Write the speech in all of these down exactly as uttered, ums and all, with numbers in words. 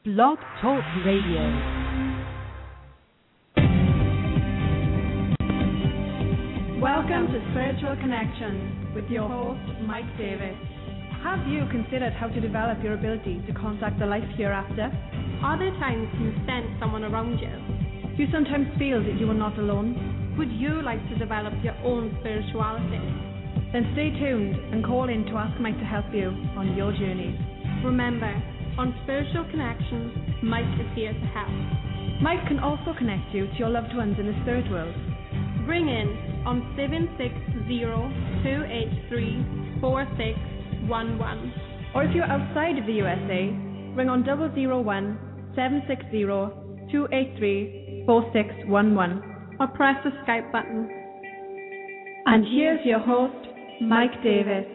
Blog Talk Radio. Welcome to Spiritual Connections with your host, Mike Davis. Have you considered how to develop your ability to contact the life hereafter? Are there times you sense someone around you? Do you sometimes feel that you are not alone? Would you like to develop your own spirituality? Then stay tuned and call in to ask Mike to help you on your journey. Remember, on Spiritual Connections, Mike is here to help. Mike can also connect you to your loved ones in the spirit world. Ring in on seven six zero, two eight three, four six one one. Or if you're outside of the U S A, ring on double zero one, seven six zero, two eight three, four six one one. Or press the Skype button. And here's your host, Mike Davis.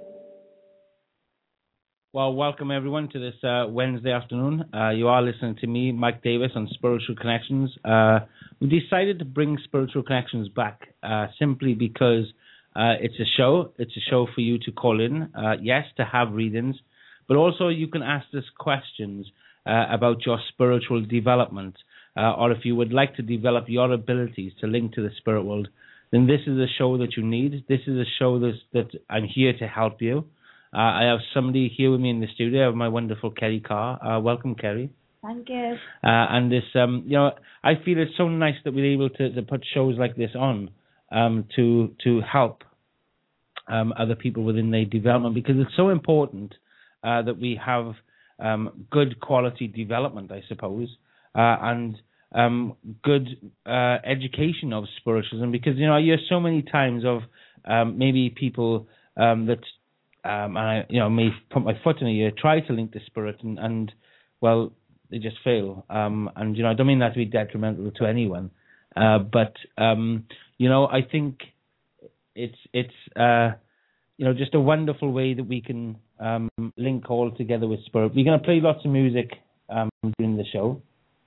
Well, welcome everyone to this uh, Wednesday afternoon. Uh, you are listening to me, Mike Davis, on Spiritual Connections. Uh, we decided to bring Spiritual Connections back uh, simply because uh, it's a show. It's a show for you to call in, uh, yes, to have readings, but also you can ask us questions uh, about your spiritual development, uh, or if you would like to develop your abilities to link to the spirit world, then this is a show that you need. This is a show that's, that I'm here to help you. Uh, I have somebody here with me in the studio. I have my wonderful Kerry Carr. Uh, welcome, Kerry. Thank you. Uh, and this, um, you know, I feel it's so nice that we're able to, to put shows like this on um, to to help um, other people within their development, because it's so important uh, that we have um, good quality development, I suppose, uh, and um, good uh, education of spiritualism. Because, you know, I hear so many times of um, maybe people um, that Um, and I, you know, may put my foot in the ear, try to link the spirit, and, and well, they just fail. Um, and you know, I don't mean that to be detrimental to anyone, uh, but um, you know, I think it's it's uh, you know, just a wonderful way that we can um, link all together with spirit. We're going to play lots of music um, during the show,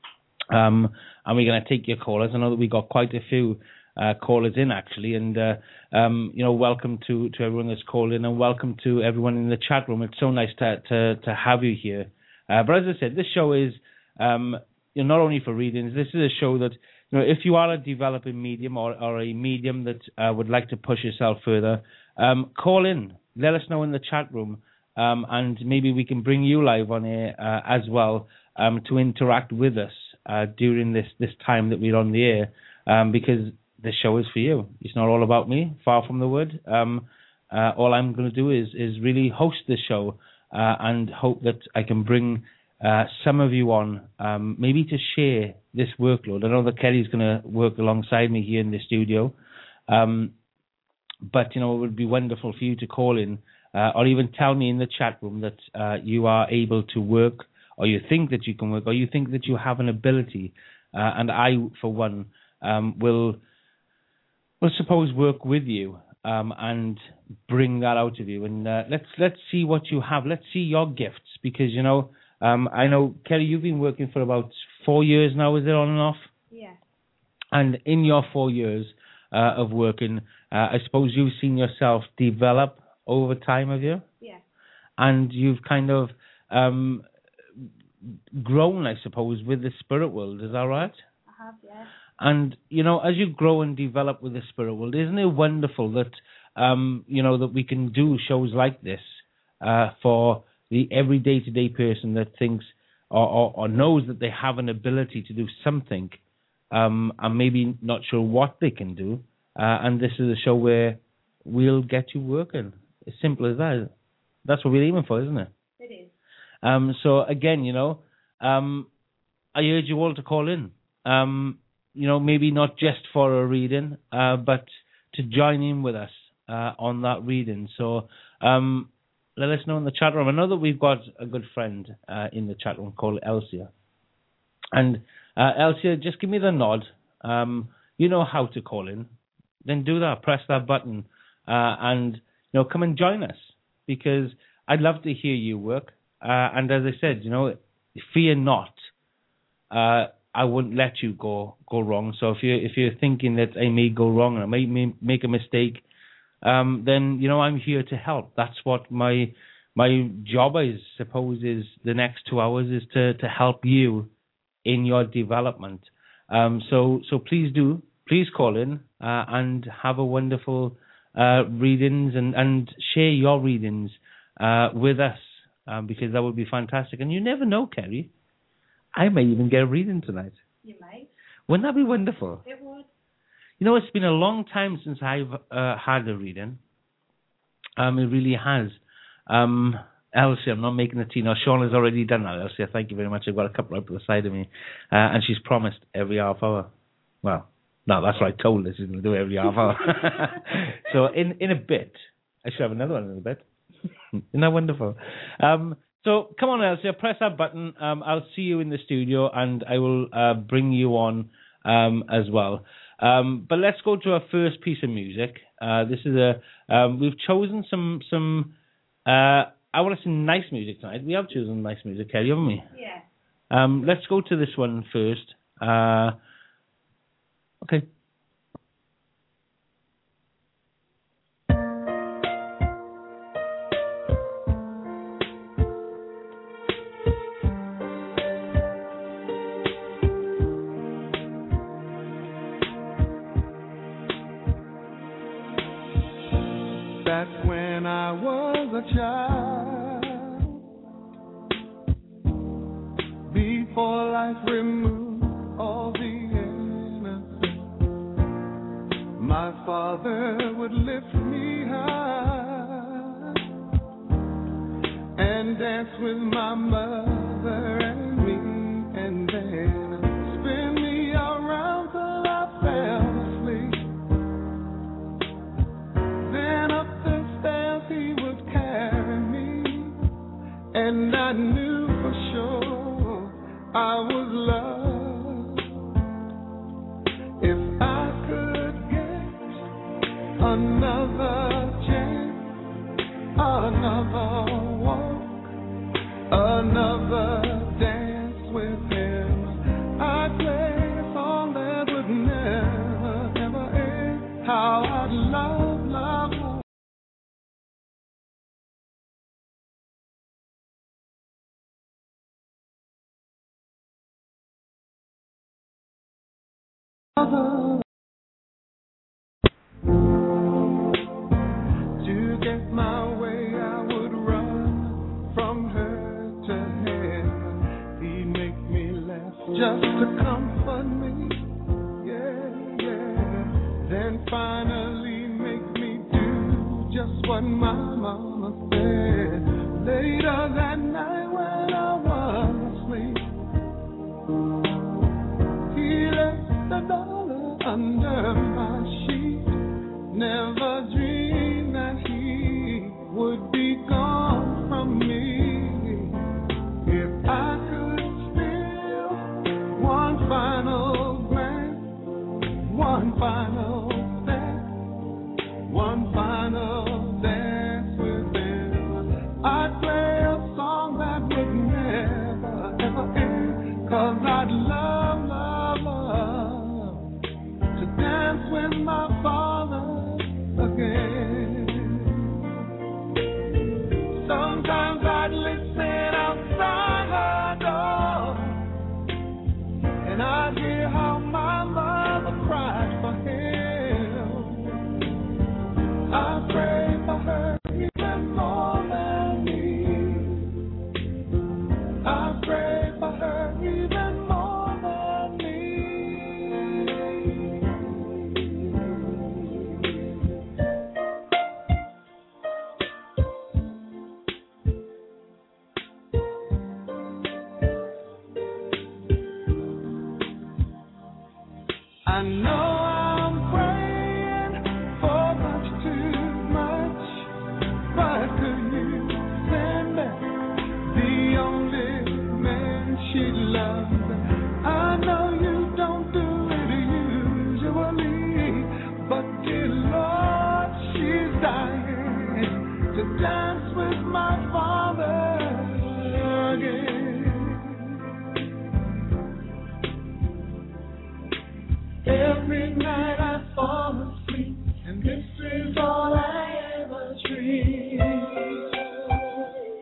um, and we're going to take your callers. I know that we got quite a few Uh, callers in actually, and uh, um, you know, welcome to, to everyone that's called in, and welcome to everyone in the chat room. It's so nice to to, to have you here. Uh, but as I said, this show is um, you know, not only for readings. This is a show that, you know, if you are a developing medium or, or a medium that uh, would like to push yourself further, um, call in. Let us know in the chat room, um, and maybe we can bring you live on air uh, as well, um, to interact with us uh, during this this time that we're on the air, um, because this show is for you. It's not all about me, far from the word. Um, uh, all I'm going to do is is really host the show uh, and hope that I can bring uh, some of you on, um, maybe to share this workload. I know that Kelly's going to work alongside me here in the studio, um, but you know, it would be wonderful for you to call in uh, or even tell me in the chat room that uh, you are able to work, or you think that you can work, or you think that you have an ability, uh, and I, for one, um, will. Well, suppose work with you um, and bring that out of you, and uh, let's let's see what you have. Let's see your gifts, because you know, um, I know, Kelly, you've been working for about four years now. Is it on and off? Yeah. And in your four years uh, of working, uh, I suppose you've seen yourself develop over time, have you? Yeah. And you've kind of um, grown, I suppose, with the spirit world. Is that right? I have, yeah. And, you know, as you grow and develop with the spirit world, isn't it wonderful that, um, you know, that we can do shows like this uh, for the every day-to-day person that thinks or, or, or knows that they have an ability to do something, um, and maybe not sure what they can do. Uh, and this is a show where we'll get you working. As simple as that. That's what we're aiming for, isn't it? It is. Um, so, again, you know, um, I urge you all to call in. Um You know, maybe not just for a reading, uh, but to join in with us uh, on that reading. So um, let us know in the chat room. I know that we've got a good friend uh, in the chat room called Elsia. And uh, Elsia, just give me the nod. Um, you know how to call in. Then do that. Press that button. Uh, and, you know, come and join us. Because I'd love to hear you work. Uh, and as I said, you know, fear not. Uh I wouldn't let you go go wrong. So if you if you're thinking that I may go wrong or I may, may make a mistake, um, then you know I'm here to help. That's what my my job, I suppose, is the next two hours is to, to help you in your development. Um, so so please do, please call in uh, and have a wonderful uh, readings and, and share your readings uh, with us um, because that would be fantastic. And you never know, Kerry, I may even get a reading tonight. You might. Wouldn't that be wonderful? It would. You know, it's been a long time since I've uh, had a reading. Um, it really has. Um, Elsie, I'm not making a tea. Now, Sean has already done that, Elsie. Thank you very much. I've got a couple up to the side of me. Uh, and she's promised every half hour. Well, no, that's what I told her. She's going to do it every half hour. So in, in a bit, I should have another one in a bit. Isn't that wonderful? Um, so come on, Elsie, press that button. Um, I'll see you in the studio, and I will uh, bring you on um, as well. Um, but let's go to our first piece of music. Uh, this is a um, we've chosen some some uh, I want to say nice music tonight. We have chosen nice music, Kerry, haven't we? Yeah. Um, let's go to this one first. Uh, okay. Back when I was a child, before life removed all the innocence, my father would lift me high and dance with my mother and me, and then spin me around till I fell asleep. Then up the stairs he would carry me, and I knew for sure I was loved. If I could get another chance, another walk, another dance with him, I'd play a song that would never, ever end. How I'd love, love, love. To get my way, I would run from her to him. He'd make me laugh just to comfort me, yeah, yeah. Then finally make me do just what my mama said. Later that night when I was asleep, he left the dollar under my sheet. Never dreamed that he would be gone from me. If I could steal one final glance, one final step, one final dance with him, I'd play a song that would never, ever end. Cause I'd love, love, love to dance with my father again. Sometimes I'd listen outside her door, and I'd hear how my mother cried for him. I pray for her even more than me. I pray for her even more than me. I know I'm praying for much too much, but could you send back the only man she loved? I know you don't do it usually, but dear Lord, she's dying to dance with my father again. Every night I fall asleep, and this is all I ever dream.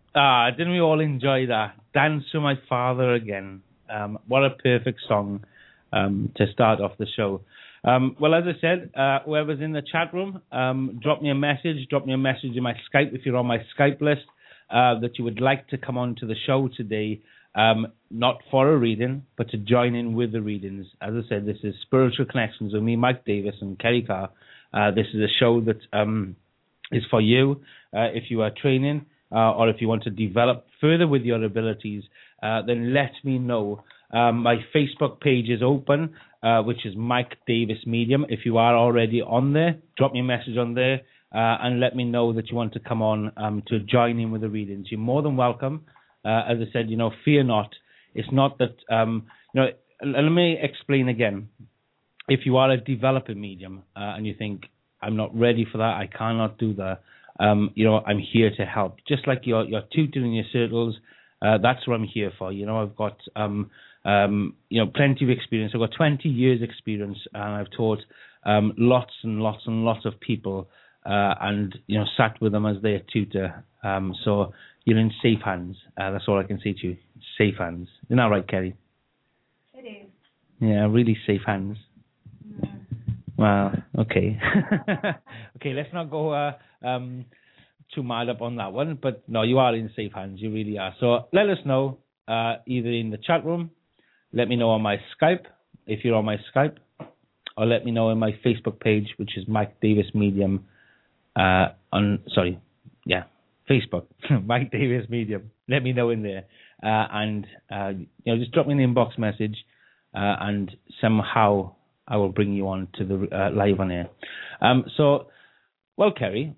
Ah, didn't we all enjoy that? Dance to My Father Again. Um, what a perfect song um, to start off the show. Um, well, as I said, uh, whoever's in the chat room, um, drop me a message. Drop me a message in my Skype if you're on my Skype list uh, that you would like to come on to the show today, um, not for a reading, but to join in with the readings. As I said, this is Spiritual Connections with me, Mike Davis, and Kerry Carr. Uh, this is a show that um, is for you uh, if you are training uh, or if you want to develop further with your abilities. Uh, then let me know. Um, my Facebook page is open, uh, which is Mike Davis Medium. If you are already on there, drop me a message on there uh, and let me know that you want to come on um, to join in with the readings. You're more than welcome. Uh, as I said, you know, fear not. It's not that, um, you know, let me explain again. If you are a developing medium uh, and you think, I'm not ready for that, I cannot do that, um, you know, I'm here to help. Just like your, your tutoring, your circles, uh, that's what I'm here for. You know, I've got... Um, Um, you know, plenty of experience. I've got twenty years experience and I've taught um, lots and lots and lots of people uh, and, you know, sat with them as their tutor. Um, so you're in safe hands. Uh, that's all I can say to you. Safe hands. Isn't that right, Kerry? It is. Yeah, really safe hands. Yeah. Well, okay. Okay, let's not go uh, um, too mad up on that one. But no, you are in safe hands. You really are. So let us know uh, either in the chat room. Let me know on my Skype, if you're on my Skype, or let me know on my Facebook page, which is Mike Davis Medium. Uh, on sorry, yeah, Facebook, Mike Davis Medium. Let me know in there, uh, and uh, you know, just drop me an inbox message, uh, and somehow I will bring you on to the uh, live on air. Um, so, well, Kerry,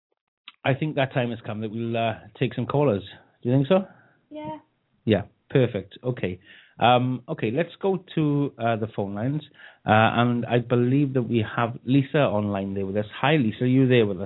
I think that time has come that we'll uh, take some callers. Do you think so? Yeah. Yeah, perfect. Okay. Um, okay, let's go to uh, the phone lines. Uh, and I believe that we have Lisa online there with us. Hi, Lisa. Are you there with us?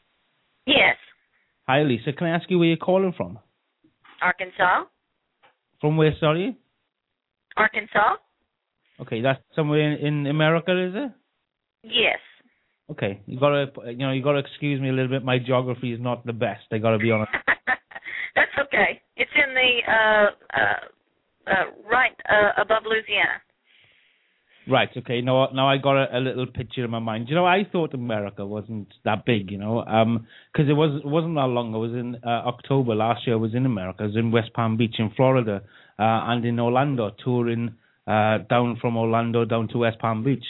Yes. Hi, Lisa. Can I ask you where you're calling from? Arkansas. From where, sorry? Arkansas. Okay, that's somewhere in, in America, is it? Yes. Okay, you gotta, you know, you gotta excuse me a little bit. My geography is not the best. I gotta be honest. That's okay. It's in the uh, uh, uh, right uh, above Louisiana. Right. Okay. Now, now I got a, a little picture in my mind. You know, I thought America wasn't that big. You know, um, because it was it wasn't that long. I was in uh, October last year. I was in America. I was in West Palm Beach in Florida, uh, and in Orlando, touring uh, down from Orlando down to West Palm Beach.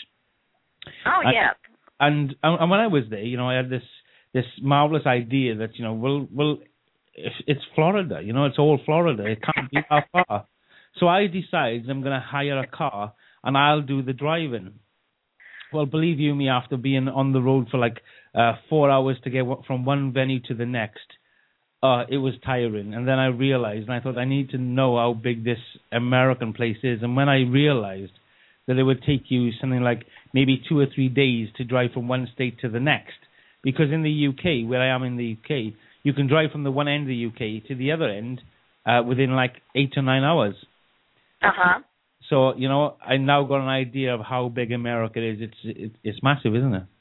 Oh and, yeah. And and when I was there, you know, I had this this marvelous idea that, you know, well, well, if it's Florida. You know, it's all Florida. It can't be that far. So I decided I'm going to hire a car and I'll do the driving. Well, believe you me, after being on the road for like uh, four hours to get from one venue to the next, uh, it was tiring. And then I realized, and I thought, I need to know how big this American place is. And when I realized that it would take you something like maybe two or three days to drive from one state to the next, because in the U K, where I am in the U K, you can drive from the one end of the U K to the other end uh, within like eight to nine hours. Uh-huh. So, you know, I now got an idea of how big America is. It's it, it's massive, isn't it?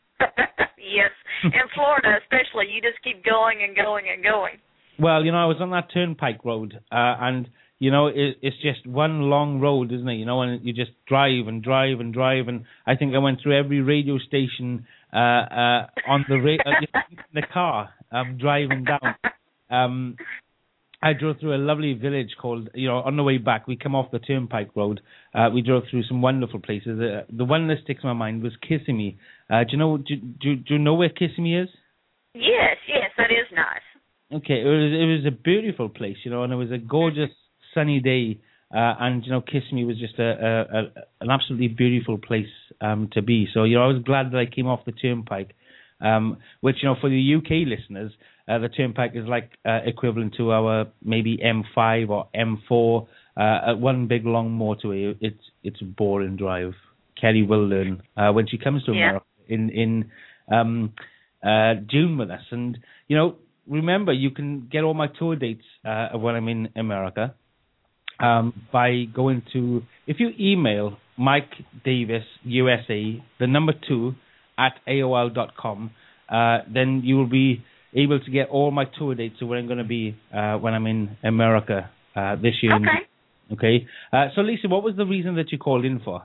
Yes. In Florida especially, you just keep going and going and going. Well, you know, I was on that turnpike road, uh, and, you know, it, it's just one long road, isn't it? You know, and you just drive and drive and drive, and I think I went through every radio station uh, uh, on the, ra- uh, in the car, um, driving down. Um I drove through a lovely village called, you know, on the way back, we come off the turnpike road. Uh, we drove through some wonderful places. Uh, the one that sticks in my mind was Kissimmee. Uh, do you know, do, do, do you know where Kissimmee is? Yes, yes, that is nice. Okay, it was, it was a beautiful place, you know, and it was a gorgeous sunny day. Uh, and, you know, Kissimmee was just a, a, a an absolutely beautiful place um, to be. So, you know, I was glad that I came off the turnpike, um, which, you know, for the U K listeners, Uh, the turnpike is like uh, equivalent to our maybe M five or M four, uh, one big long motorway. It's it's a boring drive. Kelly will learn uh, when she comes to America yeah. in in um, uh, June with us. And you know, remember, you can get all my tour dates uh, when I'm in America um, by going to, if you email Mike Davis U S A, the number two at A O L dot com, uh, then you will be able to get all my tour dates of where I'm going to be uh, when I'm in America uh, this year. Okay. Okay. Uh, so, Lisa, what was the reason that you called in for?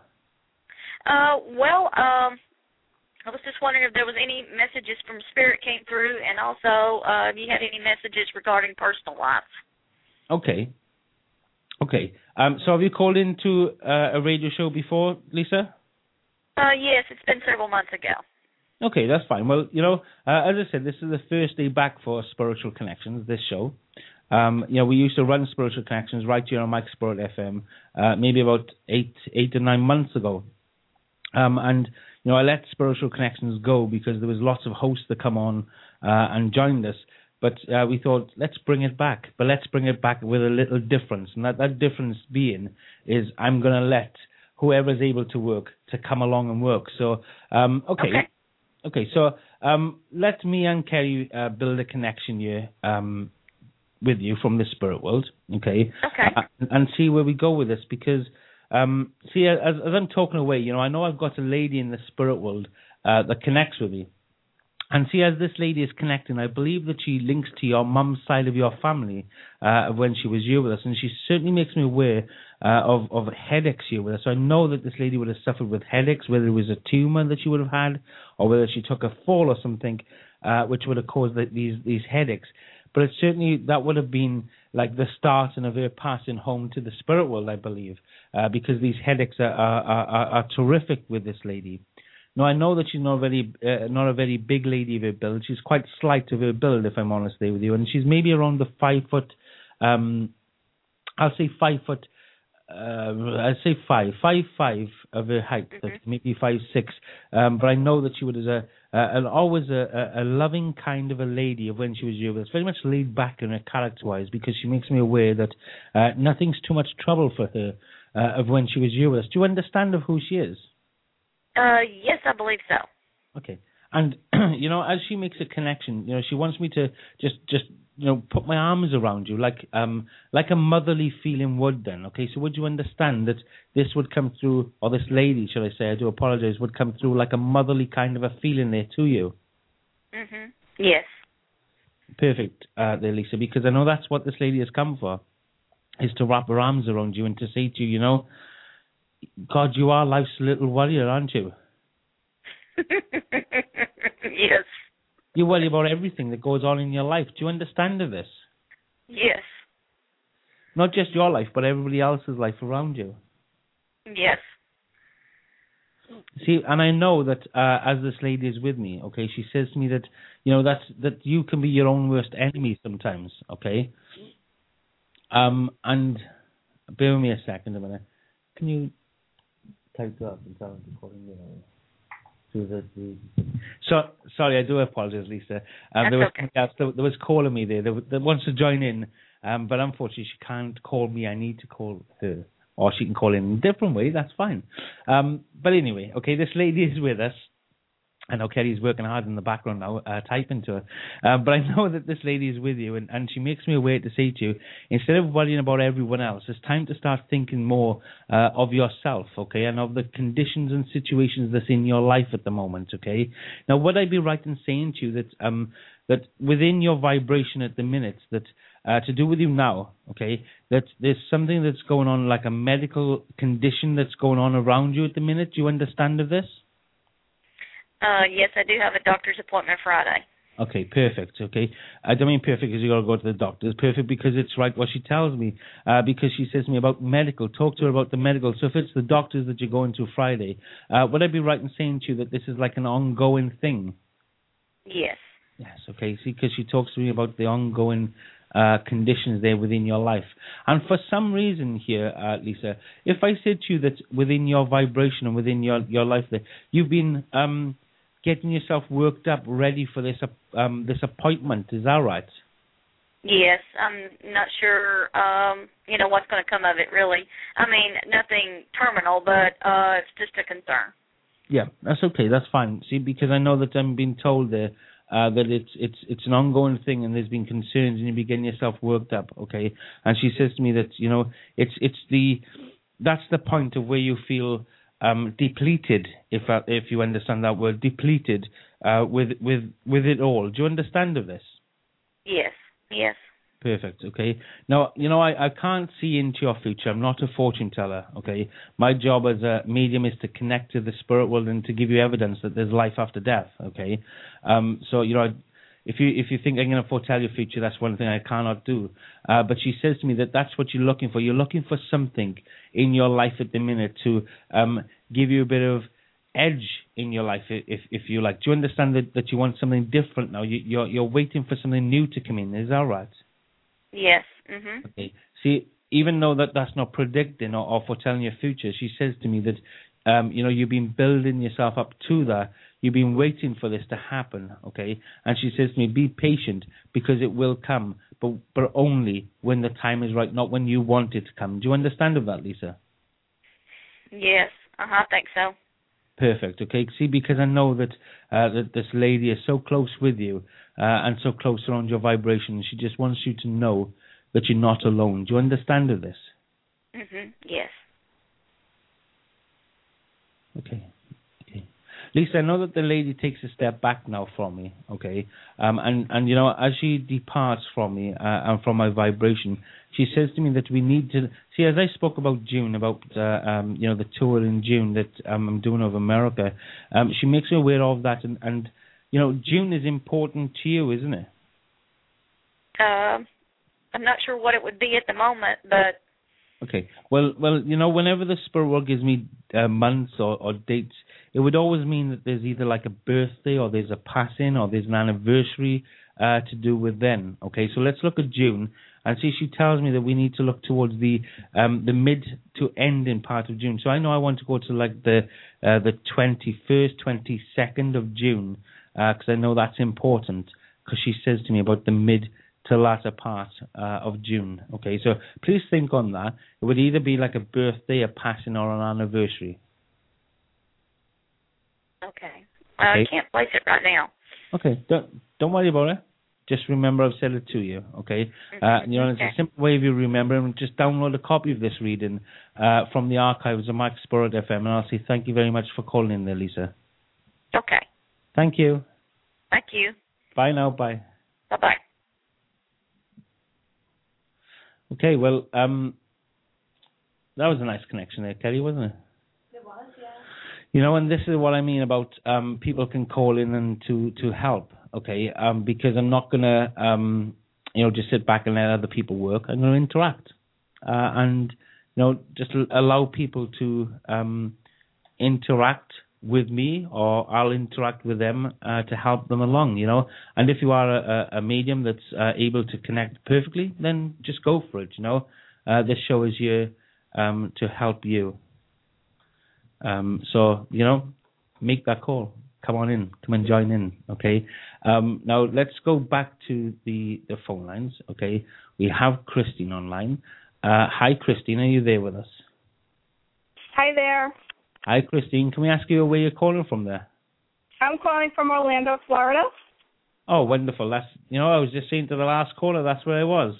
Uh, well, um, I was just wondering if there was any messages from Spirit came through, and also uh, if you had any messages regarding personal life. Okay. Okay. Um, so have you called into uh, a radio show before, Lisa? Uh, yes, it's been several months ago. Okay, that's fine. Well, you know, uh, as I said, this is the first day back for Spiritual Connections, this show. Um, you know, we used to run Spiritual Connections right here on Mike Spirit F M uh, maybe about eight, eight to nine months ago. Um, and, you know, I let Spiritual Connections go because there was lots of hosts that come on uh, and joined us. But uh, we thought, let's bring it back. But let's bring it back with a little difference. And that, that difference being is I'm going to let whoever's able to work to come along and work. So, um, okay. Okay. Okay, so um, let me and Kerry uh, build a connection here um, with you from the spirit world, okay? Okay. Uh, and see where we go with this, because, um, see, as, as I'm talking away, you know, I know I've got a lady in the spirit world uh, that connects with me. And see, as this lady is connecting, I believe that she links to your mum's side of your family uh, of when she was here with us. And she certainly makes me aware uh, of, of headaches here with us. So I know that this lady would have suffered with headaches, whether it was a tumor that she would have had, or whether she took a fall or something, uh, which would have caused the, these these headaches. But it certainly, that would have been like the starting of her passing home to the spirit world, I believe, uh, because these headaches are, are, are, are terrific with this lady. Now, I know that she's not a very, uh, not a very big lady of her build. She's quite slight of her build, if I'm honest there with you. And she's maybe around the five foot, um, I'll say five foot, uh, I'll say five, five, five of her height, mm-hmm. maybe five, six. Um, but I know that she was a, a, always a, a loving kind of a lady of when she was here with us. Very much laid back in her character-wise, because she makes me aware that uh, nothing's too much trouble for her uh, of when she was here with us. Do you understand of who she is? Uh, yes, I believe so. Okay. And, you know, as she makes a connection, you know, she wants me to just, just you know, put my arms around you like um, like a motherly feeling would then, okay? So would you understand that this would come through, or this lady, shall I say, I do apologize, would come through like a motherly kind of a feeling there to you? Mm-hmm. Yes. Perfect, uh, there, Lisa, because I know that's what this lady has come for, is to wrap her arms around you and to say to you, you know, God, you are life's little warrior, aren't you? Yes. You worry about everything that goes on in your life. Do you understand of this? Yes. Not just your life, but everybody else's life around you. Yes. See, and I know that uh, as this lady is with me, okay, she says to me that, you know, that's, that you can be your own worst enemy sometimes, okay? Um, and bear with me a second a minute. Can you type that up and tell them to call in there? So sorry, I do apologize, Lisa. Um, there was okay. else, there, there was calling me there. That, that wants to join in, um, but unfortunately she can't call me. I need to call her, or she can call in a different way. That's fine. Um, but anyway, okay, this lady is with us. I know Kerry's working hard in the background now, uh, typing to her. Uh, but I know that this lady is with you, and, and she makes me aware to say to you, instead of worrying about everyone else, it's time to start thinking more uh, of yourself, okay, and of the conditions and situations that's in your life at the moment, okay? Now, would I be right in saying to you that um, that within your vibration at the minute, that uh, to do with you now, okay, that there's something that's going on, like a medical condition that's going on around you at the minute? Do you understand of this? Uh, yes, I do have a doctor's appointment Friday. Okay, perfect. Okay, I don't mean perfect because you got to go to the doctor. It's perfect because it's right what she tells me. Uh, because she says to me about medical. Talk to her about the medical. So if it's the doctors that you're going to Friday, uh, would I be right in saying to you that this is like an ongoing thing? Yes. Yes. Okay. See, because she talks to me about the ongoing uh, conditions there within your life, and for some reason here, uh, Lisa, if I said to you that within your vibration and within your your life there, you've been um. getting yourself worked up, ready for this um, this appointment. Is that right? Yes, I'm not sure, um, you know, what's going to come of it, really. I mean, nothing terminal, but uh, it's just a concern. Yeah, that's okay. That's fine. See, because I know that I'm being told there uh, that it's it's it's an ongoing thing, and there's been concerns, and you've been getting yourself worked up. Okay, and she says to me that you know it's it's the that's the point of where you feel. Um, depleted, if uh, if you understand that word, depleted uh, with with with it all. Do you understand of this? Yes, yes. Perfect, okay. Now, you know, I, I can't see into your future. I'm not a fortune teller, okay. My job as a medium is to connect to the spirit world and to give you evidence that there's life after death, okay. Um, so, you know, if you if you think I'm going to foretell your future, that's one thing I cannot do. Uh, but she says to me that that's what you're looking for. You're looking for something in your life at the minute to um, give you a bit of edge in your life, if if you like. Do you understand that, that you want something different now? You, you're you're waiting for something new to come in. Is that right? Yes. Mhm. Okay. See, even though that that's not predicting or, or foretelling your future, she says to me that, um, you know, you've been building yourself up to that. You've been waiting for this to happen, okay? And she says to me, be patient because it will come, but but only when the time is right, not when you want it to come. Do you understand of that, Lisa? Yes. Uh huh. I think so. Perfect. Okay. See, because I know that uh, that this lady is so close with you uh, and so close around your vibration. She just wants you to know that you're not alone. Do you understand of this? Mhm. Yes. Okay. Okay. Lisa, I know that the lady takes a step back now from me. Okay. Um. And and you know, as she departs from me uh, and from my vibration, she says to me that we need to see. As I spoke about June, about uh, um, you know, the tour in June that um, I'm doing of America. Um, she makes me aware of that, and, and you know, June is important to you, isn't it? Um, I'm not sure what it would be at the moment, but Okay. Well, well, you know, whenever the spirit world gives me uh, months or, or dates, it would always mean that there's either like a birthday or there's a passing or there's an anniversary uh, to do with then. Okay. So let's look at June. And see, she tells me that we need to look towards the um, the mid to ending part of June. So I know I want to go to like the uh, the twenty-first, twenty-second of June, because uh, I know that's important. Because she says to me about the mid to latter part uh, of June. Okay, so please think on that. It would either be like a birthday, a passing, or an anniversary. okay. I Okay. can't place it right now. Okay, don't don't worry about it. Just remember I've said it to you, okay? Uh, you know, it's Okay. a simple way of you remembering. Just download a copy of this reading uh, from the archives of Mike Spirit F M, and I'll say thank you very much for calling in there, Lisa. Okay. Thank you. Thank you. Bye now. Bye. Bye bye. Okay, well, um, that was a nice connection there, Kelly, wasn't it? It was, yeah. You know, and this is what I mean about um, people can call in and to, to help, okay? Um, because I'm not going to, um, you know, just sit back and let other people work. I'm going to interact uh, and, you know, just allow people to um, interact with me, or I'll interact with them uh, to help them along, you know? And if you are a, a medium that's uh, able to connect perfectly, then just go for it, you know? Uh, this show is here um, to help you. Um, so, you know, make that call. Come on in. Come and join in, okay? Um, now, let's go back to the, the phone lines, okay? We have Christine online. Uh, hi, Christine. Are you there with us? Hi there. Hi, Christine. Can we ask you where you're calling from there? I'm calling from Orlando, Florida. Oh, wonderful. That's, you know, I was just saying to the last caller, that's where I was.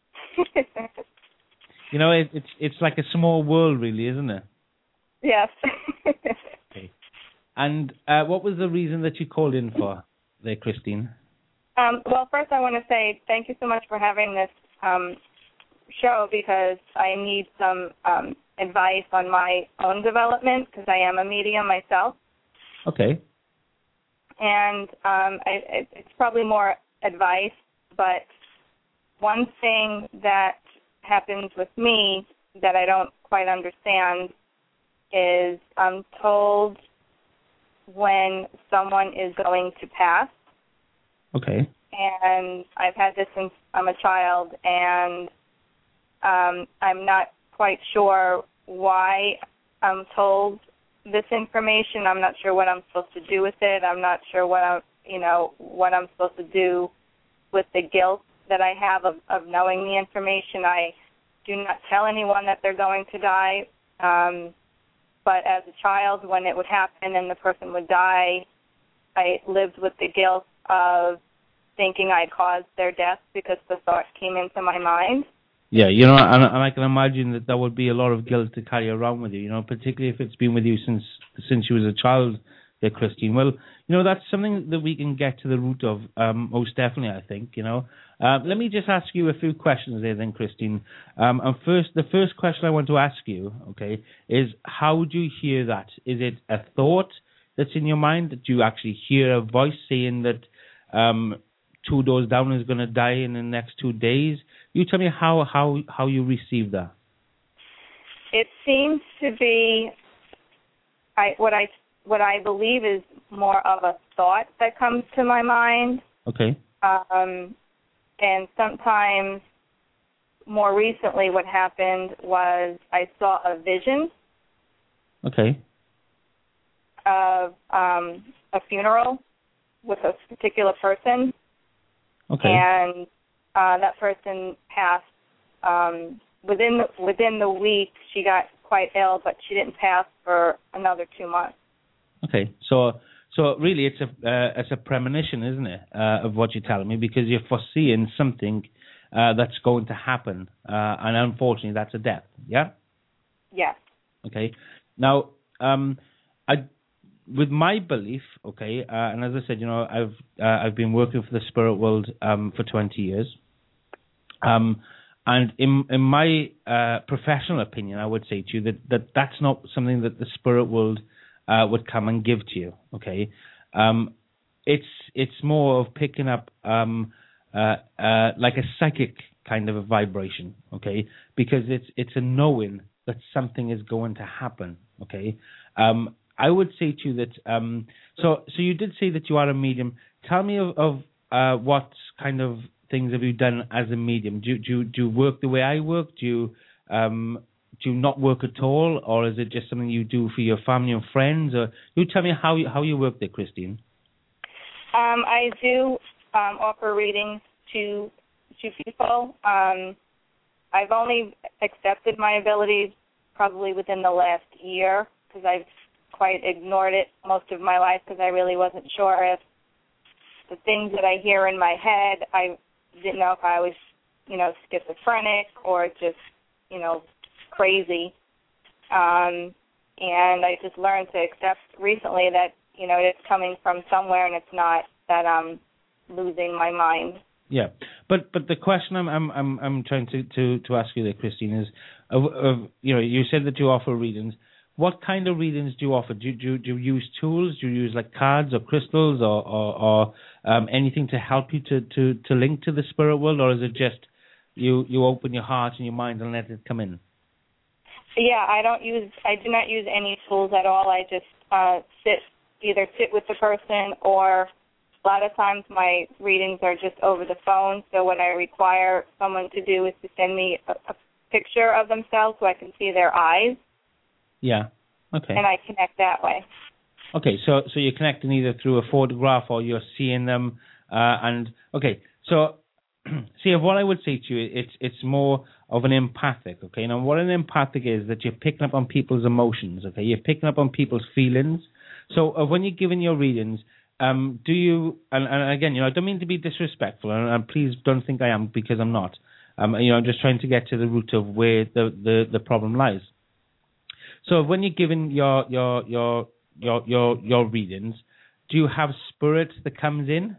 You know, it, it's it's like a small world, really, isn't it? Yes. Okay. And uh, what was the reason that you called in for there, Christine? Um, well, first I want to say thank you so much for having this um, show, because I need some um, advice on my own development, because I am a medium myself. Okay. And um, I, it, it's probably more advice, but one thing that happens with me that I don't quite understand is I'm told when someone is going to pass. Okay. And I've had this since I'm a child, and um, I'm not quite sure why I'm told this information. I'm not sure what I'm supposed to do with it. I'm not sure what I'm, you know, what I'm supposed to do with the guilt that I have of, of knowing the information. I do not tell anyone that they're going to die. Um, but as a child, when it would happen and the person would die, I lived with the guilt of thinking I'd caused their death because the thought came into my mind. Yeah, you know, and, and I can imagine that that would be a lot of guilt to carry around with you, you know, particularly if it's been with you since since you was a child there, Christine. Well, you know, that's something that we can get to the root of, um, most definitely, I think, you know. Uh, let me just ask you a few questions there then, Christine. Um, and first, the first question I want to ask you, okay, is how do you hear that? Is it a thought that's in your mind? Do you actually hear a voice saying that um, two doors down is going to die in the next two days? You tell me how, how, how you receive that. It seems to be I, what I what I believe is more of a thought that comes to my mind. Okay. Um, and sometimes, more recently, what happened was I saw a vision. Okay. Of um, a funeral with a particular person. Okay. And uh, that person passed um, within the, within the week. She got quite ill, but she didn't pass for another two months. Okay, so so really, it's a uh, it's a premonition, isn't it, uh, of what you're telling me, because you're foreseeing something uh, that's going to happen, uh, and unfortunately, that's a death. Yeah. Yes. Okay. Now, um, I with my belief, okay, uh, and as I said, you know, I've uh, I've been working for the spirit world um, for twenty years, um, and in in my uh, professional opinion, I would say to you that, that that's not something that the spirit world Uh, would come and give to you, okay? Um, it's it's more of picking up um, uh, uh, like a psychic kind of a vibration, okay? Because it's it's a knowing that something is going to happen, okay? Um, I would say to you that um, so so you did say that you are a medium. Tell me of, of uh, what kind of things have you done as a medium? Do do do you work the way I work? Do you um, Do you not work at all, or is it just something you do for your family and friends? Or you tell me how you, how you work there, Christine. Um, I do um, offer readings to to people. Um, I've only accepted my abilities probably within the last year because I've quite ignored it most of my life because I really wasn't sure if the things that I hear in my head, I didn't know if I was, you know, schizophrenic or just, you know, crazy, um, and I just learned to accept recently that, you know, it's coming from somewhere and it's not that I'm losing my mind. Yeah, but but the question I'm I'm I'm, I'm trying to, to, to ask you there, Christine, is, of, of, you know, you said that you offer readings. What kind of readings do you offer? Do you, do you, do you use tools? Do you use like cards or crystals or or, or um, anything to help you to, to, to link to the spirit world, or is it just you you open your heart and your mind and let it come in? Yeah, I don't use, I do not use any tools at all. I just uh, sit, either sit with the person, or a lot of times my readings are just over the phone. So what I require someone to do is to send me a, a picture of themselves so I can see their eyes. Yeah. Okay. And I connect that way. Okay, so so you're connecting either through a photograph or you're seeing them, uh, and okay, so. See, what I would say to you, it's it's more of an empathic, okay? Now, what an empathic is, that you're picking up on people's emotions, okay? You're picking up on people's feelings. So uh, when you're giving your readings, um, do you, and, and again, you know, I don't mean to be disrespectful, and, and please don't think I am, because I'm not. Um, you know, I'm just trying to get to the root of where the, the, the problem lies. So when you're giving your your your your your, your readings, do you have spirit that comes in?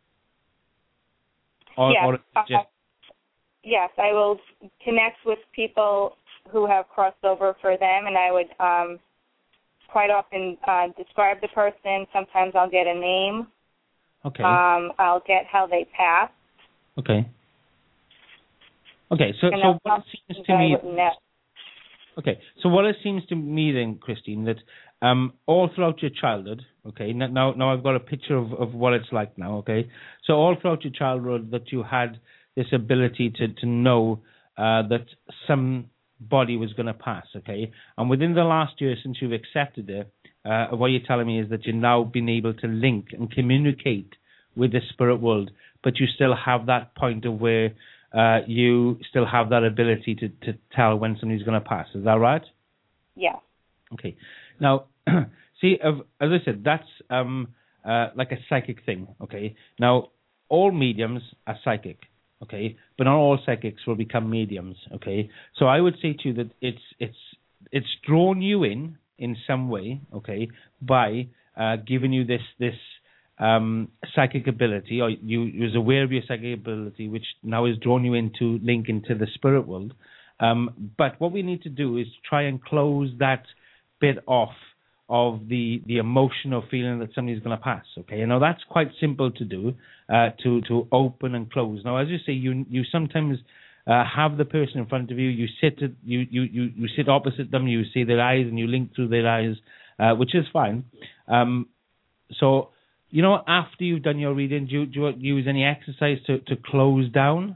Or, yes, or just... uh, yes, I will connect with people who have crossed over for them, and I would um, quite often uh, describe the person. Sometimes I'll get a name. Okay. Um, I'll get how they passed. Okay. Okay, so, and so what it seems to me... Okay, so what it seems to me then, Christine, that um, all throughout your childhood, okay, now now I've got a picture of, of what it's like now, okay, so all throughout your childhood that you had this ability to, to know uh, that somebody was going to pass, okay, and within the last year since you've accepted it, uh, what you're telling me is that you've now been able to link and communicate with the spirit world, but you still have that point of where Uh, you still have that ability to, to tell when somebody's going to pass. Is that right? Yeah. Okay. Now, see, as I said, that's um, uh, like a psychic thing. Okay. Now, all mediums are psychic. Okay, but not all psychics will become mediums. Okay. So I would say to you that it's it's it's drawn you in in some way. Okay, by uh, giving you this this um, psychic ability, or you, you was aware of your psychic ability, which now has drawn you into link into the spirit world. Um, but what we need to do is try and close that bit off of the, the emotional feeling that somebody's going to pass. Okay, now that's quite simple to do, uh, to to open and close. Now, as you say, you you sometimes uh, have the person in front of you. You sit at, you, you you you sit opposite them. You see their eyes and you link through their eyes, uh, which is fine. Um, so. You know, after you've done your reading, do you, do you use any exercise to, to close down?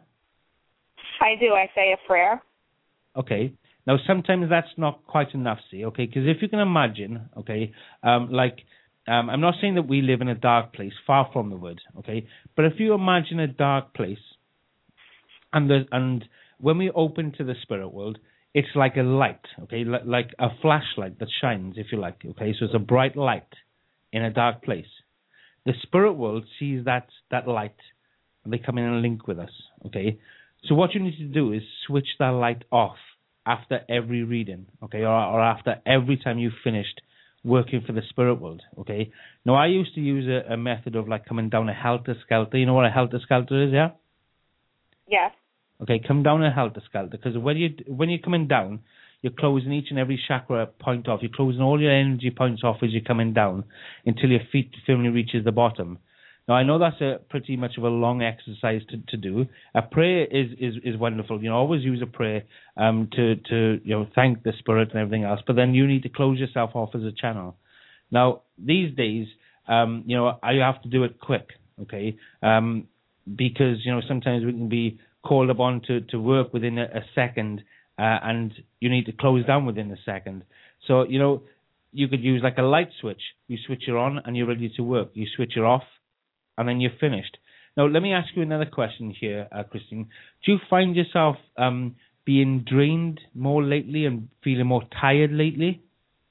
I do. I say a prayer. Okay. Now, sometimes that's not quite enough, see, okay? Because if you can imagine, okay, um, like, um, I'm not saying that we live in a dark place, far from the word, okay? But if you imagine a dark place, and the, and when we open to the spirit world, it's like a light, okay? L- like a flashlight that shines, if you like, okay? So it's a bright light in a dark place. The spirit world sees that that light, and they come in and link with us, okay? So what you need to do is switch that light off after every reading, okay, or, or after every time you've finished working for the spirit world, okay? Now, I used to use a, a method of, like, coming down a helter-skelter. You know what a helter-skelter is, yeah? Yes. Okay, come down a helter-skelter, because when, you, when you're coming down, you're closing each and every chakra point off. You're closing all your energy points off as you're coming down until your feet firmly reaches the bottom. Now, I know that's a pretty much of a long exercise to, to do. A prayer is, is, is wonderful. You know, always use a prayer um, to, to you know thank the spirit and everything else. But then you need to close yourself off as a channel. Now, these days, um, you know, I have to do it quick, okay? Um, because, you know, sometimes we can be called upon to, to work within a, a second. Uh, and you need to close down within a second. So, you know, you could use like a light switch. You switch it on and you're ready to work. You switch it off and then you're finished. Now, let me ask you another question here, uh, Christine. Do you find yourself um, being drained more lately and feeling more tired lately?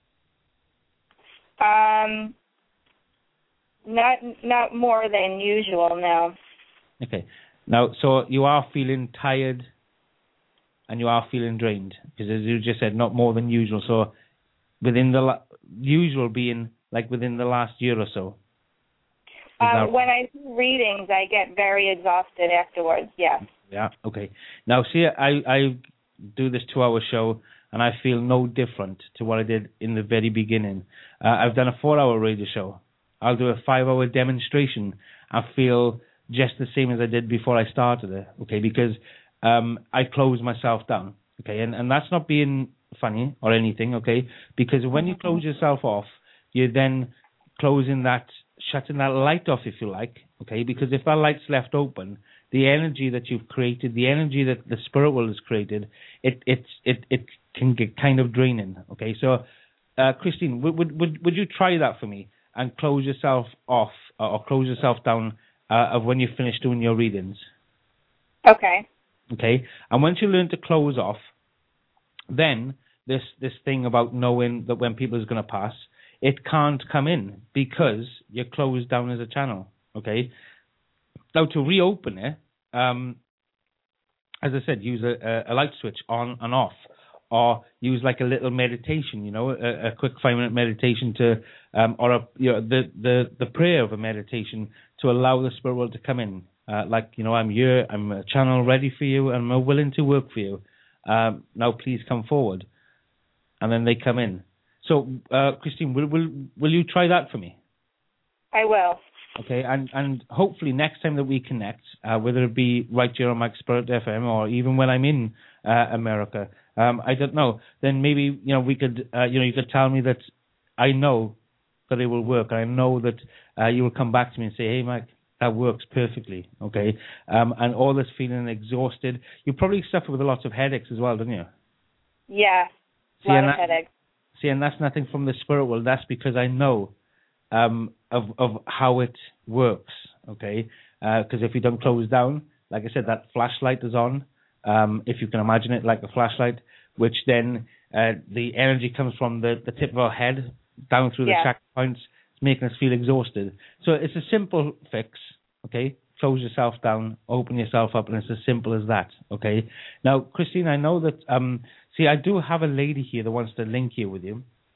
Um, not not more than usual, no. Okay. Now, so you are feeling tired and you are feeling drained, because as you just said, not more than usual. So within the la- usual being like within the last year or so. Um, that... When I do readings, I get very exhausted afterwards, yes. Yeah, okay. Now, see, I, I do this two-hour show, and I feel no different to what I did in the very beginning. Uh, I've done a four-hour radio show. I'll do a five-hour demonstration. I feel just the same as I did before I started it, okay, because Um, I close myself down, okay, and, and that's not being funny or anything, okay, because when you close yourself off, you're then closing that, shutting that light off, if you like, okay, because if that light's left open, the energy that you've created, the energy that the spirit world has created, it it it, it can get kind of draining, okay. So, uh, Christine, would, would would would you try that for me and close yourself off uh, or close yourself down uh, of when you finish doing your readings? Okay. Okay, and once you learn to close off, then this this thing about knowing that when people is going to pass, it can't come in because you're closed down as a channel. Okay, now to reopen it, um, as I said, use a, a light switch on and off, or use like a little meditation, you know, a, a quick five minute meditation to, um, or a, you know, the the the prayer of a meditation to allow the spirit world to come in. Uh, like, you know, I'm here, I'm a channel ready for you, and I'm willing to work for you. Um, now, please come forward. And then they come in. So, uh, Christine, will, will will you try that for me? I will. Okay, and, and hopefully next time that we connect, uh, whether it be right here on Mike Spirit F M or even when I'm in uh, America, um, I don't know, then maybe, you know, we could, uh, you know, you could tell me that I know that it will work. I know that uh, you will come back to me and say, hey, Mike, that works perfectly, okay? Um, and all this feeling exhausted. You probably suffer with a lot of headaches as well, don't you? Yeah, a lot of that, headaches. See, and that's nothing from the spirit world. That's because I know um, of of how it works, okay? Because uh, if you don't close down, like I said, that flashlight is on. Um, if you can imagine it like a flashlight, which then uh, the energy comes from the, the tip of our head down through yeah. the chakra points, making us feel exhausted. So it's a simple fix, okay? Close yourself down, open yourself up, and it's as simple as that, okay? Now, Christine, I know that, um, see, I do have a lady here that wants to link you with you.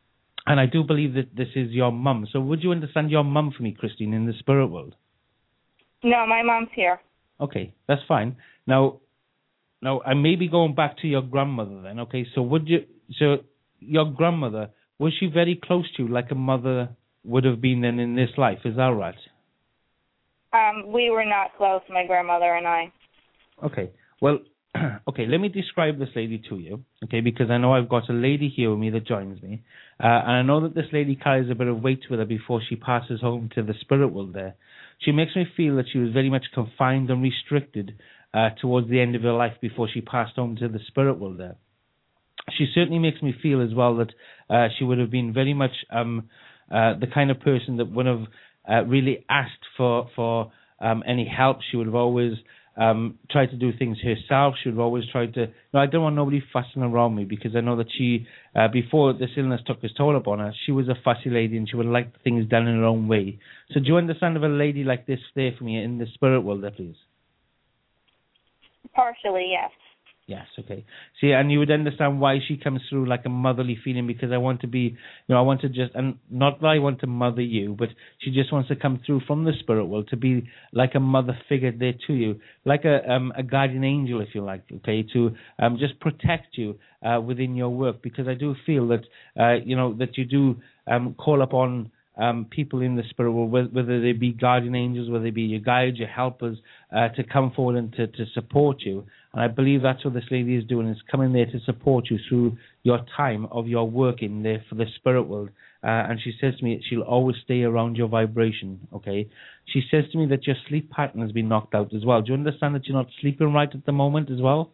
And I do believe that this is your mum. So would you understand your mum for me, Christine, in the spirit world? No, my mom's here. Okay, that's fine. Now, now I may be going back to your grandmother then. Okay, so would you? So your grandmother, was she very close to you, like a mother would have been then in this life? Is that right? Um, we were not close, my grandmother and I. Okay. Well, okay, let me describe this lady to you, okay, because I know I've got a lady here with me that joins me, uh, and I know that this lady carries a bit of weight with her before she passes home to the spirit world there. She makes me feel that she was very much confined and restricted uh, towards the end of her life before she passed home to the spirit world there. She certainly makes me feel as well that uh, she would have been very much um, uh, the kind of person that would have uh, really asked for, for um, any help. She would have always Um, tried to do things herself. She would always try to. No, I don't want nobody fussing around me, because I know that she, uh, before this illness took its toll upon her, she was a fussy lady and she would like things done in her own way. So, do you understand of a lady like this there for me in the spirit world, there, please? Partially, yes. Yes, okay. See, and you would understand why she comes through like a motherly feeling, because I want to be, you know, I want to just, and not that I want to mother you, but she just wants to come through from the spirit world to be like a mother figure there to you, like a um, a guardian angel, if you like, okay, to um, just protect you uh, within your work, because I do feel that, uh, you know, that you do um, call upon Um, people in the spirit world, whether they be guardian angels, whether they be your guides, your helpers, uh, to come forward and to, to support you. And I believe that's what this lady is doing, is coming there to support you through your time of your work in there for the spirit world. Uh, and she says to me she'll always stay around your vibration, okay? She says to me that your sleep pattern has been knocked out as well. Do you understand that you're not sleeping right at the moment as well?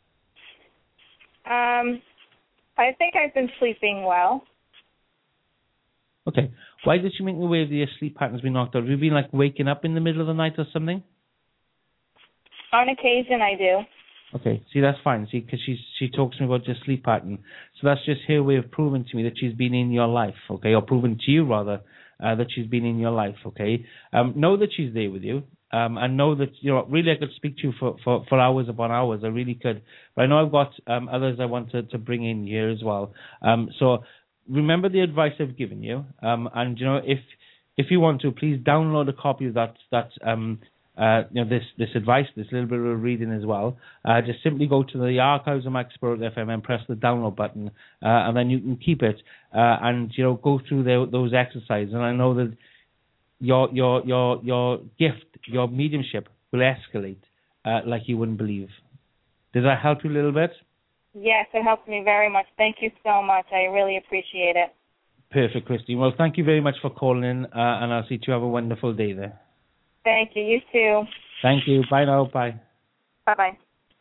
Um, I think I've been sleeping well. Okay. Why did she make me aware that your sleep pattern has been knocked out? Have you been like waking up in the middle of the night or something? On occasion, I do. Okay. See, that's fine. See, because she she talks to me about your sleep pattern, so that's just her way of proving to me that she's been in your life. Okay, or proving to you rather uh, that she's been in your life. Okay. Um, know that she's there with you. Um, and know that, you know, really I could speak to you for, for, for hours upon hours. I really could. But I know I've got um, others I want to, to bring in here as well. Um, so. Remember the advice I've given you, um, and you know, if if you want to, please download a copy of that that um, uh, you know this this advice, this little bit of reading as well. Uh, just simply go to the archives of Mike Spirit F M and press the download button, uh, and then you can keep it uh, and you know go through the, those exercises. And I know that your your your your gift, your mediumship will escalate uh, like you wouldn't believe. Does that help you a little bit? Yes, it helps me very much. Thank you so much. I really appreciate it. Perfect, Christine. Well, thank you very much for calling in, uh, and I'll see you have a wonderful day there. Thank you. You too. Thank you. Bye now. Bye. Bye-bye.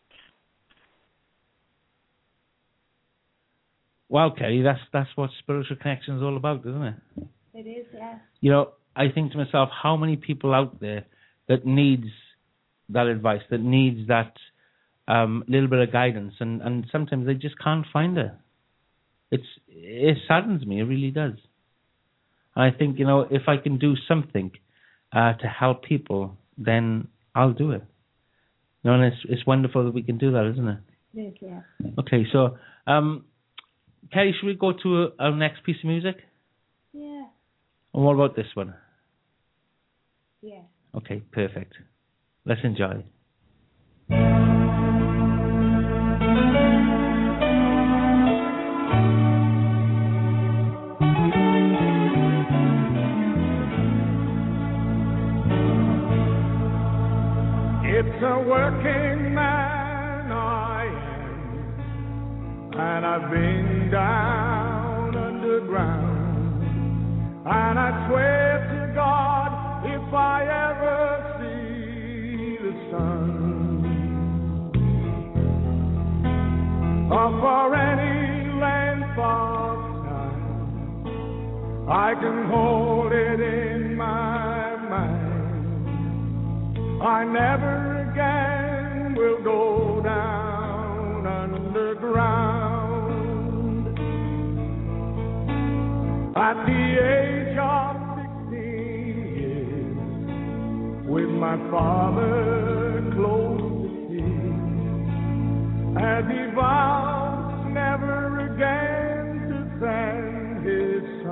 Well, Kelly, that's that's what Spiritual Connection is all about, isn't it? It is, yeah. You know, I think to myself, how many people out there that needs that advice, that needs that Um, little bit of guidance, and, and sometimes they just can't find it. It's it saddens me, it really does. And I think, you know, if I can do something uh, to help people, then I'll do it. You know, and it's it's wonderful that we can do that, isn't it? It is, yeah. Okay, so um, Kelly, should we go to our next piece of music? Yeah. And what about this one? Yeah. Okay, perfect. Let's enjoy. It's a working man I am, and I've been down underground, and I swear to God, if I ever see the sun, or for any length of time, I can hold it in my mind. I never again will go down underground. At the age of sixteen years, with my father close to see, as he vowed never again to send his son.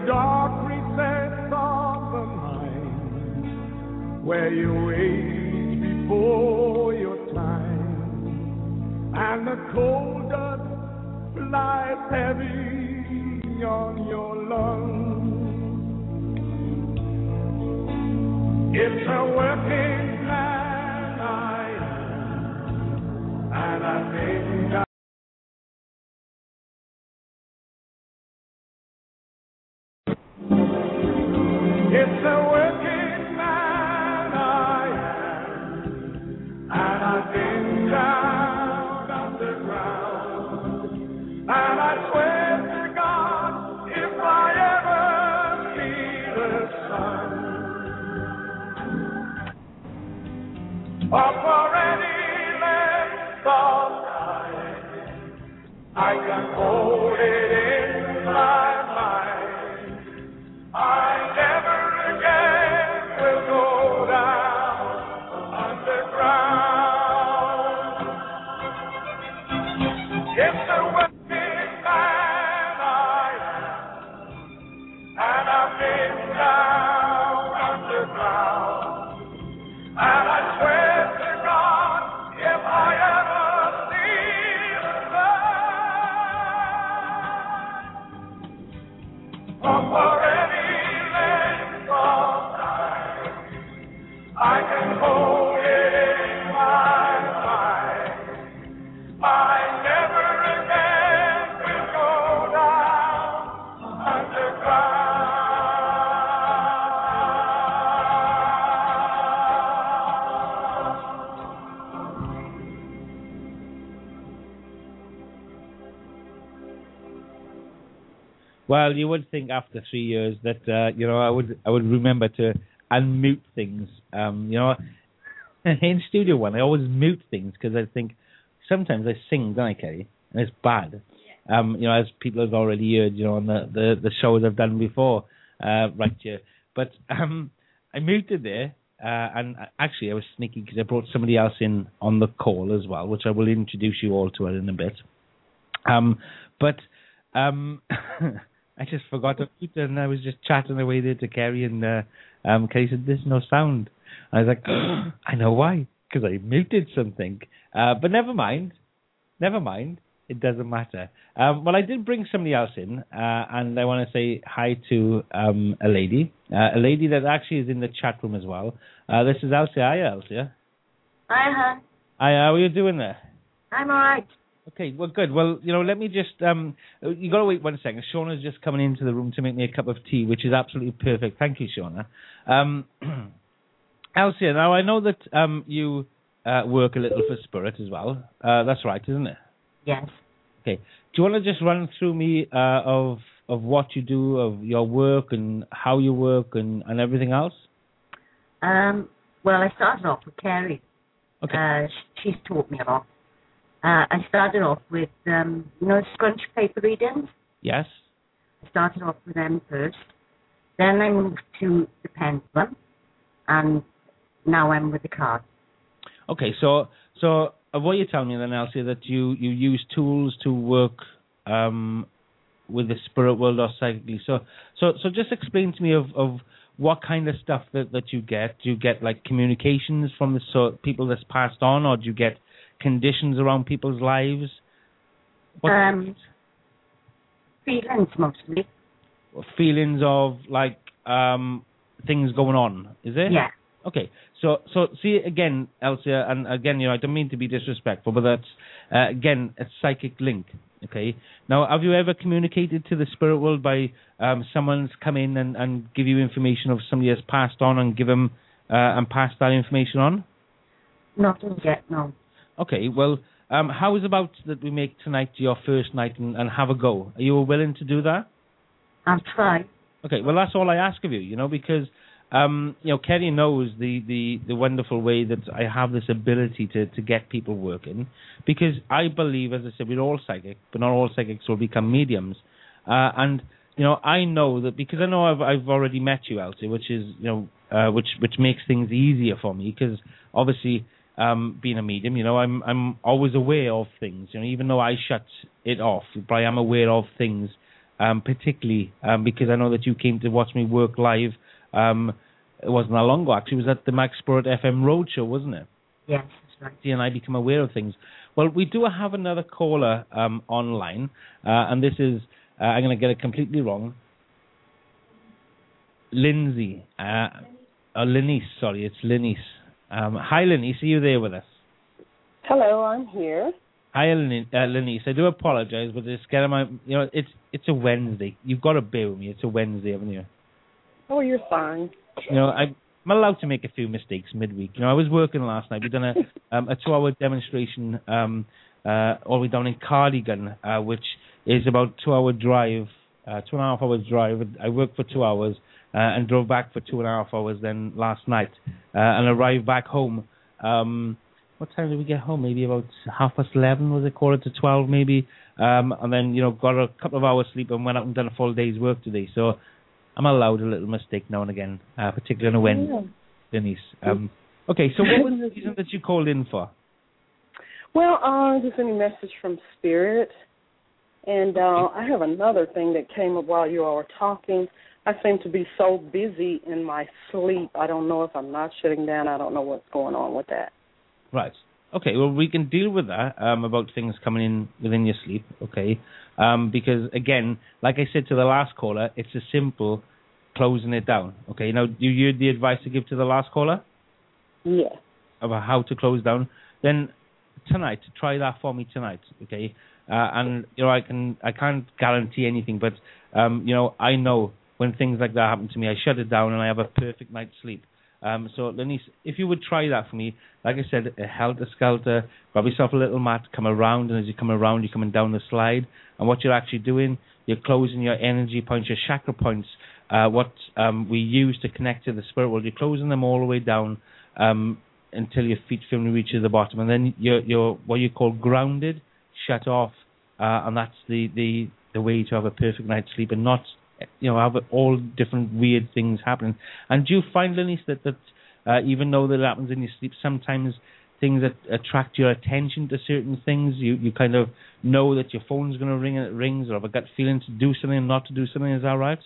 dark recess of the mind, where you wait before your time, and the cold dust lies heavy on your lungs. It's a working man I am, and I think I It's a working man I am, and I've been down underground, and I swear to God, if I ever see the sun, or for any length of time, I can hold it in my mind. I never again will go down underground. It's a working man I am, and I've been down underground, and I swear to God, if I ever see the sun, or for any length of time, I can hold it in my mind. I never again will go down underground. Well, you would think after three years that uh, you know I would I would remember to unmute things. Um, you know, in Studio One I always mute things because I think sometimes I sing, don't I, Kerry? And it's bad. Yeah. Um, you know, as people have already heard, you know, on the the, the shows I've done before, uh, right here. But um, I muted there, uh, and actually I was sneaky because I brought somebody else in on the call as well, which I will introduce you all to in a bit. Um, but um. I just forgot to mute it, and I was just chatting away there to Kerry, and uh, um, Kerry said, "There's no sound." I was like, oh, "I know why, because I muted something." Uh, but never mind, never mind. It doesn't matter. Um, well, I did bring somebody else in, uh, and I want to say hi to um, a lady, uh, a lady that actually is in the chat room as well. Uh, this is Elsie. Hi, Elsie. Hi, hon. Hi, how are you doing there? I'm all right. Okay, well, good. Well, you know, let me just, um, you got to wait one second. Shauna's just coming into the room to make me a cup of tea, which is absolutely perfect. Thank you, Shauna. Um, Elsie, now I know that um, you uh, work a little for Spirit as well. Uh, that's right, isn't it? Yes. Okay. Do you want to just run through me uh, of of what you do, of your work and how you work and, and everything else? Um, well, I started off with Kerry. Okay. Uh, she's taught me a lot. Uh, I started off with, um, you know, scrunch paper readings. Yes. I started off with them first. Then I moved to the pendulum, and now I'm with the card. Okay, so so uh, what you're telling me then, Elsie, that you, you use tools to work um, with the spirit world or psychically. So so so just explain to me of, of what kind of stuff that, that you get. Do you get like communications from the so people that's passed on, or do you get conditions around people's lives? What um, feelings mostly. Feelings of like um, things going on, is it? Yeah. Okay. So so see again, Elsie, and again, you know, I don't mean to be disrespectful, but that's uh, again a psychic link. Okay. Now, have you ever communicated to the spirit world by um, someone's come in and, and give you information of somebody has passed on and give them uh, and pass that information on? Not yet, no. Okay, well, um, how is about that we make tonight your first night and, and have a go? Are you willing to do that? I'll try. Okay, well, that's all I ask of you, you know, because, um, you know, Kerry knows the, the, the wonderful way that I have this ability to, to get people working, because I believe, as I said, we're all psychic, but not all psychics will become mediums. Uh, and, you know, I know that, because I know I've, I've already met you, Elsie, which is, you know, uh, which, which makes things easier for me, because obviously, Um, being a medium, you know, I'm I'm always aware of things. You know, even though I shut it off, but I am aware of things um, particularly um, because I know that you came to watch me work live. Um, it wasn't that long ago, actually. It was at the Max Spirit F M Roadshow, wasn't it? Yes, that's right. See, and I become aware of things. Well, we do have another caller um, online, uh, and this is, uh, I'm going to get it completely wrong, Lindsay, uh, or Lenice, sorry, it's Lenice. Um, hi, Lenice, are you there with us? Hello, I'm here. Hi, Lenice. Uh, Lenice. I do apologize, but it's getting my, you know, it's it's a Wednesday. You've got to bear with me. It's a Wednesday, haven't you? Oh, you're fine. You know, I. I'm allowed to make a few mistakes midweek. You know, I was working last night. We've done a um, a two-hour demonstration um, uh, all the way down in Cardigan, uh, which is about two-hour drive, uh, two and a half hours drive. I worked for two hours uh, and drove back for two and a half hours then last night uh, and arrived back home. Um, what time did we get home? Maybe about half past eleven, was it? Quarter to twelve, maybe. Um, and then, you know, got a couple of hours sleep and went out and done a full day's work today. So I'm allowed a little mistake now and again, uh, particularly on a Wednesday, Denise. Um, okay, so what was the reason that you called in for? Well, uh, just any message from Spirit. And uh, I have another thing that came up while you all were talking. I seem to be so busy in my sleep. I don't know if I'm not shutting down. I don't know what's going on with that. Right. Okay, well, we can deal with that, um, about things coming in within your sleep, okay? Um, because, again, like I said to the last caller, it's a simple closing it down, okay? Now, do you hear the advice to give to the last caller? Yes. About how to close down? Then tonight, try that for me tonight, okay? Uh, and, you know, I, can, I can't guarantee anything, but, um, you know, I know when things like that happen to me, I shut it down and I have a perfect night's sleep. Um, so, Lenice, if you would try that for me, like I said, a helter-skelter, grab yourself a little mat, come around, and as you come around, you're coming down the slide, and what you're actually doing, you're closing your energy points, your chakra points, uh, what um, we use to connect to the spirit world. You're closing them all the way down um, until your feet firmly reach to the bottom, and then you're, you're what you call grounded, shut off, uh, and that's the, the, the way to have a perfect night's sleep and not, you know, have all different weird things happening. And do you find, Lenice, that, that uh, even though that happens in your sleep, sometimes things that attract your attention to certain things, you, you kind of know that your phone's going to ring and it rings, or have a gut feeling to do something and not to do something, is that right?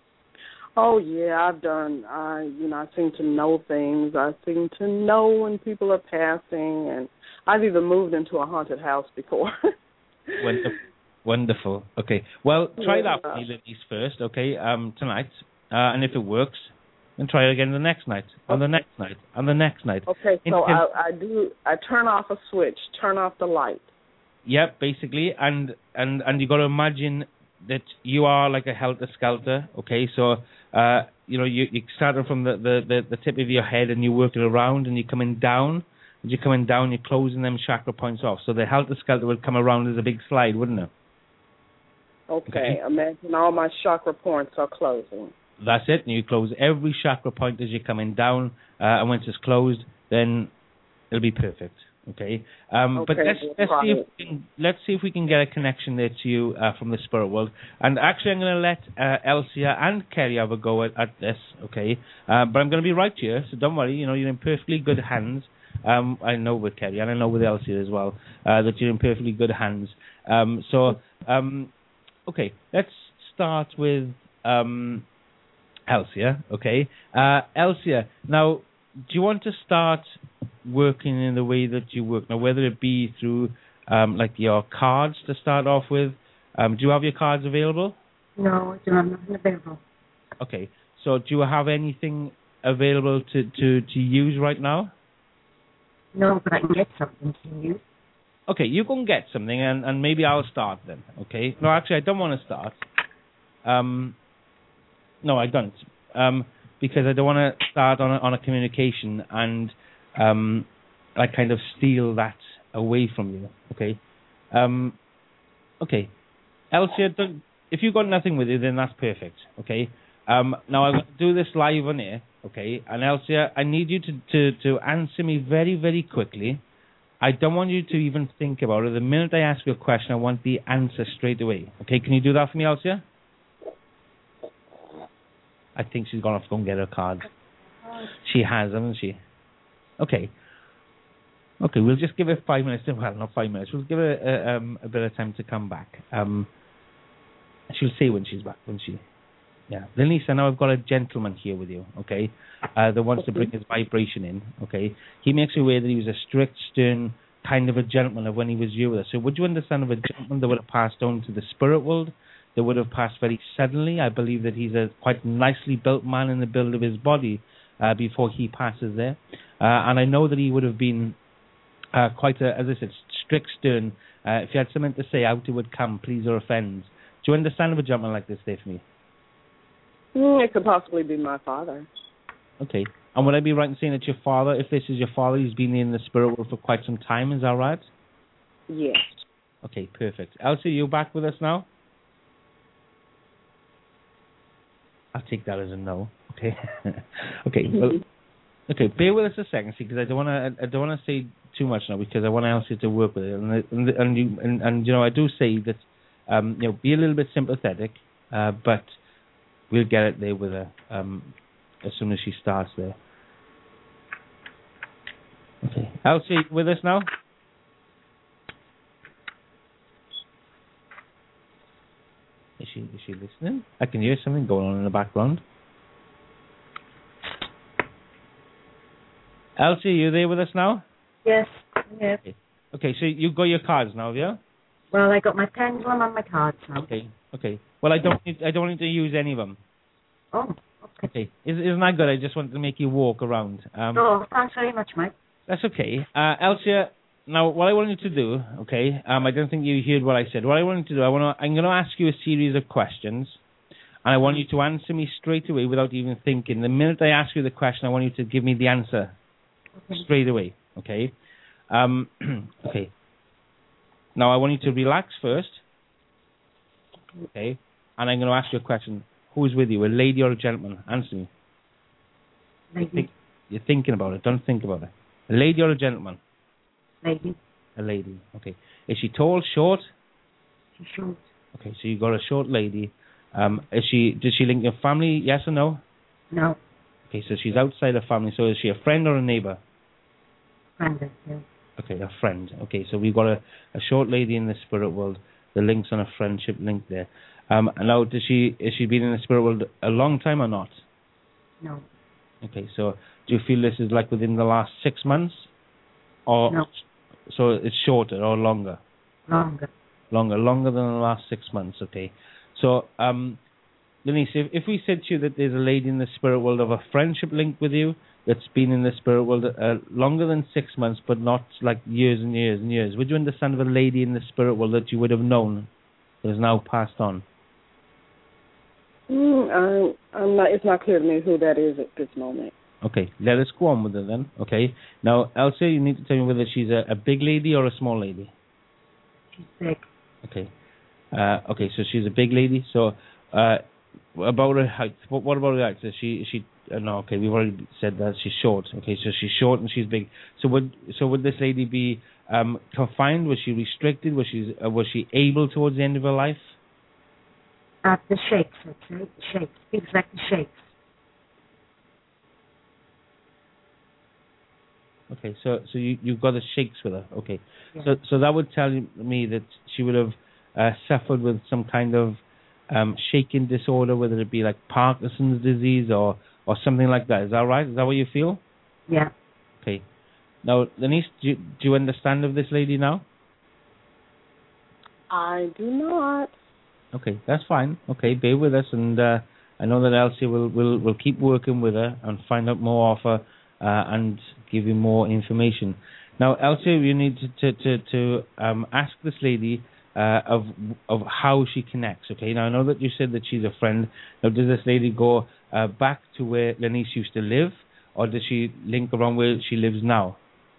Oh, yeah, I've done, I, you know, I seem to know things. I seem to know when people are passing, and I've even moved into a haunted house before. Wonderful. Wonderful. Okay. Well, try that for me, Lenice, first, okay, um, tonight. Uh, and if it works, then try it again the next night, and the next night, and the next night. Okay, so I, I do, I turn off a switch, turn off the light. Yep, basically, and, and, and you got to imagine that you are like a helter-skelter, okay? So, uh, you know, you, you started from the, the, the, the tip of your head and you're working around and you're coming down. As you're coming down, you're closing them chakra points off. So the helter-skelter would come around as a big slide, wouldn't it? Okay. okay. Imagine all my chakra points are closing. That's it. And you close every chakra point as you're coming down. Uh, and once it's closed, then it'll be perfect. Okay. Um, okay but let's let's see if we can let's see if we can get a connection there to you uh, from the spirit world. And actually, I'm going to let uh, Elsia and Kerry have a go at, at this. Okay. Uh, but I'm going to be right here, so don't worry. You know, you're in perfectly good hands. Um, I know with Kerry and I know with Elsia as well uh, that you're in perfectly good hands. Um, so, um, okay, let's start with um, Elsia. Okay. Uh, Elsia, now, do you want to start working in the way that you work now, whether it be through um, like your cards to start off with? Um, do you have your cards available? No, I don't have nothing available. Okay, so do you have anything available to, to, to use right now? No, but I can get something to use. Okay, you can get something, and, and maybe I'll start then, okay? No, actually, I don't want to start. Um, no, I don't. Um, because I don't want to start on a, on a communication and um, I kind of steal that away from you, okay? Um, okay. Elsia, don't, if you've got nothing with you, then that's perfect, okay? Um, now, I'm going to do this live on air, okay? And Elsia, I need you to, to, to answer me very, very quickly. I don't want you to even think about it. The minute I ask you a question, I want the answer straight away. Okay, can you do that for me, Elsia? I think she's gone off to go and get her card. She has, hasn't she? Okay. Okay, we'll just give her five minutes. Well, not five minutes. We'll give her a, um, a bit of time to come back. Um, She'll say when she's back, when she... Yeah. Lenise, I know I've got a gentleman here with you, okay, uh, that wants okay. to bring his vibration in, okay? He makes you aware that he was a strict, stern kind of a gentleman of when he was here with us. So would you understand of a gentleman that would have passed on to the spirit world, that would have passed very suddenly? I believe that he's a quite nicely built man in the build of his body uh, before he passes there. Uh, and I know that he would have been uh, quite, a, as I said, strict, stern. Uh, if you had something to say, out it would come, please or offend. Do you understand of a gentleman like this, Stephanie? Mm, it could possibly be my father. Okay. And would I be right in saying that your father, if this is your father, he's been in the spirit world for quite some time, is that right? Yes. Okay, perfect. Elsie, are you back with us now? I'll take that as a no. Okay. okay. Well, okay. Bear with us a second, see, because I don't want to. I don't want to say too much now because I want Elsie to work with it, and and and, you, and, and you know I do say that, um, you know, be a little bit sympathetic, uh, but we'll get it there with her um, as soon as she starts there. Okay. Elsie, with us now? Is she is she listening? I can hear something going on in the background. Elsie, are you there with us now? Yes. Yes. Okay. Okay, so you've got your cards now, have you? Well, I got my pendulum and my cards now. Okay. Okay. Well, I don't need I don't need to use any of them. Oh. Okay. Okay. Isn't, isn't that good? I just wanted to make you walk around. Um, oh, thanks very much, Mike. That's okay. Uh, Elsie, now what I want you to do, okay? Um, I don't think you heard what I said. What I want you to do, I want to, I'm going to ask you a series of questions, and I want you to answer me straight away without even thinking. The minute I ask you the question, I want you to give me the answer okay. straight away. Okay. Um, okay. Now I want you to relax first. Okay. And I'm going to ask you a question. Who is with you, a lady or a gentleman? Answer me. Lady. Think, you're thinking about it. Don't think about it. A lady or a gentleman? Lady. A lady. Okay. Is she tall, short? She's short. Okay, so you got a short lady. Um, is she? Does she link your family? Yes or no? No. Okay, so she's outside her family. So is she a friend or a neighbor? Friend. Yeah. Okay, a friend. Okay, so we've got a, a short lady in the spirit world. The links on a friendship link there. Um, now, does she? Is she been in the spirit world a long time or not? No. Okay, so do you feel this is like within the last six months, or no? So it's shorter or longer? Longer. Longer, longer than the last six months. Okay. So, um, Lenise, if, if we said to you that there's a lady in the spirit world of a friendship link with you that's been in the spirit world uh, longer than six months, but not like years and years and years, would you understand of a lady in the spirit world that you would have known that is now passed on? Mm, I'm, I'm not. It's not clear to me who that is at this moment. Okay, let us go on with it then. Okay. Now, Elsie, you need to tell me whether she's a, a big lady or a small lady. She's big. Okay. Uh, okay, so she's a big lady. So, uh, about her height. What, what about her height? Is she? Is she? Uh, no. Okay, we've already said that she's short. Okay, so she's short and she's big. So would so would this lady be um, confined? Was she restricted? Was she uh, was she able towards the end of her life? At the shakes, I'd say. The shakes. Things like the shakes. Okay, so so you you've got the shakes with her. Okay, yeah. so so that would tell me that she would have uh, suffered with some kind of um, shaking disorder, whether it be like Parkinson's disease or or something like that. Is that right? Is that what you feel? Yeah. Okay. Now, Lenise, do you, do you understand of this lady now? I do not. Okay, that's fine. Okay, bear with us, and uh, I know that Elsie will, will, will keep working with her and find out more of her uh, and give you more information. Now, Elsie, you need to to, to, to um, ask this lady uh, of of how she connects. Okay, now I know that you said that she's a friend. Now, does this lady go uh, back to where Lenise used to live, or does she link around where she lives now?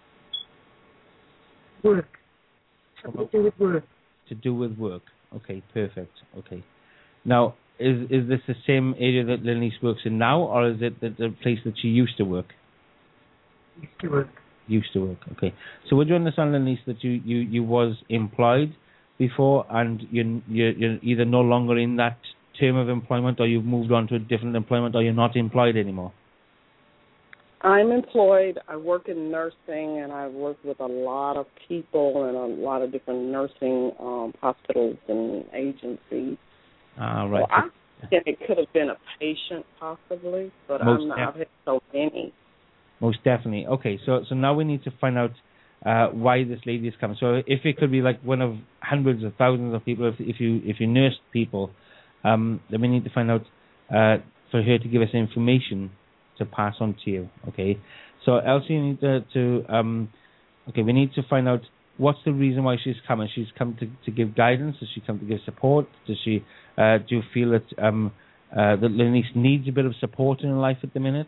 Work. Something to do with work. To do with work. Okay, perfect. Okay. Now, is is this the same area that Lenise works in now, or is it the, the place that she used to work? Used to work. Used to work. Okay. So would you understand, Lenise, that you, you, you was employed before, and you you're, you're either no longer in that term of employment, or you've moved on to a different employment, or you're not employed anymore? I'm employed. I work in nursing, and I work with a lot of people and a lot of different nursing um, hospitals and agencies. Ah, right. Well, I think it could have been a patient possibly, but Most I'm not, def- I've had so many. Most definitely. Okay, so so now we need to find out uh, why this lady is coming. So if it could be like one of hundreds of thousands of people, if if you if you nursed people, um, then we need to find out uh, for her to give us information to pass on to you. Okay, so Elsie, you need to, to um, okay, we need to find out what's the reason why she's coming. She's come to, to give guidance. Does she come to give support? Does she uh, do you feel that um, uh, that Lenise needs a bit of support in her life at the minute?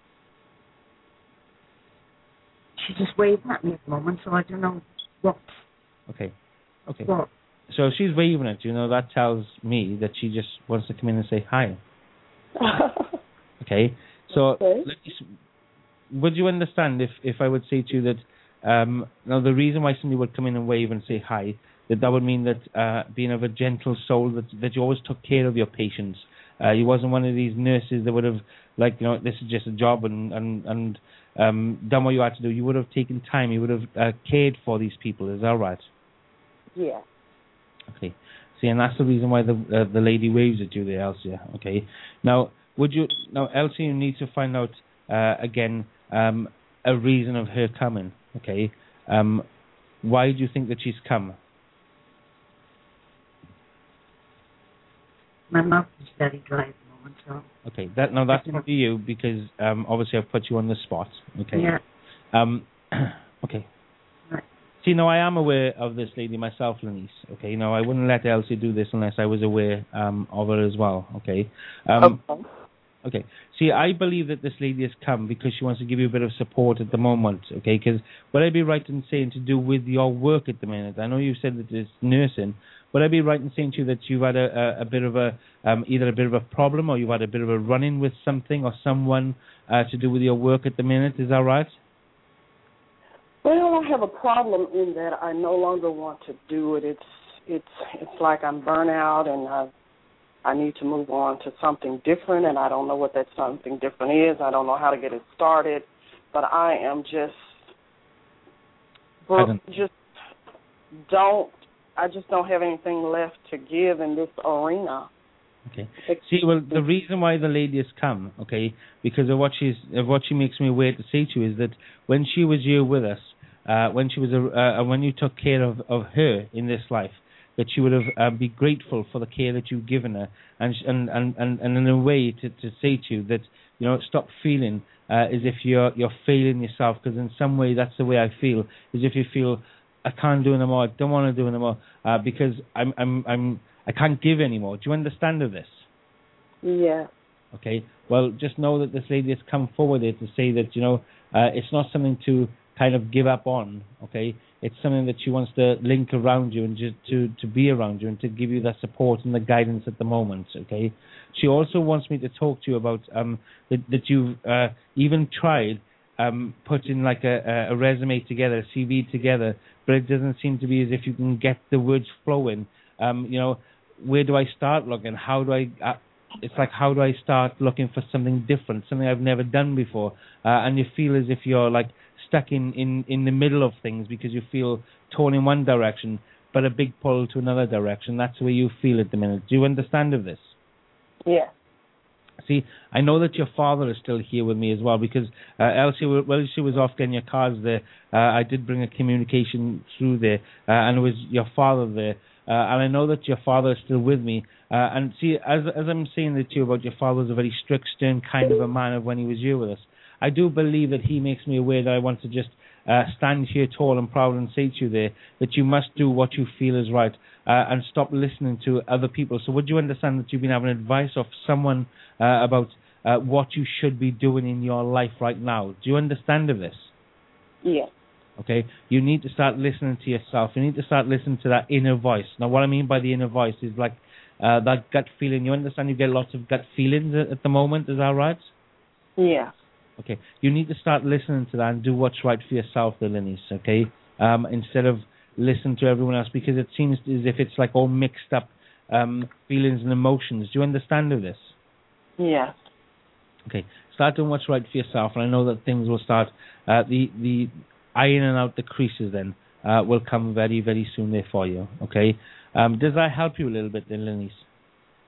She's just waving at me at the moment, so I don't know what. Okay. Okay. What? So if she's waving at you, you know, that tells me that she just wants to come in and say hi. Okay. So Okay. let's, would you understand if, if I would say to you that um, now the reason why somebody would come in and wave and say hi, that that would mean that uh, being of a gentle soul, that that you always took care of your patients. Uh, you wasn't one of these nurses that would have, like, you know, this is just a job and and and um, done what you had to do. You would have taken time. You would have uh, cared for these people. Is that right? Yeah. Okay. See, and that's the reason why the uh, the lady waves at you there, Elsie. Okay. Now, would you now, Elsie? You need to find out uh, again um, a reason of her coming. Okay. Um, why do you think that she's come? My mouth is very dry at the moment, so. Okay. That now that's not for you because um, obviously I've put you on the spot. Okay. Yeah. Um. Okay. Right. See, now I am aware of this lady myself, Lenise. Okay, now I wouldn't let Elsie do this unless I was aware um, of her as well. Okay. Um, Okay. okay. See, I believe that this lady has come because she wants to give you a bit of support at the moment. Okay, because would I be right in saying to do with your work at the minute? I know you said that it's nursing. Would I be right in saying to you that you've had a, a, a bit of a um, either a bit of a problem or you've had a bit of a run-in with something or someone uh, to do with your work at the minute? Is that right? Well, I have a problem in that I no longer want to do it. It's it's it's like I'm burnt out and I I need to move on to something different, and I don't know what that something different is. I don't know how to get it started, but I am just I don't- just don't I just don't have anything left to give in this arena. Okay. See, well, the reason why the lady has come, okay, because of what she's, of what she makes me aware to say to you is that when she was here with us, uh, when she was, a, uh, when you took care of, of her in this life, that she would have uh, be grateful for the care that you've given her, and and and and, and in a way to, to say to you that, you know, stop feeling uh, as if you're you're failing yourself, because in some way that's the way I feel, as if you feel I can't do anymore, I don't want to do anymore, uh, because I'm I'm I'm I can't give anymore. Do you understand of this? Yeah. Okay. Well, just know that this lady has come forward here to say that, you know, uh, it's not something to kind of give up on. Okay. It's something that she wants to link around you and just to, to be around you and to give you that support and the guidance at the moment. Okay. She also wants me to talk to you about um, that, that you've uh, even tried um, putting like a, a resume together, a C V together, but it doesn't seem to be as if you can get the words flowing. Um, you know, where do I start looking? How do I... Uh, it's like, how do I start looking for something different, something I've never done before? Uh, and you feel as if you're like stuck in, in, in the middle of things because you feel torn in one direction, but a big pull to another direction. That's the way you feel at the minute. Do you understand of this? Yeah. See, I know that your father is still here with me as well because uh, Elsie, while she was off getting your cards there, uh, I did bring a communication through there, uh, and it was your father there. Uh, and I know that your father is still with me. Uh, and see, as as I'm saying to you about your father was a very strict, stern kind of a man of when he was here with us, I do believe that he makes me aware that I want to just uh, stand here tall and proud and say to you there that you must do what you feel is right uh, and stop listening to other people. So would you understand that you've been having advice of someone uh, about uh, what you should be doing in your life right now? Do you understand of this? Yeah. Okay, you need to start listening to yourself. You need to start listening to that inner voice. Now, what I mean by the inner voice is like uh, that gut feeling. You understand you get lots of gut feelings at, at the moment, is that right? Yeah. Okay, you need to start listening to that and do what's right for yourself, the Lenise, okay? Um, instead of listening to everyone else, because it seems as if it's like all mixed up um, feelings and emotions. Do you understand of this? Yeah. Okay, start doing what's right for yourself, and I know that things will start, uh, the, the ironing out the creases then uh, will come very, very soon there for you, okay? Um, does that help you a little bit then, Lenise?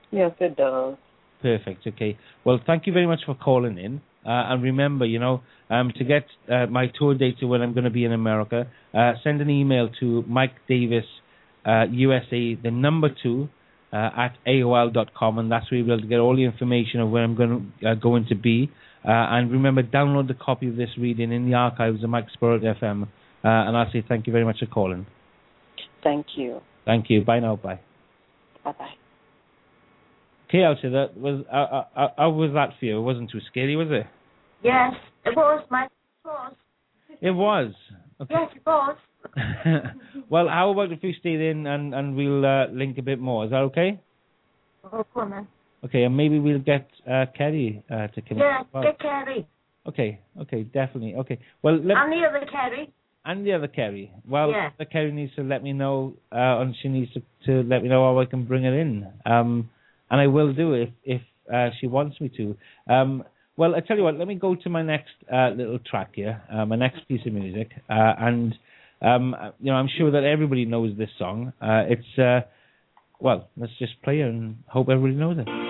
Yes, it does. Perfect. Okay. Well, thank you very much for calling in. Uh, and remember, you know, um, to get uh, my tour dates of when I'm going to be in America, uh, send an email to Mike Davis uh, U S A, the number two, uh, at A O L dot com, and that's where you'll be able to get all the information of where I'm going to, uh, going to be. Uh, and remember, download the copy of this reading in the archives of Mike Spirit F M. Uh, and I'll say thank you very much for calling. Thank you. Thank you. Bye now. Bye. Bye-bye. Okay, Elsa, that was, uh, uh, how was that for you? It wasn't too scary, was it? Yes, it was, my it was. It was. Okay. Yes, it was. Well, how about if we stay in and, and we'll uh, link a bit more? Is that okay? Oh, come on. Okay, and maybe we'll get uh, Kerry uh, to come. Yeah, well. get Kerry. Okay, okay, definitely. Okay, well, let And the other Kerry. And the other Kerry. Well, yeah. the Kerry needs to let me know, uh, and she needs to, to let me know how I can bring her in. Um, and I will do it if, if uh, she wants me to. Um, well, I tell you what, let me go to my next uh, little track here, uh, my next piece of music, uh, and um, you know, I'm sure that everybody knows this song. Uh, it's uh, well, let's just play it and hope everybody knows it.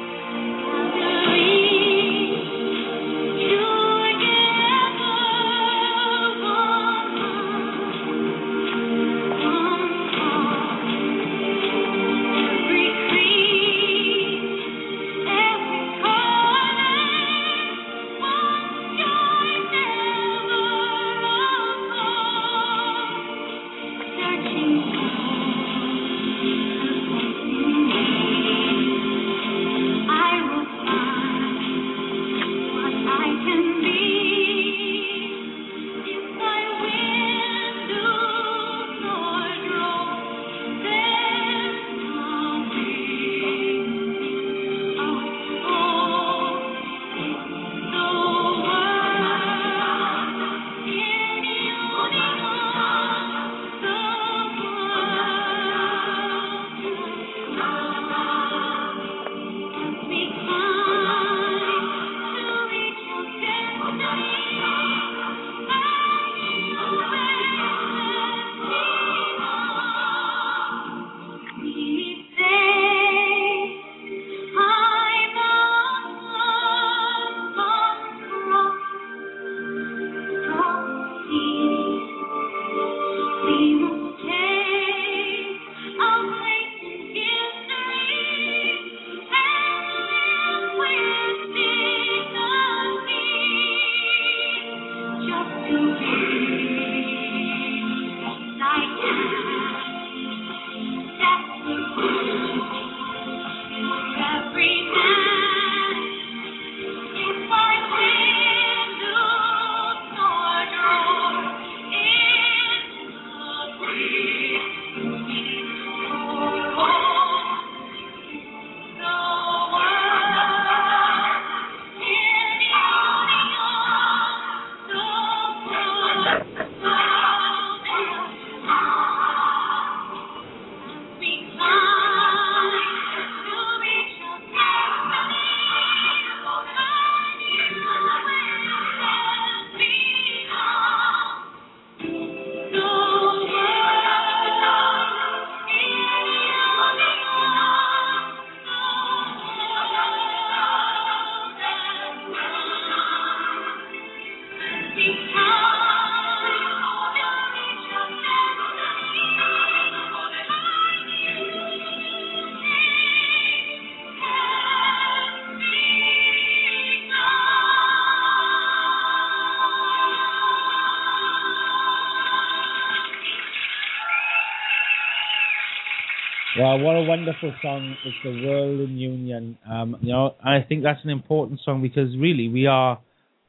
Well, what a wonderful song. It's the World in Union. Um, you know, I think that's an important song because really we are,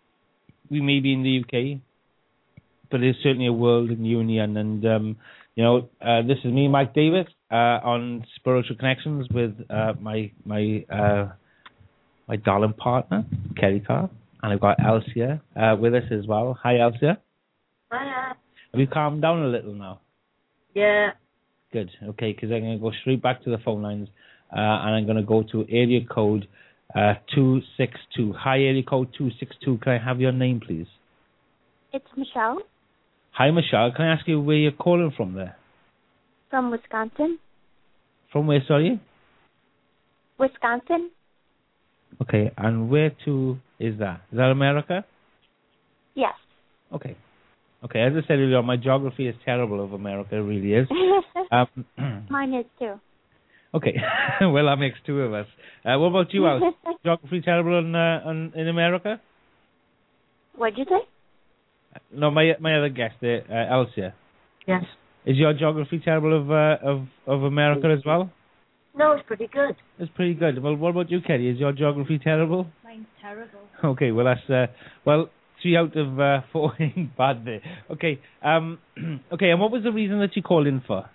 we may be in the U K, but it's certainly a world in union. And, um, you know, uh, this is me, Mike Davis, uh, on Spiritual Connections with uh, my my uh, my darling partner, Kerry Carr. And I've got Elsia uh, with us as well. Hi, Elsia. Hiya. Have you calmed down a little now? Yeah. Good. Okay, because I'm going to go straight back to the phone lines, uh, and I'm going to go to area code uh, two six two. Hi, area code two six two. Can I have your name, please? It's Michelle. Hi, Michelle. Can I ask you where you're calling from there? From Wisconsin. From where, sorry? Wisconsin. Okay, and where to is that? Is that America? Yes. Okay. Okay, as I said earlier, my geography is terrible of America, it really is. um, Mine is too. Okay, well, that makes two of us. Uh, what about you, Alice? Geography terrible in, uh, in, in America? What'd you say? No, my my other guest, uh, uh, Elsia. Yes. Is your geography terrible of uh, of of America as well? No, it's pretty good. It's pretty good. Well, what about you, Kelly? Is your geography terrible? Mine's terrible. Okay, well that's uh, well three out of uh, four ain't bad there. Okay, um, okay, and what was the reason that you called in for?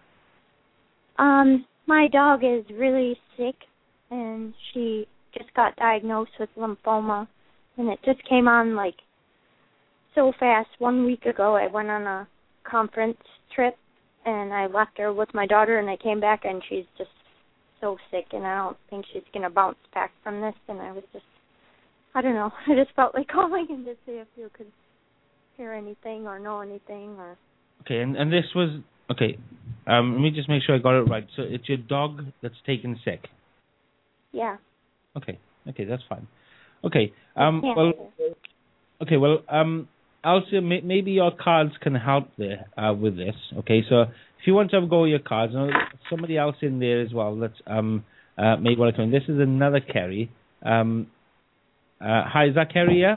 Um, my dog is really sick, and she just got diagnosed with lymphoma, and it just came on like so fast. One week ago, I went on a conference trip, and I left her with my daughter, and I came back, and she's just so sick, and I don't think she's going to bounce back from this, and I was just, I don't know, I just felt like calling in to see if you could hear anything or know anything. Or Okay, and, and this was, okay, um, let me just make sure I got it right. So it's your dog that's taken sick? Yeah. Okay, okay, that's fine. Okay, um, well, okay, well, um, Elsa, may, maybe your cards can help there uh, with this. Okay, so if you want to have a go at your cards, I know there's somebody else in there as well that's um, uh, maybe want to come in. This is another Kerry. Um, uh, hi, is that Kerry? Yeah.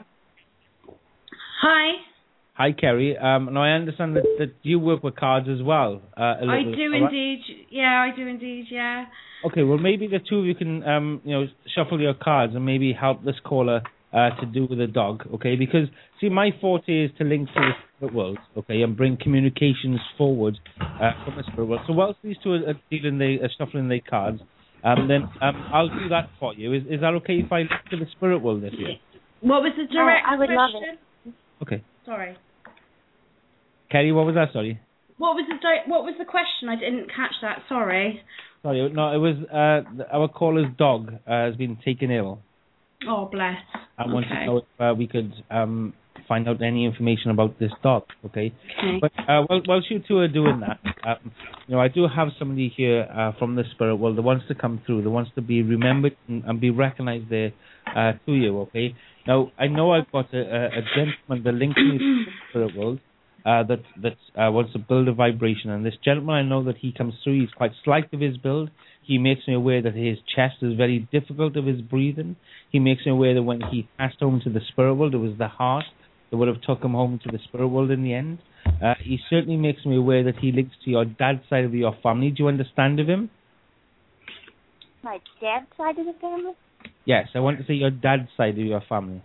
Hi. Hi, Kerry. Um, now I understand that, that you work with cards as well. Uh, a I little, do right? indeed. Yeah, I do indeed. Yeah. Okay, well maybe the two of you can, um, you know, shuffle your cards and maybe help this caller uh, to do with the dog. Okay, because see, my forte is to link to the spirit world. Okay, and bring communications forward uh, from the spirit world. So whilst these two are dealing, they are shuffling their cards, um, then um, I'll do that for you. Is is that okay if I link to the spirit world this year? What was the direct oh, I would question? love it. Okay. Sorry. Kerry, what was that? Sorry. What was the di- what was the question? I didn't catch that. Sorry. Sorry, no, it was uh, our caller's dog uh, has been taken ill. Oh, bless. I okay. want to know if uh, we could um, find out any information about this dog, okay? Okay. But uh, while, while you two are doing that, um, you know, I do have somebody here uh, from the spirit world that wants to come through, that wants to be remembered and, and be recognized there uh, to you, okay? Now, I know I've got a, a, a gentleman that links me to the spirit world uh, that that uh, wants to build a vibration, and this gentleman, I know that he comes through. He's quite slight of his build. He makes me aware that his chest is very difficult of his breathing. He makes me aware that when he passed home to the spirit world, it was the heart that would have took him home to the spirit world in the end. Uh, he certainly makes me aware that he links to your dad's side of your family. Do you understand of him? My dad's side of the family? Yes, I want to say your dad's side of your family.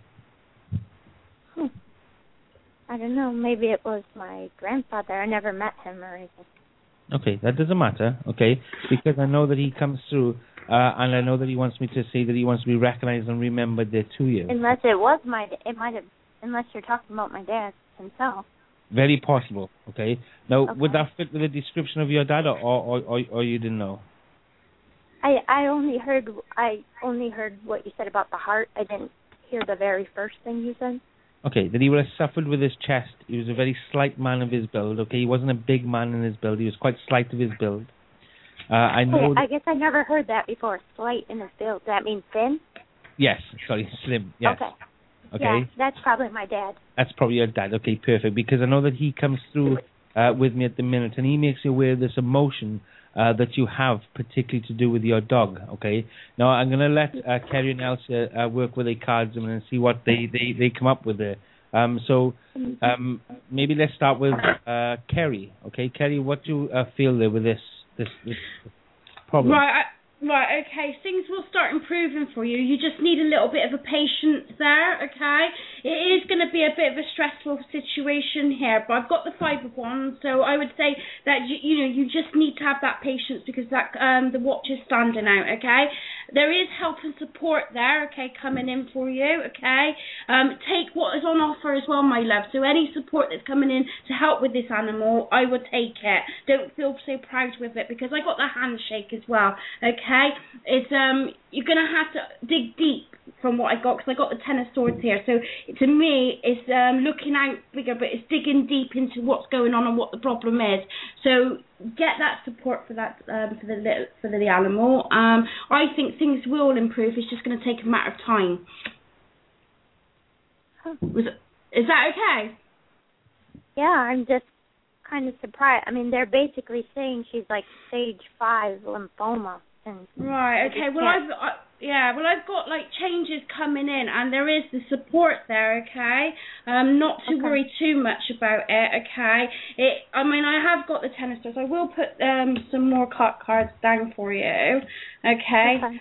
Hmm. I don't know. Maybe it was my grandfather. I never met him or anything. Okay, that doesn't matter, okay, because I know that he comes through, uh, and I know that he wants me to say that he wants to be recognized and remembered there to you. Unless it was my, it might have, unless you're talking about my dad himself. Very possible, okay. Now, Okay. would that fit with the description of your dad, or or, or, or you didn't know? I I only heard I only heard what you said about the heart. I didn't hear the very first thing you said. Okay, that he would have suffered with his chest. He was a very slight man of his build, okay? He wasn't a big man in his build. He was quite slight of his build. Uh, I know... Wait, I guess I never heard that before. Slight in his build. Does that mean thin? Yes, sorry, slim, yes. Okay. Okay? Yeah, that's probably my dad. That's probably your dad. Okay, perfect. Because I know that he comes through uh, with me at the minute, and he makes you aware of this emotion uh, that you have, particularly to do with your dog, okay? Now, I'm going to let uh, Kerry and Elsa uh, work with their cards and see what they, they, they come up with there. Um, so um, maybe let's start with uh, Kerry, okay? Kerry, what do you uh, feel there with this, this, this problem? Right, I, right, okay. Things will start improving for you. You just need a little bit of a patience there, okay? It is going to be a bit of a stressful situation here, but I've got the five of wands, so I would say that you, you know you just need to have that patience because that um, the watch is standing out, okay? There is help and support there, okay, coming in for you, okay? Um, take what is on offer as well, my love. So any support that's coming in to help with this animal, I would take it. Don't feel so proud with it because I got the handshake as well, okay? It's um, you're gonna have to dig deep from what I got because I got the Ten of Swords here. So to me, it's um, looking out bigger, but it's digging deep into what's going on and what the problem is. So get that support for that um, for the little, for the animal. Um, I think things will improve. It's just going to take a matter of time. Was it, is that okay? Yeah, I'm just kind of surprised. I mean, they're basically saying she's like stage five lymphoma. And right. Okay. Well, I've I, yeah. Well, I've got like changes coming in, and there is the support there. Okay. Um, not to okay. worry too much about it. Okay. It. I mean, I have got the tennis stars. I will put um some more card cards down for you. Okay. okay.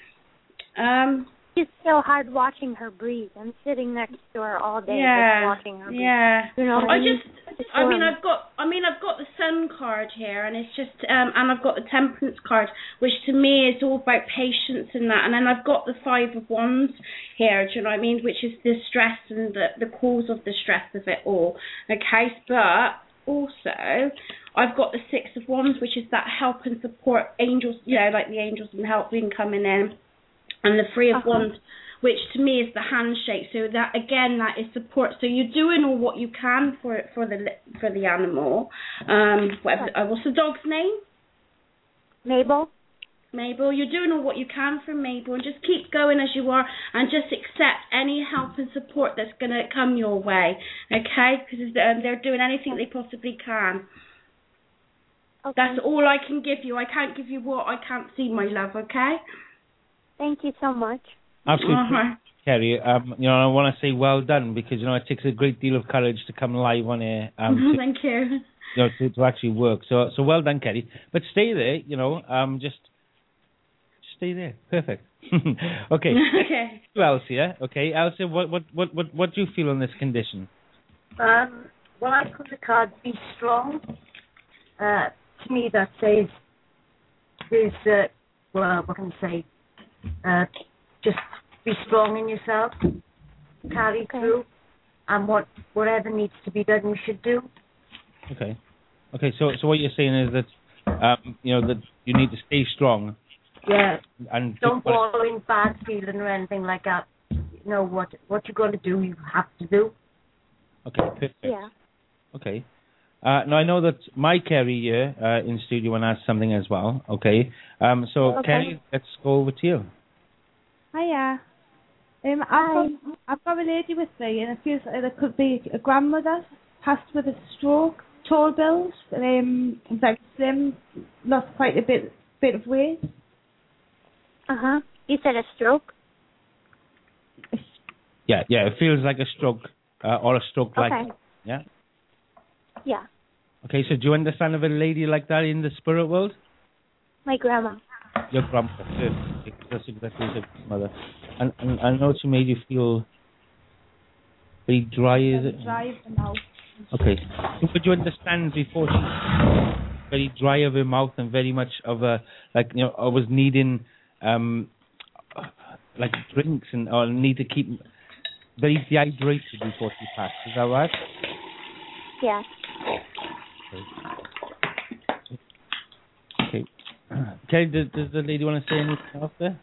Um. It's so hard watching her breathe. I'm sitting next to her all day yeah, just watching her breathe. Yeah. You know, I just I mean I've got I mean I've got the sun card here, and it's just um and I've got the temperance card, which to me is all about patience and that, and then I've got the five of wands here, do you know what I mean, which is the stress and the the cause of the stress of it all. Okay, but also I've got the six of wands, which is that help and support, angels, you know, like the angels and helping coming in. And the Three of uh-huh. Wands, which to me is the handshake. So that again, that is support. So you're doing all what you can for for the for the animal. Um, whatever, uh, what's the dog's name? Mabel. Mabel, you're doing all what you can for Mabel, and just keep going as you are, and just accept any help and support that's going to come your way. Okay, because um, they're doing anything they possibly can. Okay. That's all I can give you. I can't give you what I can't see, my love. Okay. Thank you so much. Absolutely, uh-huh. Kerry. Um, you know, I want to say well done, because you know it takes a great deal of courage to come live on air. Um, to, Thank you. You know, to, to actually work. So, so well done, Kerry. But stay there. You know, um, just stay there. Perfect. okay. Okay. Elsie, yeah? Okay, Elsie, what, what, what, what, what do you feel on this condition? Um. Well, I put the card "Be Strong." Uh, to me, that says there's uh, well, what can I say? Uh, just be strong in yourself, carry okay. through, and what whatever needs to be done, you should do. Okay, okay. So, so what you're saying is that, um, you know, that you need to stay strong. Yeah. And don't wallow in bad feeling or anything like that. You know what what you're going to do, you have to do. Okay. Perfect. Yeah. Okay. Uh, now, I know that my Kerry here uh, in studio want to ask something as well, okay? Um, so, okay. Kerry, let's go over to you. Hiya. Um, I've, got, I've got a lady with me, and it feels like there could be a grandmother passed with a stroke, tall build, um, very slim, lost quite a bit bit of weight. Uh-huh. You said a stroke? Yeah, yeah, it feels like a stroke, uh, or a stroke-like. Okay. Yeah? Yeah. Okay, so do you understand of a lady like that in the spirit world? My grandma. Your grandma. That's exactly your mother. And, and I know she made you feel very dry, is it? Dry of the mouth. Okay. But you understand before she very dry of her mouth and very much of a, like, you know, I was needing, um, like drinks and, or need to keep very dehydrated before she passed. Is that right? Yeah. Okay. Okay, does, does the lady want to say anything else there?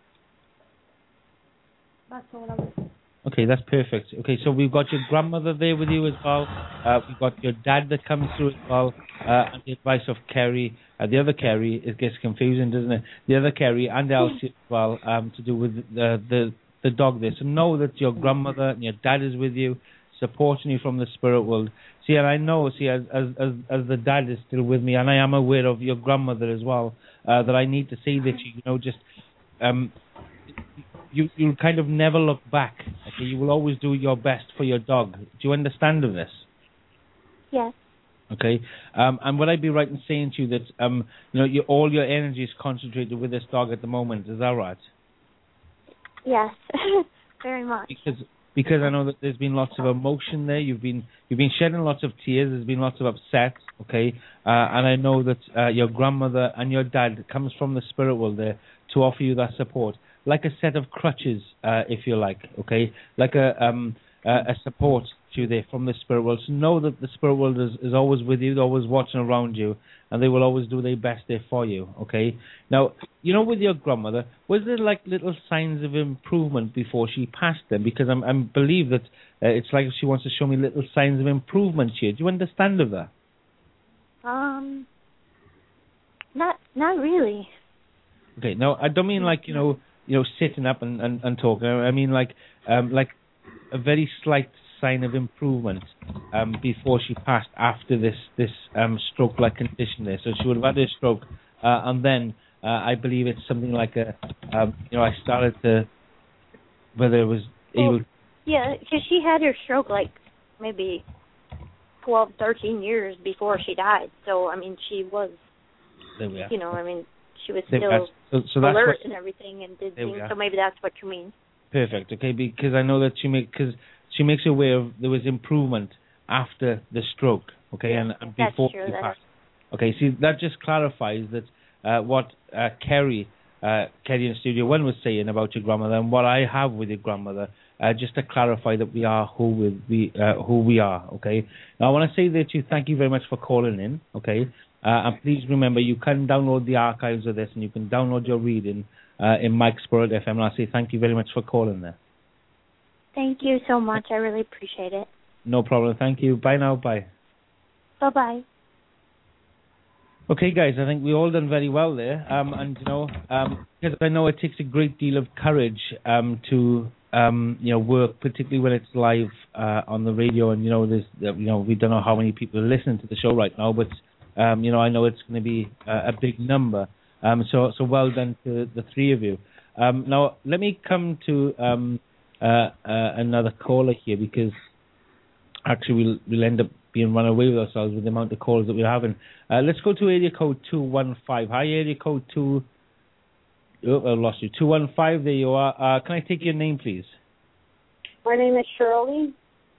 That's all I was. Okay, that's perfect. Okay, so we've got your grandmother there with you as well. Uh, we've got your dad that comes through as well. Uh, and the advice of Kerry. Uh, the other Kerry, it gets confusing, doesn't it? The other Kerry and Elsie as well, um, to do with the, the, the dog there. So know that your grandmother and your dad is with you, supporting you from the spirit world. See, and I know, see, as as as, as the dad is still with me, and I am aware of your grandmother as well, uh, that I need to say that you, you know, just um, you you'll kind of never look back. Okay, you will always do your best for your dog. Do you understand of this? Yes. Okay, um, and would I be right in saying to you that um, you know, you, all your energy is concentrated with this dog at the moment? Is that right? Yes, very much. Because because I know that there's been lots of emotion there. You've been you've been shedding lots of tears. There's been lots of upset. Okay, uh, and I know that uh, your grandmother and your dad comes from the spirit world there to offer you that support, like a set of crutches, uh, if you like. Okay, like a um uh, a support to you there from the spirit world. So know that the spirit world is, is always with you, always watching around you, and they will always do their best there for you. Okay. Now, you know, with your grandmother, was there like little signs of improvement before she passed them? Because I'm, I believe that uh, it's like she wants to show me little signs of improvement here. Do you understand of that? Um, Not not really. Okay, no, I don't mean like, you know, you know, sitting up and, and, and talking. I mean like um, like a very slight sign of improvement um, before she passed after this, this um, stroke-like condition there. So she would have had a stroke, uh, and then uh, I believe it's something like a, um, you know, I started to, whether it was able... Well, yeah, because she had her stroke like maybe twelve, thirteen years before she died. So, I mean, she was, there we are. you know, I mean, she was There we still are. So, so that's alert what, and everything and did there we things. are. So maybe that's what you mean. Perfect. Okay, because I know that she make because she makes you aware of there was improvement after the stroke. Okay, Yeah, and, and that's before true, she that passed. Okay, see that just clarifies that uh, what uh, Kerry, uh, Kerry in Studio One was saying about your grandmother and what I have with your grandmother. Uh, just to clarify that we are who we, we uh, who we are. Okay. Now I want to say that you thank you very much for calling in. Okay. Uh, and please remember you can download the archives of this and you can download your reading uh, in Mike Spirit F M. And I say thank you very much for calling there. Thank you so much. I really appreciate it. No problem. Thank you. Bye now. Bye. Bye bye. Okay, guys, I think we all done very well there. Um, and, you know, um, because I know it takes a great deal of courage um, to, um, you know, work, particularly when it's live uh, on the radio. And, you know, there's, uh, you know, we don't know how many people are listening to the show right now, but, um, you know, I know it's going to be uh, a big number. Um, so, so well done to the three of you. Um, now, let me come to um, uh, uh, another caller here because actually we'll, we'll end up being run away with ourselves with the amount of calls that we're having. Uh, let's go to area code two one five. Hi, area code two. Oh, I lost you. two one five, there you are. Uh, can I take your name, please? My name is Shirley.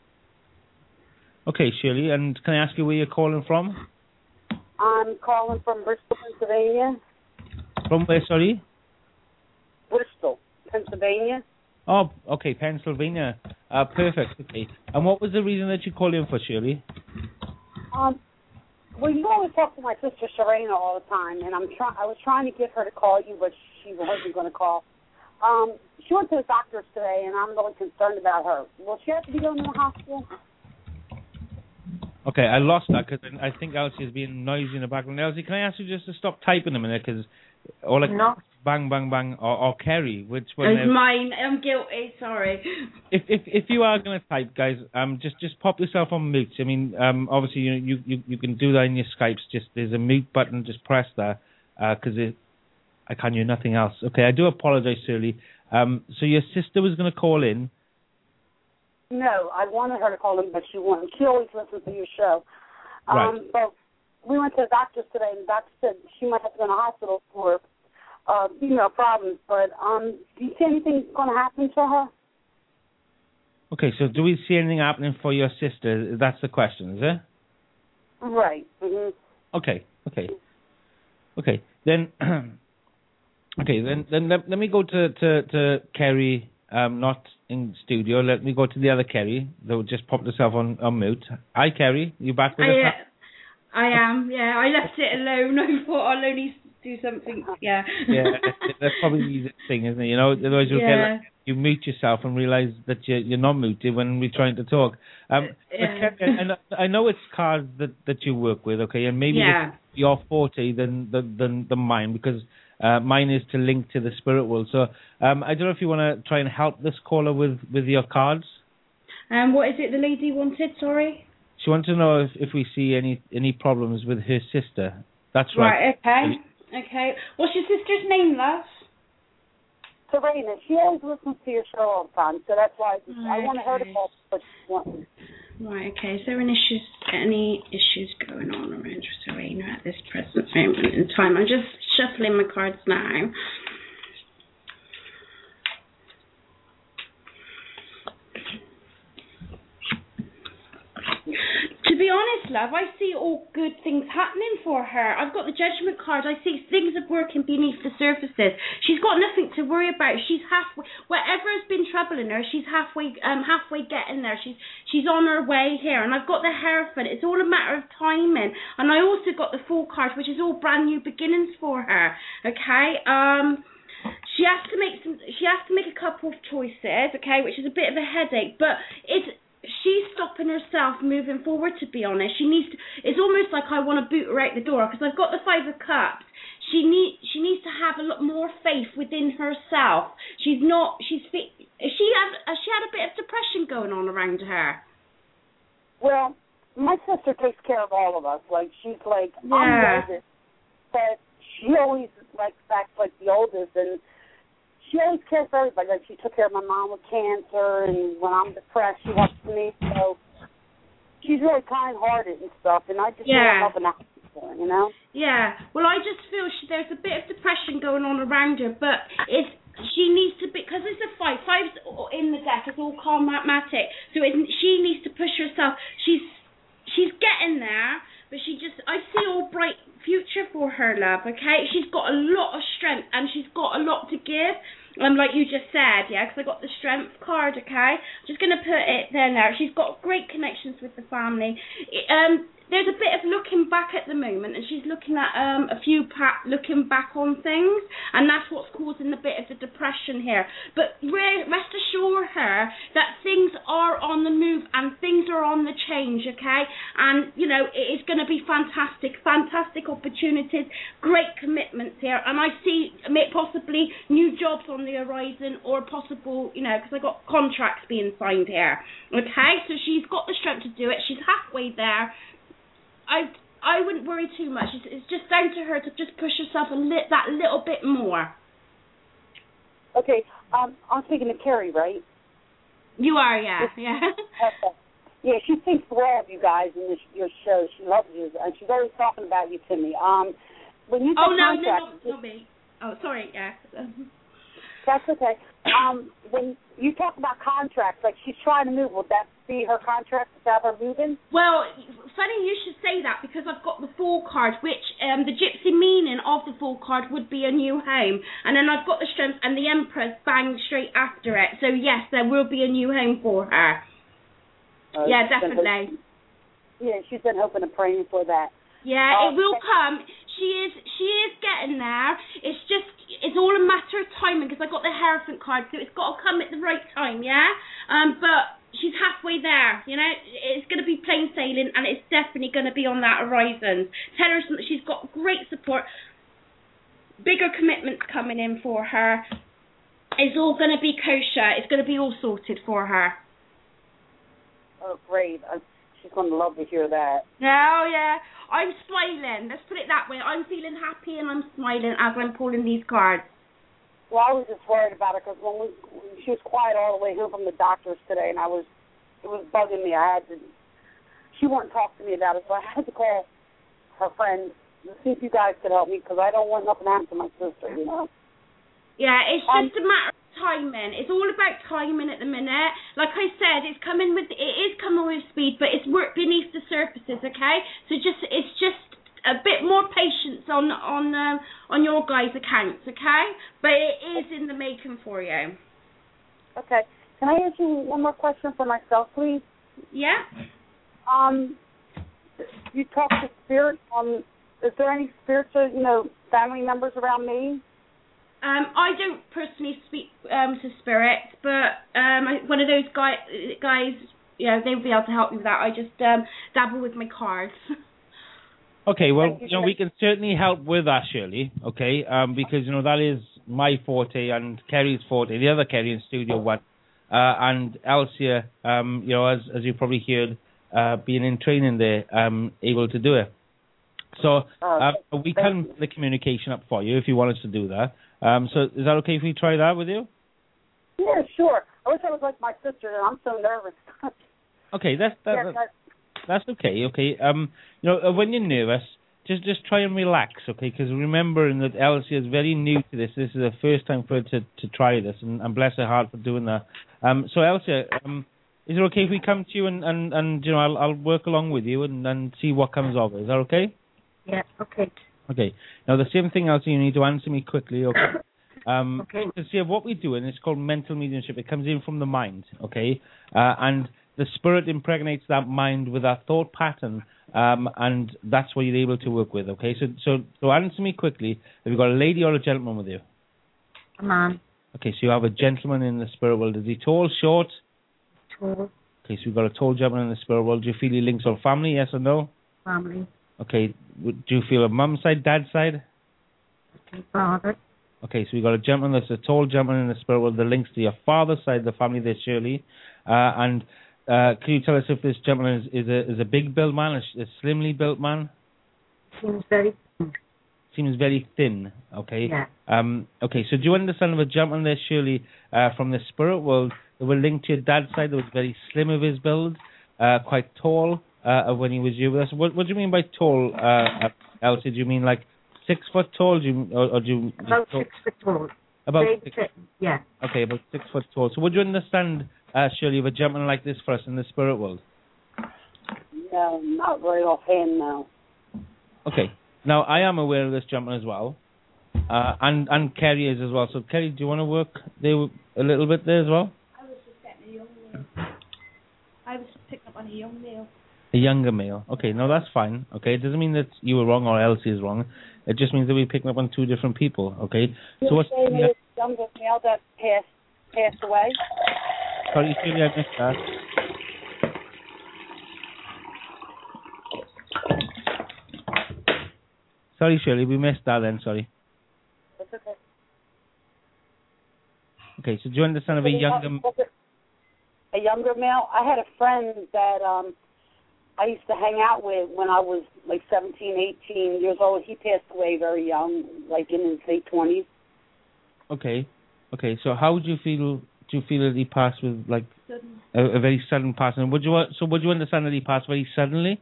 Okay, Shirley, and can I ask you where you're calling from? I'm calling from Bristol, Pennsylvania. From where, sorry? Bristol, Pennsylvania. Oh, okay, Pennsylvania. Uh, perfect, okay. And what was the reason that you called in for, Shirley? Um, well, you always talk to my sister Serena all the time, and I'm trying. I was trying to get her to call you, but she wasn't going to call. Um, she went to the doctor's today, and I'm really concerned about her. Will she have to be going to the hospital? Okay, I lost that because I think Elsie is being noisy in the background. Elsie, can I ask you just to stop typing a minute? Because all like no. bang, bang, bang, or, or Kerry, which one? It's mine. I'm guilty. Sorry. If if if you are going to type, guys, um, just just pop yourself on mute. I mean, um, obviously you you you, you can do that in your Skypes. Just there's a mute button. Just press that because uh, it I can't hear nothing else. Okay, I do apologize, Shirley. Um, so your sister was going to call in. No, I wanted her to call in, but she wouldn't. She always listens to your show. Um, Right. But we went to the doctor's today, and the doctor said she might have to go to the hospital for uh, female problems. But um, do you see anything going to happen to her? Okay, so do we see anything happening for your sister? That's the question, is it? Right. Mm-hmm. Okay, okay, okay. Then, okay, then then let, let me go to to, to Kerry. Um, not in studio. Let me go to the other Kerry. That just popped herself on, on mute. Hi, Kerry. You back with I, us? uh, I am. Yeah, I left it alone. I thought I'll only do something. Yeah. Yeah, that's probably the easiest thing, isn't it? You know, otherwise you'll Yeah. get like, you mute yourself and realize that you're, you're not muted when we're trying to talk. Um, Yeah. but Kerry, and I know it's cards that, that you work with, okay, and maybe Yeah. it's your forte than than than, than mine because. Uh, mine is to link to the spirit world. So um, I don't know if you want to try and help this caller with, with your cards. Um, what is it the lady wanted? Sorry. She wants to know if, if we see any any problems with her sister. That's right. Right. Okay. Okay. What's your sister's name, love? Serena, she always listens to your show all the time, so that's why I, I wanted her to call, but she won't. Right, okay. Is there any issues, any issues going on around Serena at this present moment in time? I'm just shuffling my cards now. To be honest, love, I see all good things happening for her. I've got the judgment card. I see things are working beneath the surfaces. She's got nothing to worry about. She's halfway. Whatever has been troubling her, she's halfway. Um, halfway getting there. She's she's on her way here. And I've got the Hierophant. It's all a matter of timing. And I also got the Fool card, which is all brand new beginnings for her. Okay. Um. She has to make some. She has to make a couple of choices. Okay, which is a bit of a headache, but it's. She's stopping herself moving forward, to be honest. She needs to, it's almost like I want to boot her out the door because I've got the Five of Cups. she need she needs to have a lot more faith within herself. She's not. She's she had she had a bit of depression going on around her. Well, my sister takes care of all of us. Like she's like Yeah. I'm the oldest, but she always like acts like the oldest, and she always cares for everybody. Like she took care of my mom with cancer, and when I'm depressed, she helps me. So she's really kind-hearted and stuff, and I just Yeah. want helping out for her, you know. Yeah. Well, I just feel she, there's a bit of depression going on around her, but it's she needs to be, because it's a five. Five's in the deck. It's all karmatic, so it, she needs to push herself. She's she's getting there, but she just I see all bright future for her, love. Okay, she's got a lot of strength and she's got a lot to give. Um, like you just said, yeah, because I got the strength card, okay? Just going to put it there now. She's got great connections with the family. It, um, there's a bit of looking back at the moment, and she's looking at um, a few pa- looking back on things, and that's what's causing a bit of the depression here. But re- rest assure her that things are on the move and things are on the change, okay? And, you know, it is going to be fantastic, fantastic opportunities, great commitments here, and I see possibly new jobs on the horizon, or possible, you know, because I got contracts being signed here, okay? So she's got the strength to do it. She's halfway there. I I wouldn't worry too much. It's, it's just down to her to just push herself a li- that little bit more. Okay, um, I'm speaking to Carrie, right? You are, yeah, yeah. Okay. Yeah, she thinks well of you guys in this, your show. She loves you, and she's always talking about you to me. Um, when you oh take no, contracts, no, no, not me. Oh, sorry, yeah. That's okay. Um, when you talk about contracts, like she's trying to move, would that be her contract to have her moving? Well, funny you should say that, because I've got the Fool card, which um, the gypsy meaning of the Fool card would be a new home. And then I've got the Strength and the Empress bang straight after it. So yes, there will be a new home for her. Uh, yeah, definitely. Hoping, yeah, she's been hoping and praying for that. Yeah, uh, it will come. She is she is getting there. It's just, it's all a matter of timing, because I got the Hierophant card, so it's got to come at the right time, yeah? Um, but she's halfway there, you know? It's going to be plain sailing, and it's definitely going to be on that horizon. Tell her that she's got great support, bigger commitments coming in for her. It's all going to be kosher. It's going to be all sorted for her. Oh, great. Uh, she's going to love to hear that. Oh, yeah. I'm smiling. Let's put it that way. I'm feeling happy and I'm smiling as I'm pulling these cards. Well, I was just worried about her because when we, she was quiet all the way home from the doctor's today, and I was, it was bugging me. I had to, she wouldn't talk to me about it, so I had to call her friend to see if you guys could help me, because I don't want nothing to happen to my sister, you know? Yeah, it's Um, just a matter of timing. It's all about timing at the minute. Like I said, it's coming with, it is coming with speed, but it's work beneath the surfaces, okay? So just, it's just a bit more patience on on um, on your guys' accounts, okay? But it is in the making for you. Okay. Can I ask you one more question for myself, please? Yeah. Um, you talk to spirit. Um, is there any spiritual, you know, family members around me? Um, I don't personally speak um, to spirits, but um, one of those guy, guys, you know, they'll be able to help me with that. I just um, dabble with my cards. Okay, well, you know, we can certainly help with that, Shirley, okay, um, because, you know, that is my forte and Kerry's forte, the other Kerry in Studio One, uh, and Elsia, um, you know, as as you probably heard, uh, being in training there, um, able to do it. So uh, we can put the communication up for you if you want us to do that. Um, so is that okay if we try that with you? Yeah, sure. I wish I was like my sister. I'm so nervous. Okay, that's that, yeah, that, that, that's okay. Okay, um, you know, uh, when you're nervous, just just try and relax. Okay, because remembering that Elsie is very new to this. This is the first time for her to, to try this, and, and bless her heart for doing that. Um, so Elsie, um, is it okay if we come to you and, and, and you know I'll I'll work along with you and, and see what comes of it? Is that okay? Yeah. Okay. Okay. Now the same thing, Elsie. You need to answer me quickly. Okay. Um, okay. To see what we do, and it's called mental mediumship. It comes in from the mind. Okay. Uh, and the spirit impregnates that mind with that thought pattern, um, and that's what you're able to work with. Okay. So so so answer me quickly. Have you got a lady or a gentleman with you? A man. Okay. So you have a gentleman in the spirit world. Is he tall, short? Tall. Okay. So we've got a tall gentleman in the spirit world. Do you feel he links on family? Yes or no? Family. Okay. Do you feel a mum side, dad side? Father. Okay, so we've got a gentleman that's a tall gentleman in the spirit world that links to your father's side of the family there, Shirley. Uh, and uh, can you tell us if this gentleman is, is, a, is a big built man, a, a slimly built man? Seems very thin. Seems very thin, okay? Yeah. Um, okay, so do you understand of a gentleman there, Shirley, uh, from the spirit world that were linked to your dad's side that was very slim of his build, uh, quite tall uh, when he was here with us? What, what do you mean by tall, uh, Elsie? Do you mean like six foot tall? Do you, or, or do you, About tall? six foot tall. About Very six, thin, yeah. Okay, about six foot tall. So would you understand, uh, Shirley, of a gentleman like this for us in the spirit world? No, not very offhand, no. Okay. Now, I am aware of this gentleman as well, uh, and, and Kerry is as well. So, Kerry, do you want to work there a little bit there as well? I was just getting a young male. I was just picking up on a young male. A younger male. Okay, no, that's fine. Okay, it doesn't mean that you were wrong or Elsie is wrong. It just means that we're picking up on two different people, okay? You're so what's saying the... this younger male that passed, passed away? Sorry, Shirley, I missed that. Sorry, Shirley, we missed that then, sorry. That's okay. Okay, so do you understand of a younger... A younger male? I had a friend that um I used to hang out with when I was like seventeen, eighteen years old. He passed away very young, like in his late twenties. Okay, okay, so how would you feel, do you feel that he passed with like a, a very sudden passing? Would you, so would you understand that he passed very suddenly?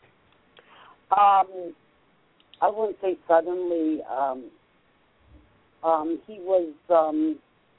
Um, I wouldn't say suddenly. Um, um, he was, um,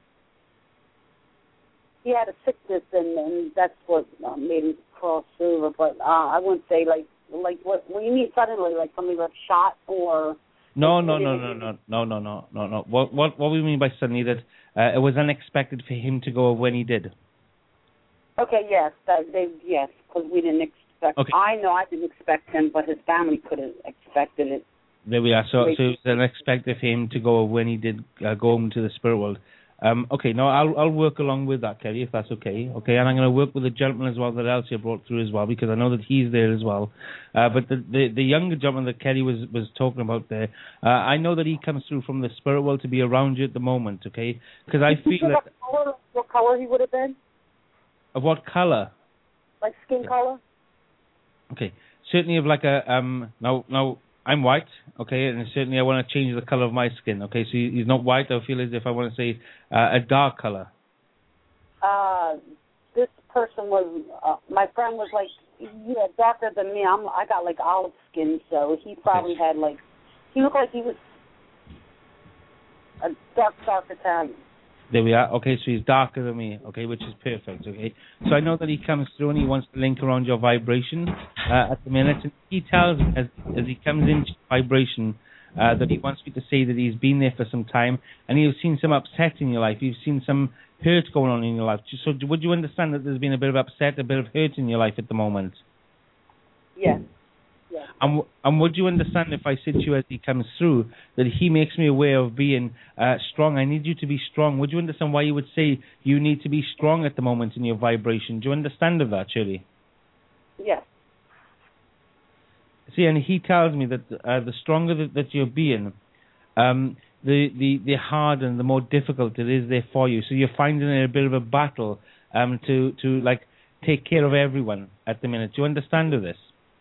he had a sickness, and, and that's what uh, made him cross over. But uh, I wouldn't say like, like what, what you mean suddenly, like somebody got shot or? No, no, no, no, no, no, no, no, no, no. What, what, what we mean by suddenly that uh, it was unexpected for him to go when he did. Okay, yes, that, they, yes, because we didn't expect. Okay. I know I didn't expect him, but his family could have expected it. There we are. So, so it was unexpected for him to go when he did uh, go into the spirit world. Um, okay, no, I'll I'll work along with that, Kerry, if that's okay. Okay, and I'm going to work with the gentleman as well that Elsie brought through as well, because I know that he's there as well. Uh, but the, the the younger gentleman that Kerry was was talking about there, uh, I know that he comes through from the spirit world to be around you at the moment. Okay, because I feel that. Color, what color he would have been? Of what color? Like skin color? Okay, certainly of like a um. Now now. I'm white, okay, and certainly I want to change the color of my skin, okay, so he's not white. I feel as if I want to say uh, a dark color. Uh, this person was, uh, my friend was like, yeah, darker than me. I'm, I got like olive skin, so he probably okay. had like, he looked like he was a dark, dark Italian. There we are. Okay, so he's darker than me, okay, which is perfect, okay. So I know that he comes through and he wants to link around your vibration uh, at the minute. And he tells me as, as he comes into vibration uh, that he wants me to say that he's been there for some time and he's seen some upset in your life. You've seen some hurt going on in your life. So would you understand that there's been a bit of upset, a bit of hurt in your life at the moment? Yes. Yeah. And, and would you understand if I said to you as he comes through that he makes me aware of being uh, strong? I need you to be strong. Would you understand why you would say you need to be strong at the moment in your vibration? Do you understand of that, Shirley? Yes. See, and he tells me that uh, the stronger that, that you're being, um, the, the, the harder and the more difficult it is there for you. So you're finding it a bit of a battle um, to, to like take care of everyone at the minute. Do you understand of this?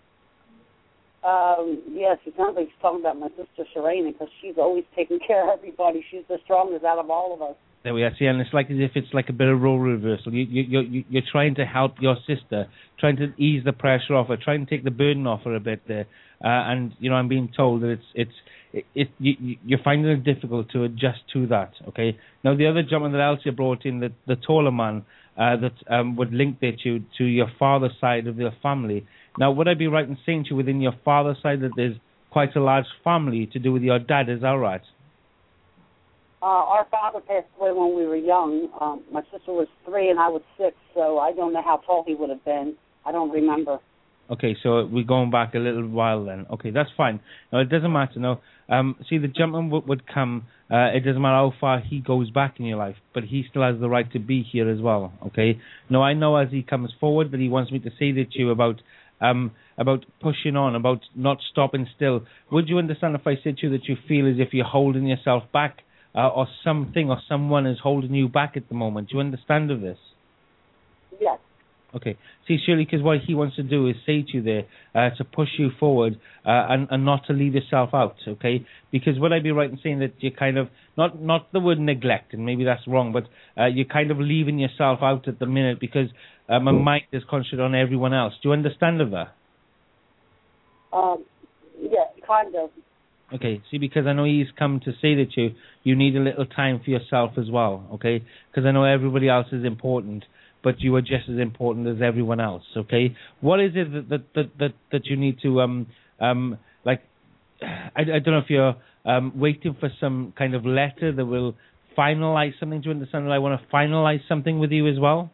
Um, yes, it sounds like he's talking about my sister Sharena because she's always taking care of everybody. She's the strongest out of all of us. There we are. See, and it's like as if it's like a bit of role reversal. You, you, you, you're trying to help your sister, trying to ease the pressure off her, trying to take the burden off her a bit there. Uh, and you know, I'm being told that it's it's it, it you, you're finding it difficult to adjust to that. Okay. Now the other gentleman that Elsie brought in, the the taller man uh, that um, would link there to to your father's side of your family. Now, would I be right in saying to you within your father's side that there's quite a large family to do with your dad? Is that right? Uh, our father passed away when we were young. Um, my sister was three and I was six, so I don't know how tall he would have been. I don't remember. Okay, so we're going back a little while then. Okay, that's fine. Now, it doesn't matter. Now, um, see, the gentleman w- would come. Uh, it doesn't matter how far he goes back in your life, but he still has the right to be here as well, okay? Now, I know as he comes forward that he wants me to say that to you about um, about pushing on, about not stopping still. Would you understand if I said to you that you feel as if you're holding yourself back, uh, or something or someone is holding you back at the moment? Do you understand of this? Yes. Okay. See, Shirley, because what he wants to do is say to you there, uh, to push you forward, uh, and, and not to leave yourself out, okay? Because would I be right in saying that you're kind of, not not the word neglect, and maybe that's wrong, but uh, you're kind of leaving yourself out at the minute because uh, my mind is concentrated on everyone else. Do you understand of that? Um, yeah, kind of. Okay, see, because I know he's come to say that you, you need a little time for yourself as well, okay? Because I know everybody else is important, but you are just as important as everyone else, okay? What is it that that that, that, that you need to, um um like, I, I don't know if you're um, waiting for some kind of letter that will finalize something. Do you understand that I want to finalize something with you as well?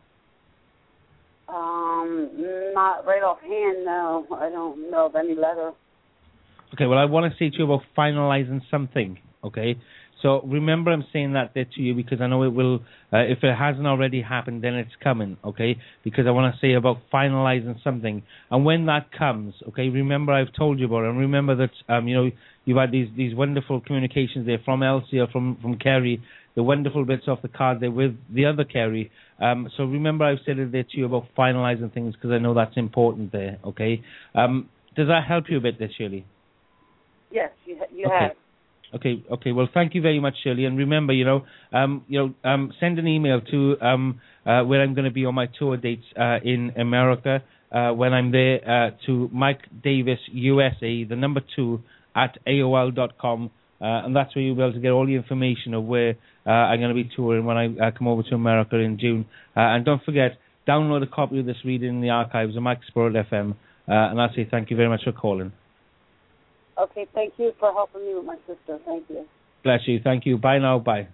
Um, not right offhand, no. I don't know of any letter. Okay, well, I want to say to you about finalizing something, okay? So remember I'm saying that there to you because I know it will, uh, if it hasn't already happened, then it's coming, okay? Because I want to say about finalizing something. And when that comes, okay, remember I've told you about it. And remember that, um, you know, you've had these, these wonderful communications there from Elsie or from, from Kerry, the wonderful bits off the card there with the other Kerry. Um, so remember I've said it there to you about finalizing things because I know that's important there, okay? Um, does that help you a bit there, Shirley? Yes, you, you okay. have. Okay, okay. Well, thank you very much, Shirley. And remember, you know, um, you know, um, send an email to um, uh, where I'm going to be on my tour dates uh, in America uh, when I'm there uh, to Mike Davis U S A, the number two at A O L dot com, uh, and that's where you'll be able to get all the information of where uh, I'm going to be touring when I uh, come over to America in June. Uh, and don't forget, download a copy of this reading in the archives of Mike Spirit F M. Uh, and I'll say thank you very much for calling. Okay, thank you for helping me with my sister. Thank you. Bless you. Thank you. Bye now. Bye.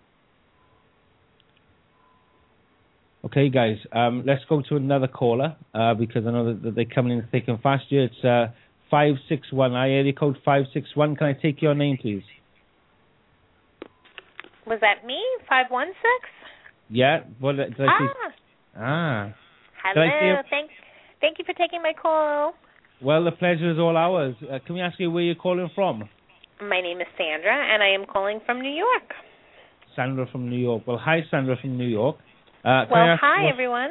Okay, guys. Um, let's go to another caller uh, because I know that, that they're coming in thick and fast here. It's uh, five six one. I area code five six one. Can I take your name, please? Was that me? five one six? Yeah. What did I ah. see? Ah. Hello. Thank, thank you for taking my call. Well, the pleasure is all ours. Uh, can we ask you where you're calling from? My name is Sandra, and I am calling from New York. Sandra from New York. Well, hi, Sandra from New York. Uh, well, hi, what... everyone.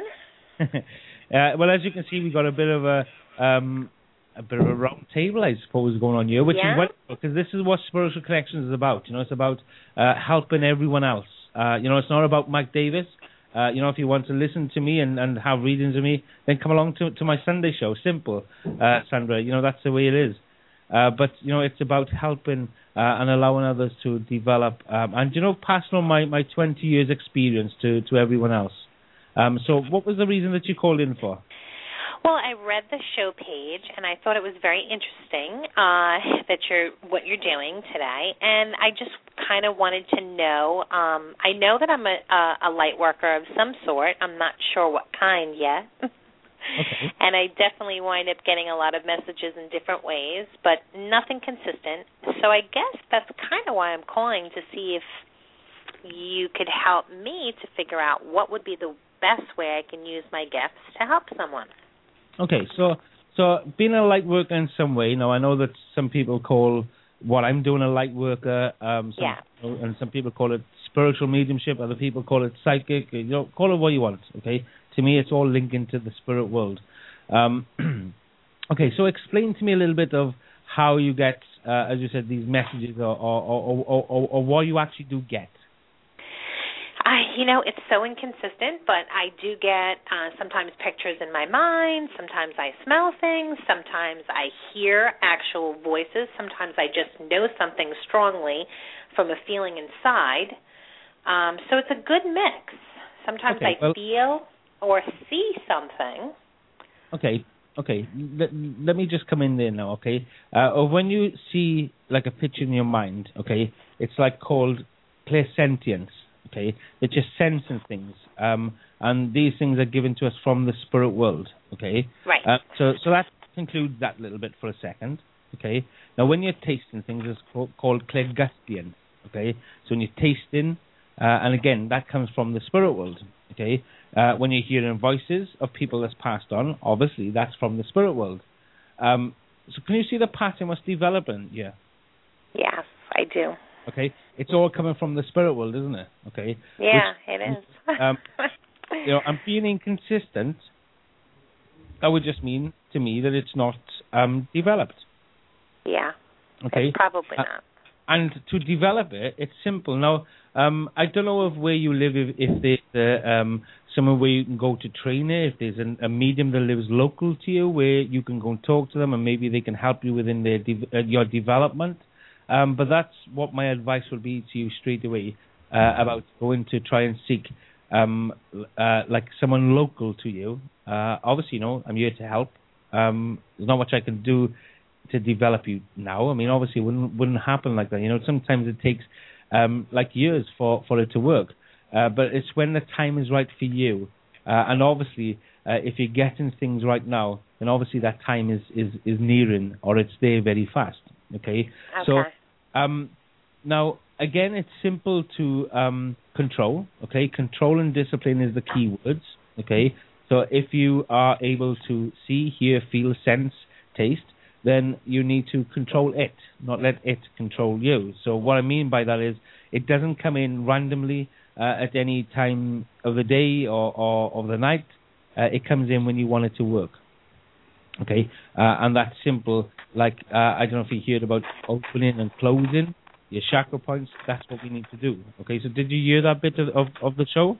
uh, well, as you can see, we got a bit of a um, a bit of a round table, I suppose, going on here, which yeah. is wonderful because this is what Spiritual Connections is about. You know, it's about uh, helping everyone else. Uh, you know, it's not about Mike Davis. Uh, you know, if you want to listen to me and, and have readings of me, then come along to to my Sunday show. Simple, uh, Sandra. You know, that's the way it is. Uh, but, you know, it's about helping uh, and allowing others to develop. Um, and, you know, passing on my, my twenty years experience to, to everyone else. Um, so what was the reason that you called in for? Well, I read the show page, and I thought it was very interesting uh, that you're what you're doing today, and I just kind of wanted to know. Um, I know that I'm a, a, a light worker of some sort. I'm not sure what kind yet, okay. And I definitely wind up getting a lot of messages in different ways, but nothing consistent. So I guess that's kind of why I'm calling to see if you could help me to figure out what would be the best way I can use my gifts to help someone. Okay, so so being a light worker in some way, now I know that some people call what I'm doing a light worker, um, some, yeah. and some people call it spiritual mediumship, other people call it psychic, you know, call it what you want, okay? To me, it's all linked into the spirit world. Um, okay, so explain to me a little bit of how you get, uh, as you said, these messages or, or, or, or, or, or what you actually do get. I, you know, it's so inconsistent, but I do get uh, sometimes pictures in my mind. Sometimes I smell things. Sometimes I hear actual voices. Sometimes I just know something strongly from a feeling inside. Um, so it's a good mix. Sometimes okay, I well, feel or see something. Okay, okay. Let, let me just come in there now, okay? Uh, or when you see like a picture in your mind, okay, it's like called clairsentience. Okay, they're just sensing things, um, and these things are given to us from the spirit world. Okay, right. Uh, so, so that concludes that little bit for a second. Okay, now when you're tasting things, it's called, called clairgustance. Okay, so when you're tasting, uh, and again, that comes from the spirit world. Okay, uh, when you're hearing voices of people that's passed on, obviously that's from the spirit world. Um, so can you see the pattern what's developing? Yeah. Yes, I do. Okay, it's all coming from the spirit world, isn't it? Okay. Yeah, Which, it is. um, you know, I'm being inconsistent. That would just mean to me that it's not um, developed. Yeah. Okay. It's probably uh, not. And to develop it, it's simple. Now, um, I don't know of where you live, if, if there's uh, um, somewhere where you can go to train it, if there's an, a medium that lives local to you where you can go and talk to them and maybe they can help you within their de- uh, your development. Um, but that's what my advice would be to you straight away uh, about going to try and seek um, uh, like someone local to you. Uh, obviously, you know, I'm here to help. Um, there's not much I can do to develop you now. I mean, obviously, it wouldn't wouldn't happen like that. You know, sometimes it takes um, like years for, for it to work. Uh, but it's when the time is right for you. Uh, and obviously, uh, if you're getting things right now, then obviously that time is, is, is nearing or it's there very fast. Okay. Okay. So um, now again, it's simple to um, control. Okay, control and discipline is the key words. Okay. So if you are able to see, hear, feel, sense, taste, then you need to control it, not let it control you. So what I mean by that is it doesn't come in randomly uh, at any time of the day or, or of the night. Uh, it comes in when you want it to work. Okay, uh, and that's simple. Like, uh, I don't know if you heard about opening and closing your chakra points. That's what we need to do. Okay, so did you hear that bit of, of, of the show?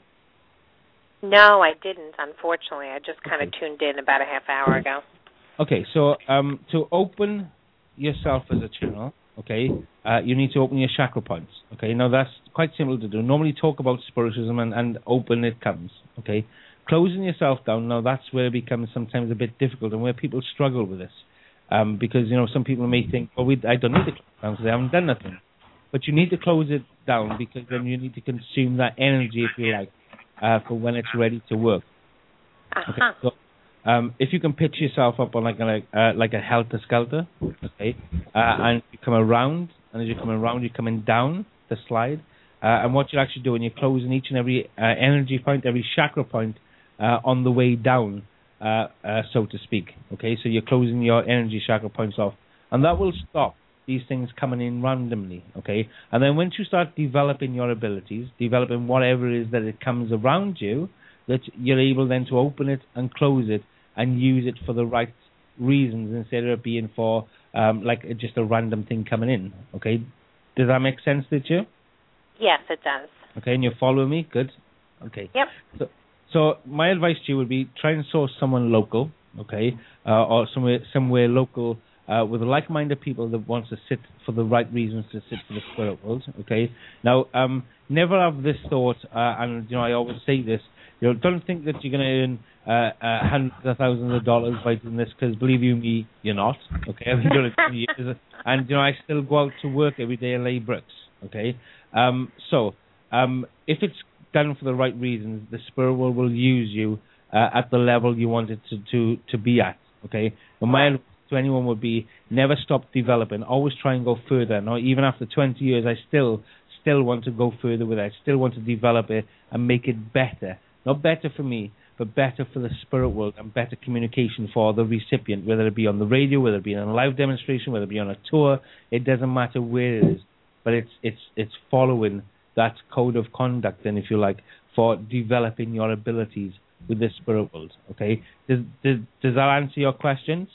No, I didn't, unfortunately. I just kind of okay. tuned in about a half hour ago. Okay, so um, to open yourself as a channel, okay, uh, you need to open your chakra points. Okay, now that's quite simple to do. Normally talk about spiritualism and, and open it comes. Okay, closing yourself down, now that's where it becomes sometimes a bit difficult and where people struggle with this. Um, because, you know, some people may think, well, we, I don't need to close down because I haven't done nothing. But you need to close it down because then you need to consume that energy, if you like, uh, for when it's ready to work. Uh-huh. Okay, so Um, if you can pitch yourself up on like a uh, like a helter-skelter, okay, uh, and you come around, and as you come around, you're coming down the slide, uh, and what you're actually doing, you're closing each and every uh, energy point, every chakra point uh, on the way down, uh, uh, so to speak, okay? So you're closing your energy chakra points off, and that will stop these things coming in randomly, okay? And then once you start developing your abilities, developing whatever it is that it comes around you, that you're able then to open it and close it and use it for the right reasons instead of it being for um, like just a random thing coming in. Okay, does that make sense to you? Yes, it does. Okay, and you're following me? Good. Okay. Yep. So, so my advice to you would be try and source someone local, okay, uh, or somewhere somewhere local uh, with like-minded people that wants to sit for the right reasons to sit for the spirit world. Okay. Now, um, never have this thought, uh, and you know I always say this. You know, don't think that you're going to earn uh, uh, hundreds of thousands of dollars by doing this, because believe you me, you're not. Okay, I've been doing it for years, and you know I still go out to work every day and lay bricks. Okay, um, so um, if it's done for the right reasons, the spirit world will use you uh, at the level you want it to to, to be at. Okay, but my advice to anyone would be never stop developing. Always try and go further. Now, even after twenty years, I still still want to go further with it. I still want to develop it and make it better. Not better for me, but better for the spirit world and better communication for the recipient, whether it be on the radio, whether it be on a live demonstration, whether it be on a tour. It doesn't matter where it is, but it's it's it's following that code of conduct, then, if you like, for developing your abilities with the spirit world. Okay, does does, does that answer your questions?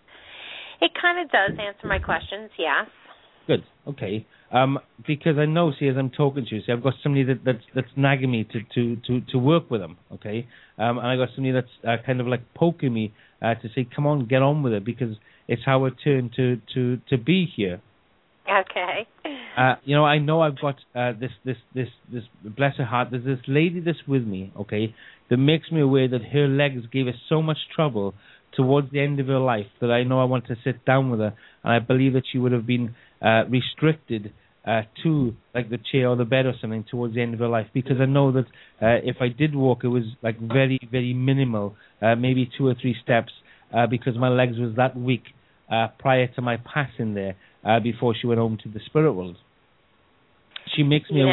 It kind of does answer my questions. Yes. Good. Okay. Um, because I know, see, as I'm talking to you, see, I've got somebody that, that's that's nagging me to, to, to, to work with them, okay? Um, and I got somebody that's uh, kind of like poking me uh, to say, come on, get on with it, because it's our turn to, to, to be here. Okay. Uh, you know, I know I've got uh, this, this, this, this, bless her heart, there's this lady that's with me, okay, that makes me aware that her legs gave her so much trouble towards the end of her life that I know I want to sit down with her, and I believe that she would have been uh, restricted Uh, to like the chair or the bed or something towards the end of her life, because I know that uh, if I did walk, it was like very, very minimal, uh, maybe two or three steps, uh, because my legs was that weak uh, prior to my passing there, uh, before she went home to the spirit world. She makes me you aware. know,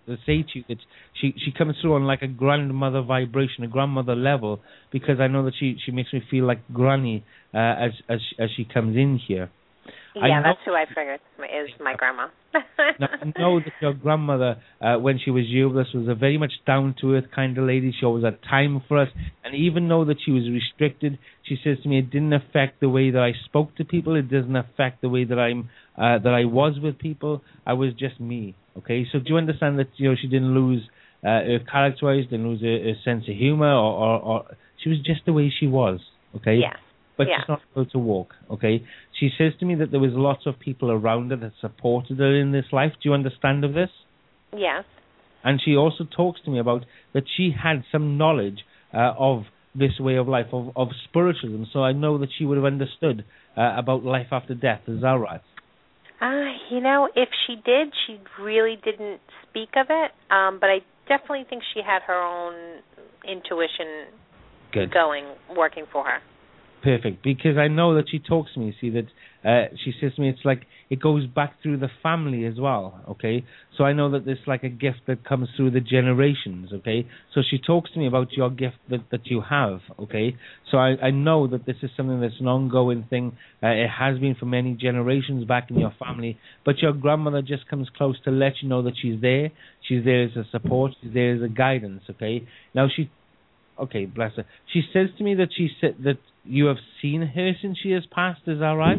to say to you that she she comes through on like a grandmother vibration, a grandmother level, because I know that she she makes me feel like granny uh, as as as she comes in here. Yeah, that's who I figured is my grandma. Now, I know that your grandmother, uh, when she was youthful, was a very much down-to-earth kind of lady. She always had time for us. And even though that she was restricted, she says to me, it didn't affect the way that I spoke to people. It doesn't affect the way that I'm uh, that I was with people. I was just me. Okay, so do you understand that, you know, she didn't lose uh, her character-wise, didn't lose her, her sense of humor, or, or, or she was just the way she was. Okay. Yeah. But yeah. she's not able to walk, okay? She says to me that there was lots of people around her that supported her in this life. Do you understand of this? Yes. And she also talks to me about that she had some knowledge uh, of this way of life, of, of spiritualism. So I know that she would have understood uh, about life after death. Is that right? Uh, you know, if she did, she really didn't speak of it. Um, but I definitely think she had her own intuition Good. going, working for her. Perfect, because I know that she talks to me, see, that uh, she says to me, it's like, it goes back through the family as well, okay? So I know that there's like a gift that comes through the generations, okay? So she talks to me about your gift that, that you have, okay? So I, I know that this is something that's an ongoing thing. Uh, it has been for many generations back in your family, but your grandmother just comes close to let you know that she's there. She's there as a support. She's there as a guidance, okay? Now she, okay, bless her. She says to me that she said that you have seen her since she has passed. Is that right?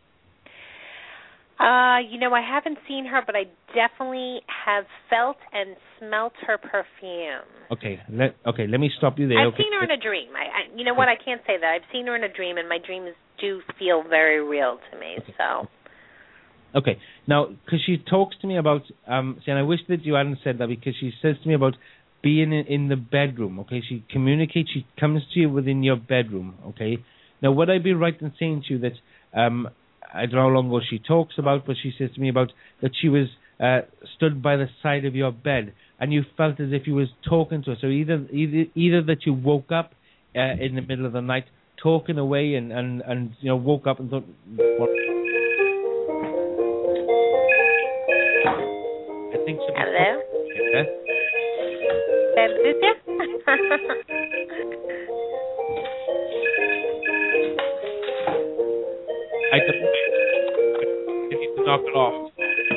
Uh, you know, I haven't seen her, but I definitely have felt and smelt her perfume. Okay, let okay. Let me stop you there. I've okay. seen her in a dream. I, I, you know what? I can't say that. I've seen her in a dream, and my dreams do feel very real to me. Okay. So. Okay. Now, because she talks to me about, um, see, and I wish that you hadn't said that, because she says to me about being in, in the bedroom, okay? She communicates, she comes to you within your bedroom, okay? Now, would I be right in saying to you that, um, I don't know how long ago she talks about, but she says to me about that she was uh, stood by the side of your bed, and you felt as if you was talking to her. So either either, either that you woke up uh, in the middle of the night talking away and, and, and you know, woke up and thought... What? I think so. Hello? Yeah. I need to knock it off.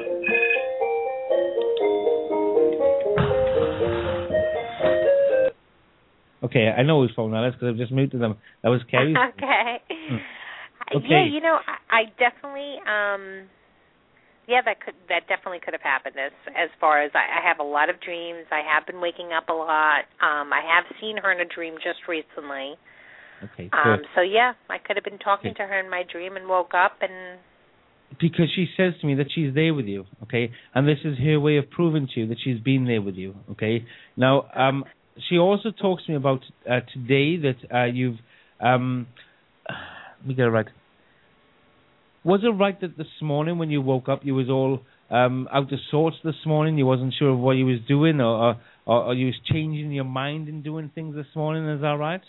Okay, I know whose phone that is because I've just muted them. That was Kerry's. Okay. Hmm. Okay. Yeah, you know, I, I definitely, um, yeah, that could that definitely could have happened. As as far as I, I have a lot of dreams, I have been waking up a lot. Um, I have seen her in a dream just recently. Okay. Um, good. so yeah, I could have been talking okay. to her in my dream and woke up and. Because she says to me that she's there with you, okay, and this is her way of proving to you that she's been there with you, okay. Now, um, she also talks to me about uh, today that uh, you've. Um, let me get it right. Was it right that this morning when you woke up, you was all um, out of sorts this morning? You wasn't sure of what you was doing, or, or, or you was changing your mind and doing things this morning? Is that right?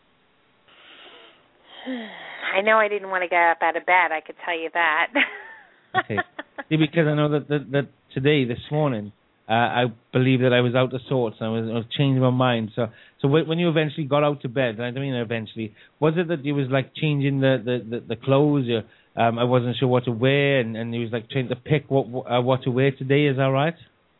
I know I didn't want to get up out of bed. I could tell you that. Okay. See, because I know that, that, that today, this morning, uh, I believe that I was out of sorts and I was, I was changing my mind. So, so when you eventually got out to bed, and I don't mean eventually, was it that you was like changing the the, the, the clothes? You, um, I wasn't sure what to wear, and, and you was like trying to pick what uh, what to wear today. Is that right?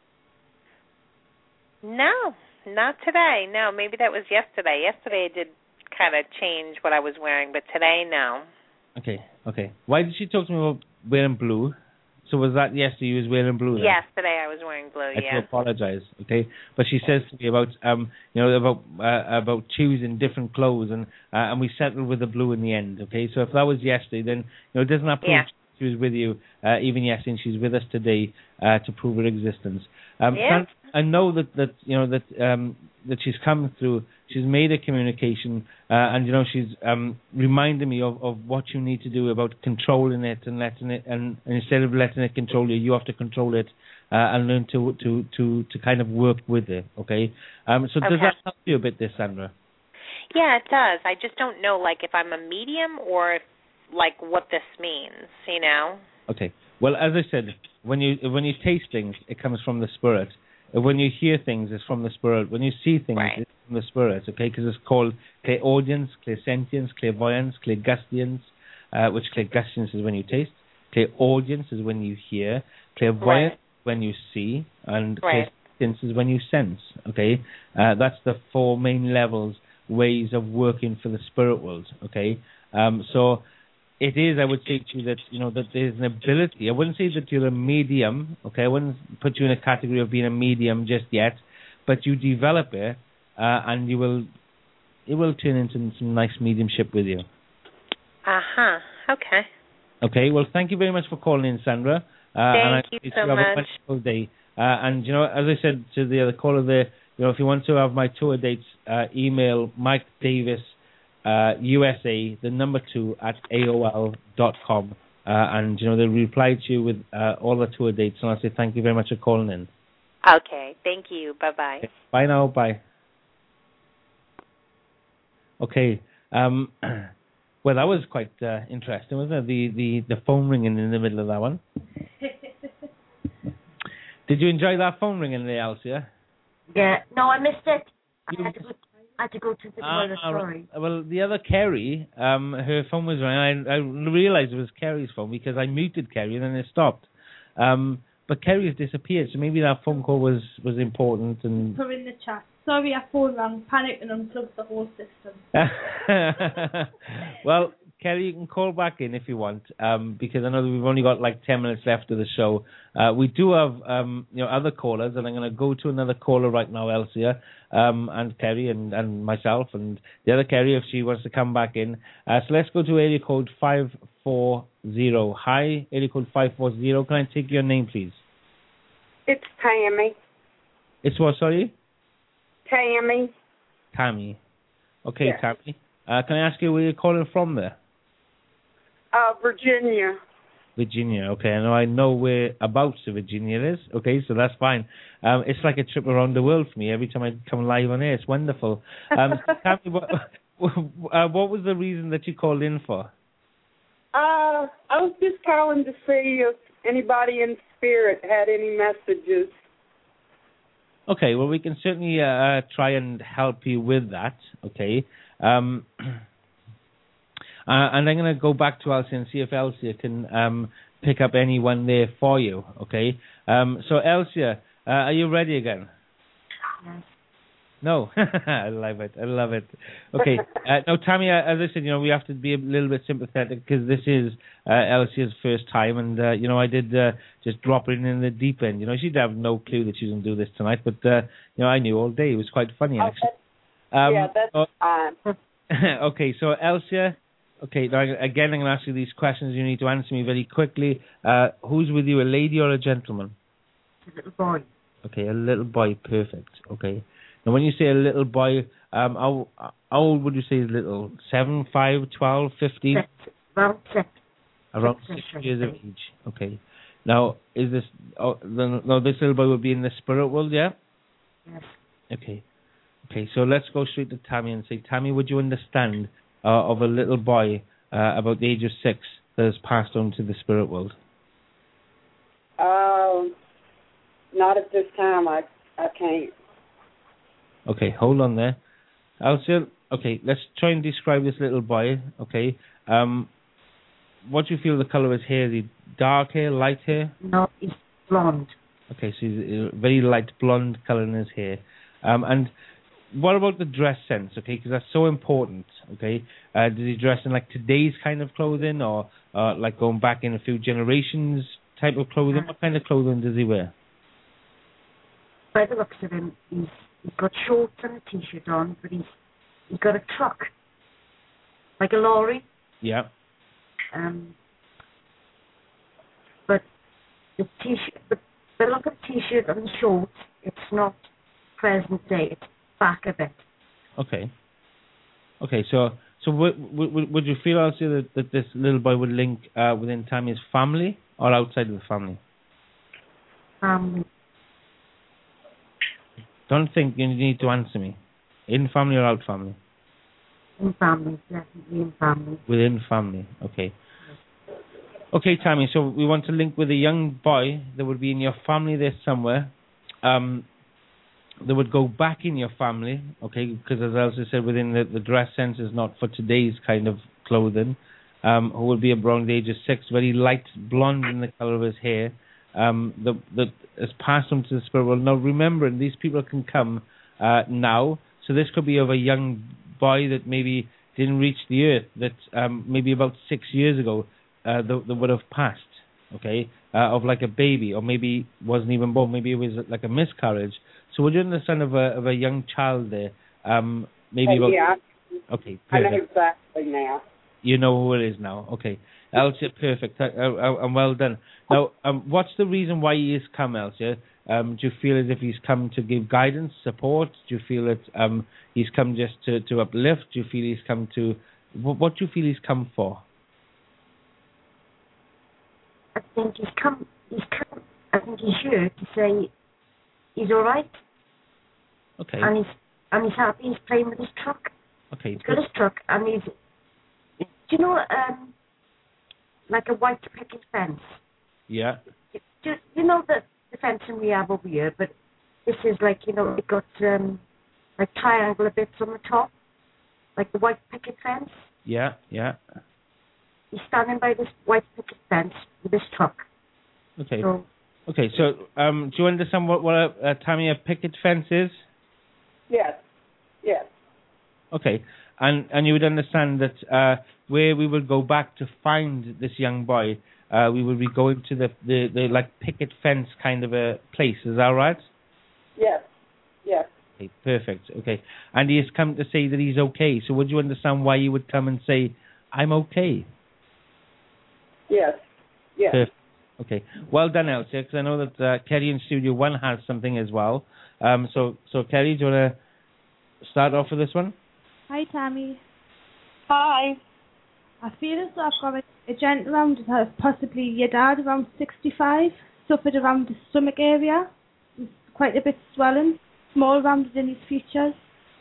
No, not today. No, maybe that was yesterday. Yesterday I did kind of change what I was wearing, but today, no. Okay, okay. Why did she talk to me about wearing blue? So was that yesterday you was wearing blue then? Yesterday I was wearing blue, I yeah. do apologize, okay? But she says to me about, um, you know, about uh, about choosing different clothes, and uh, and we settled with the blue in the end, okay? So if that was yesterday, then, you know, it doesn't have to yeah. she was with you uh, even yesterday, and she's with us today uh, to prove her existence. Um, yeah. I know that, that you know that um, that she's come through. She's made a communication, uh, and you know she's um, reminded me of, of what you need to do about controlling it and letting it, and, and instead of letting it control you, you have to control it uh, and learn to to to to kind of work with it. Okay. Um, so okay. does that help you a bit, this, Sandra? Yeah, it does. I just don't know, like, if I'm a medium or if, like, what this means. You know. Okay. Well, as I said, when you when you taste things, it comes from the spirit. When you hear things, it's from the spirit. When you see things, Right. it's from the spirit, okay? Because it's called clairaudience, clairsentience, clairvoyance, clairgustience, uh, which clairgustience is when you taste. Clairaudience is when you hear. Clairvoyance Right. when you see. And Right. clairsentience is when you sense, okay? Uh, that's the four main levels, ways of working for the spirit world, okay? Um, so it is, I would say to you that, you know, that there's an ability. I wouldn't say that you're a medium, okay? I wouldn't put you in a category of being a medium just yet, but you develop it, uh, and you will, it will turn into some nice mediumship with you. Uh-huh. Okay. Okay, well, thank you very much for calling in, Sandra. Uh, Thank and I you wish so have much. a wonderful day. Uh, and, you know, as I said to the other caller there, you know, if you want to have my tour dates, uh, email Mike Davis, uh, U S A, the number two, at A O L dot com. Uh, and, you know, they'll reply to you with uh, all the tour dates. And I'll say thank you very much for calling in. Okay. Thank you. Bye-bye. Okay, bye now. Bye. Okay. Um, well, that was quite uh, interesting, wasn't it? The, the, the phone ringing in the middle of that one. Did you enjoy that phone ringing there, Elsia? Yeah. No, I missed it. I had to go, I had to, go to the toilet, Uh, sorry. well, the other Kerry, um, her phone was ringing. I, I realized it was Kerry's phone because I muted Kerry and then it stopped. Um, but Kerry has disappeared, so maybe that phone call was, was important. And Put in the chat. Sorry, I phone rang, panicked and unplugged the whole system. Well, Kerry, you can call back in if you want, um, because I know that we've only got like ten minutes left of the show. Uh, we do have um, you know, other callers, and I'm going to go to another caller right now, Elsia, um, and Kerry, and, and myself, and the other Kerry if she wants to come back in. Uh, so let's go to area code five four zero. Hi, area code five four zero. Can I take your name, please? It's Tammy. It's what, sorry? Tammy. Tammy. Okay, Yes. Tammy. Uh, can I ask you where you're calling from there? Uh, Virginia. Virginia. Okay, I know I know whereabouts of Virginia is. Okay, so that's fine. Um, it's like a trip around the world for me every time I come live on air. It's wonderful. Um, Tammy, what, uh, what was the reason that you called in for? Uh, I was just calling to see if anybody in spirit had any messages. Okay, well, we can certainly uh, try and help you with that. Okay. Um, uh, and I'm going to go back to Elsie and see if Elsie can um, pick up anyone there for you. Okay. Um, so, Elsie, uh, are you ready again? Yes. No, I love it. I love it. Okay. Uh, now, Tammy, uh, as I said, you know, we have to be a little bit sympathetic because this is uh, Elsie's first time, and uh, you know, I did uh, just drop her in in the deep end. You know, she'd have no clue that she was going to do this tonight, but uh, you know, I knew all day. It was quite funny, actually. Um, yeah, that's so, fine. okay, so Elsie, okay, now again, I'm going to ask you these questions. You need to answer me very quickly. Uh, who's with you, a lady or a gentleman? A little boy. Okay, a little boy. Perfect. Okay. Now, when you say a little boy, um, how, how old would you say is little? Seven, five, twelve, fifteen? Six. Around six. Around six, six years of age. Okay. Now, is this? Oh, no, no, this little boy would be in the spirit world, yeah? Yes. Okay. Okay. So let's go straight to Tammy and say, Tammy, would you understand uh, of a little boy uh, about the age of six that has passed on to the spirit world? Um, not at this time. I I can't. Okay, hold on there. Elsie, okay, let's try and describe this little boy, okay? Um, what do you feel the colour of his hair? Is he dark hair, light hair? No, he's blonde. Okay, so he's a very light blonde colour in his hair. Um, and what about the dress sense, okay? Because that's so important, okay? Uh, does he dress in like today's kind of clothing or uh, like going back in a few generations type of clothing? What kind of clothing does he wear? By the looks of him, he's He's got shorts and a t-shirt on, but he's he's got a truck, like a lorry. Yeah. Um. But the t-shirt, but the look of the t-shirt and the shorts, it's not present day. It's back a bit. Okay. Okay. So, so would would, would you feel also that, that this little boy would link uh, within Tammy's family or outside of the family? Um. Don't think you need to answer me. In family or out family? In family, definitely in family. Within family, okay. Okay, Tammy, so we want to link with a young boy that would be in your family there somewhere. Um, that would go back in your family, okay, because as Elsa said, within the, the dress sense is not for today's kind of clothing, um, who will be around the age of six, very light blonde in the colour of his hair, um, that, that has passed on to the spirit world. Now, remembering, these people can come uh, now, so this could be of a young boy that maybe didn't reach the earth, that um, maybe about six years ago uh, that, that would have passed, okay, uh, of like a baby, or maybe wasn't even born, maybe it was like a miscarriage. So would you understand of a of a young child there? Um, maybe Uh, about. yeah, Okay, I know perfect. exactly now. You know who it is now. Okay, Elsa, perfect. Uh, uh, and well done. Now, um, what's the reason why he has come, Elsa? Um, do you feel as if he's come to give guidance, support? Do you feel that um, he's come just to, to uplift? Do you feel he's come to? What, what do you feel he's come for? I think he's come. He's come. I think he's here to say he's all right. Okay. And he's and he's happy. He's playing with his truck. Okay. He's got his truck, and he's. Do you know, um, like a white picket fence? Yeah. Do you know the, the fencing we have over here? But this is like, you know, it got um, like triangular bits on the top, like the white picket fence. Yeah. Yeah. He's standing by this white picket fence with his truck. Okay. So, Okay. So, um, do you understand what what a, a Tammy, a picket fence is? Yes, yes. Okay, and and you would understand that uh, where we will go back to find this young boy, uh, we will be going to the, the, the like picket fence kind of a place. Is that right? Yes, yes. Okay, perfect. Okay, and he has come to say that he's okay. So would you understand why you would come and say, "I'm okay"? Yes, yes. Perfect. Okay, well done, Elsa. Because I know that uh, Kerry in Studio One has something as well. Um, so so Kerry, do you want to start off with this one? Hi, Tammy. Hi. I feel as though I've got a, a gent around, uh, possibly your dad, around sixty-five, suffered around the stomach area. There's quite a bit swelling, small rounded in his features.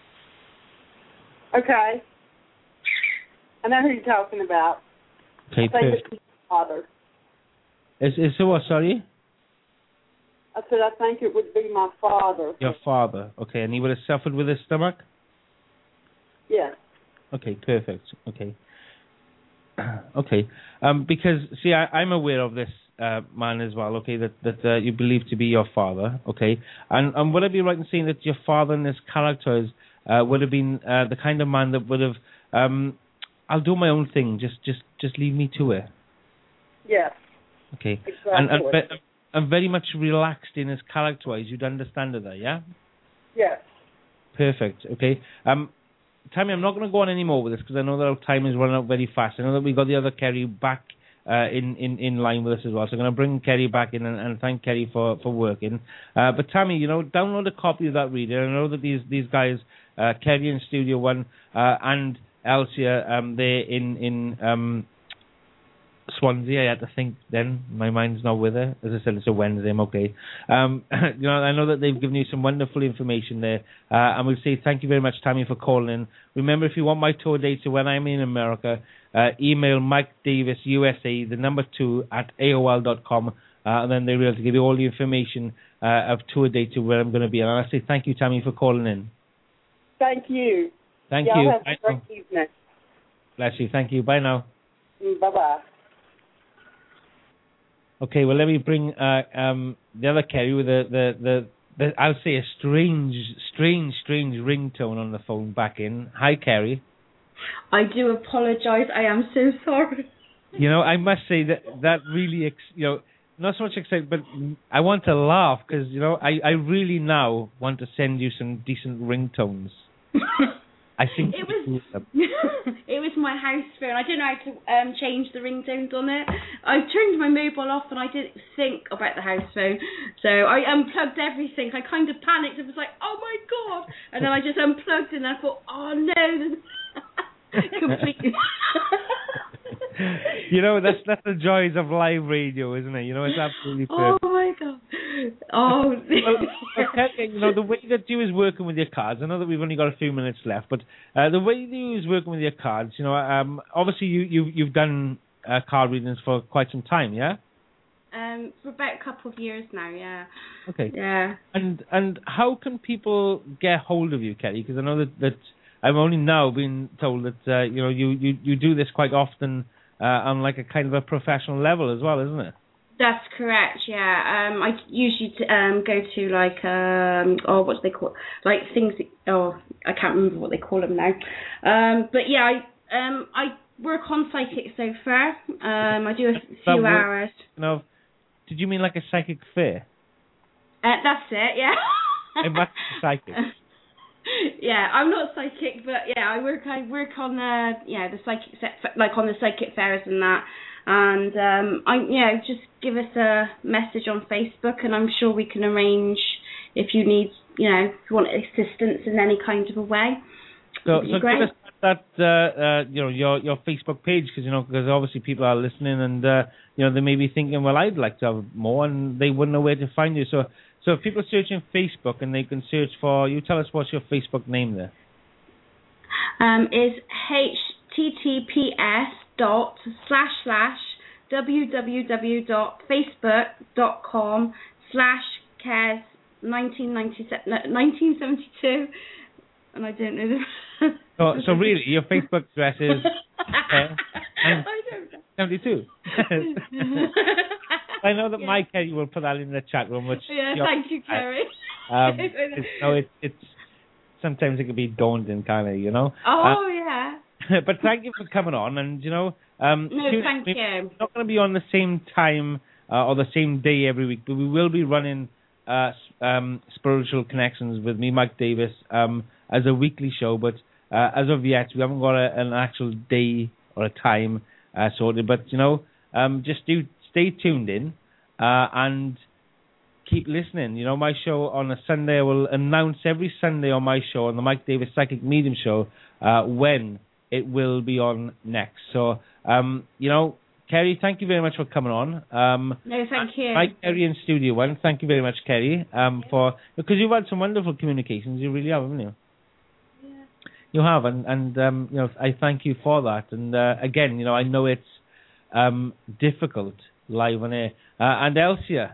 Okay. I know who you're talking about. Okay, I think perfect. it's his father. Is is so what? Sorry. I said I think it would be my father. Your father. Okay, and he would have suffered with his stomach? Yes. Okay, perfect. Okay. Okay. Um, because, see, I, I'm aware of this uh, man as well, okay, that, that uh, you believe to be your father, okay? And, and would I be right in saying that your father and his characters uh, would have been uh, the kind of man that would have, um, I'll do my own thing, just just, just leave me to it? Yes. Okay. Exactly. And, and, and very much relaxed in his character-wise, you'd understand it there, yeah? Yes. Perfect. Okay. Um, Tammy, I'm not going to go on any more with this because I know that our time is running out very fast. I know that we got the other Kerry back uh, in, in, in line with us as well. So I'm going to bring Kerry back in and, and thank Kerry for, for working. Uh, but Tammy, you know, download a copy of that reader. I know that these these guys, uh, Kerry in Studio One uh, and Elsia, um, they're in in um, Swansea. I had to think then. My mind's not with her. As I said, it's a Wednesday. I'm okay. Um, you know, I know that they've given you some wonderful information there. Uh, and we'll say thank you very much, Tammy, for calling in. Remember, if you want my tour dates of when I'm in America, uh, email Mike Davis U S A, the number two, at A O L dot com. Uh, and then they'll be able to give you all the information uh, of tour dates of where I'm going to be. And I say thank you, Tammy, for calling in. Thank you. Thank Y'all you. have Bye a great now. evening. Bless you. Thank you. Bye now. Bye-bye. Okay, well, let me bring uh, um, the other Kerry with the, the, the, the, I'll say a strange, strange, strange ringtone on the phone back in. Hi, Kerry. I do apologise. I am so sorry. You know, I must say that that really, ex- you know, not so much excited, but I want to laugh because, you know, I, I really now want to send you some decent ringtones. I think it was it was my house phone. I didn't know how to um, change the ringtones on it. I turned my mobile off and I didn't think about the house phone. So I unplugged everything. I kind of panicked. I was like, oh my God. And then I just unplugged it and I thought, oh no. Completely. You know, that's that's the joys of live radio, isn't it? You know, it's absolutely perfect. Oh my God. Oh. well, okay, you know, the way that you is working with your cards, I know that we've only got a few minutes left, but uh, the way that you is working with your cards, you know, um, obviously you, you, you've done uh, card readings for quite some time, yeah? Um, um, for about a couple of years now. Yeah. Okay. Yeah. And and how can people get hold of you, Kelly? Because I know that, that I've only now been told that uh, you know you, you, you do this quite often uh, on like a kind of a professional level as well, isn't it? That's correct. Yeah. Um, I usually t- um go to like um oh what do they call like things that, oh I can't remember what they call them now. Um, but yeah, I um I work on Psychic Sofa. Um, I do a few that hours. You know, did you mean like a psychic fair? Uh, that's it. Yeah. I'm not psychic. Yeah, I'm not psychic, but yeah, I work. I work on the yeah the psychic set, like on the psychic fairs and that. And um, I, yeah, just give us a message on Facebook, and I'm sure we can arrange if you need, you know, if you want assistance in any kind of a way. So, It'd be so great. give us that, uh, uh, you know, your your Facebook page, because you know, because obviously people are listening, and uh, you know, they may be thinking, well, I'd like to have more, and they wouldn't know where to find you. So, so if people are searching Facebook, and they can search for you, tell us what's your Facebook name there. Um, is H T T P S dot slash slash www dot facebook dot com slash cares nineteen ninety nineteen seventy two, and I don't know the. So, so really, your Facebook address is uh, I don't know. seventy-two. I know that yeah. Mike Kelly will put that in the chat room. Which yeah, thank you, Kerry. Um, it's, no, it's it's sometimes it can be daunting, kind of, you know. Oh uh, yeah. But thank you for coming on, and you know, um, no, soon, thank we're you. Not going to be on the same time uh, or the same day every week, but we will be running uh, um, Spiritual Connections with me, Mike Davis, um, as a weekly show. But uh, as of yet, we haven't got a, an actual day or a time uh, sorted. But you know, um, just do stay tuned in uh, and keep listening. You know, my show on a Sunday, I will announce every Sunday on my show, on the Mike Davis Psychic Medium Show, uh, when it will be on next. So, um, you know, Kerry, thank you very much for coming on. Um, no, thank you. Mike, Kerry in Studio One, thank you very much, Kerry, um, for because you've had some wonderful communications. You really have, haven't you? Yeah. You have, and and um, you know, I thank you for that. And uh, again, you know, I know it's um, difficult live on air. Uh, and Elsia,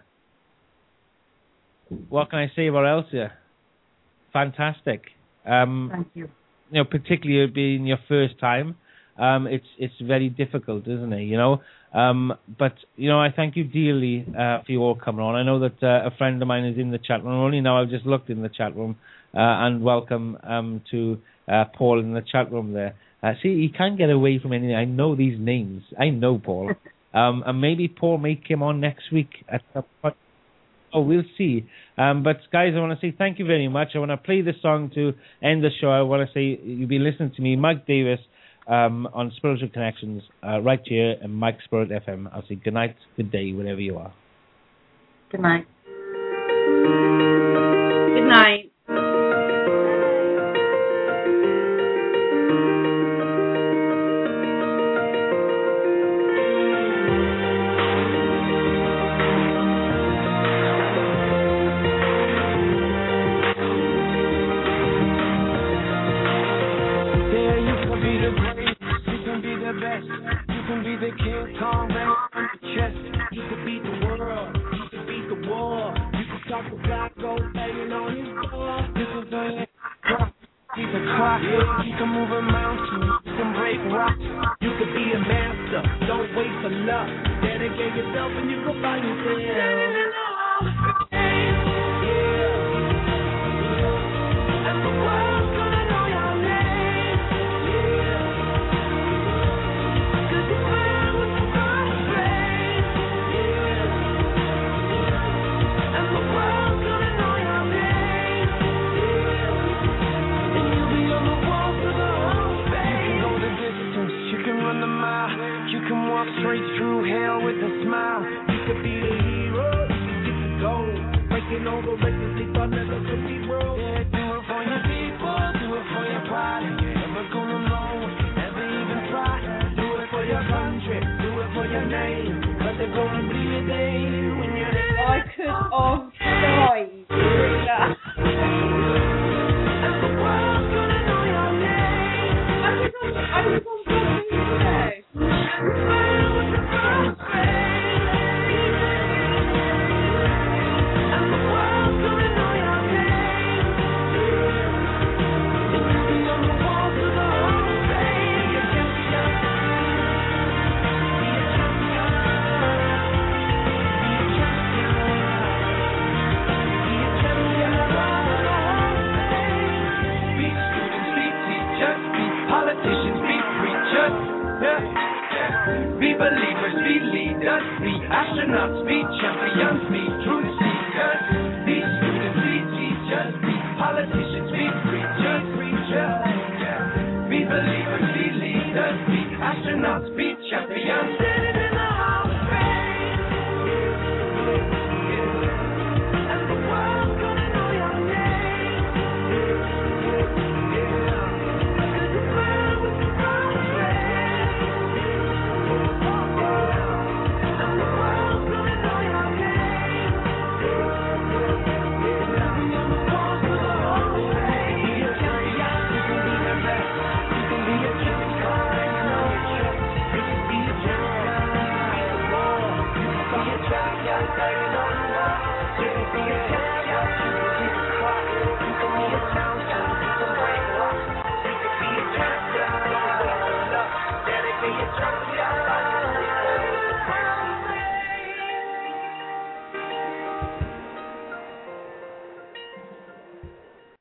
what can I say about Elsia? Fantastic. Um, thank you. You know, particularly being your first time, um, it's it's very difficult, isn't it? You know, um, but you know, I thank you dearly uh, for you all coming on. I know that uh, a friend of mine is in the chat room. Only now I've just looked in the chat room, uh, and welcome um, to uh, Paul in the chat room there. Uh, see, he can't get away from anything. I know these names. I know Paul, um, and maybe Paul may come on next week at some point. Oh, we'll see. Um, but, guys, I want to say thank you very much. I want to play this song to end the show. I want to say you've been listening to me, Mike Davis, um, on Spiritual Connections, uh, right here in Mike Spirit F M. I'll say good night, good day, wherever you are. Good night. Good night. believers, be leaders, be astronauts, be champions, be truth seekers, be students, be teachers, be politicians, be preachers, preachers. Yeah. Be believers, be leaders, be astronauts, be champions. Sitting in the Hall of Fame. Yeah. And the world's gonna know your name. Yeah. Cause you burn with the Hall of Fame. And the world's gonna know your name. Yeah. Now we on the walls of the Hall of Fame. Be a champion, you can be the best. You can be a champion, you know it's true. You can be a champion, you can be a champion, you know it's true. You can be a champion.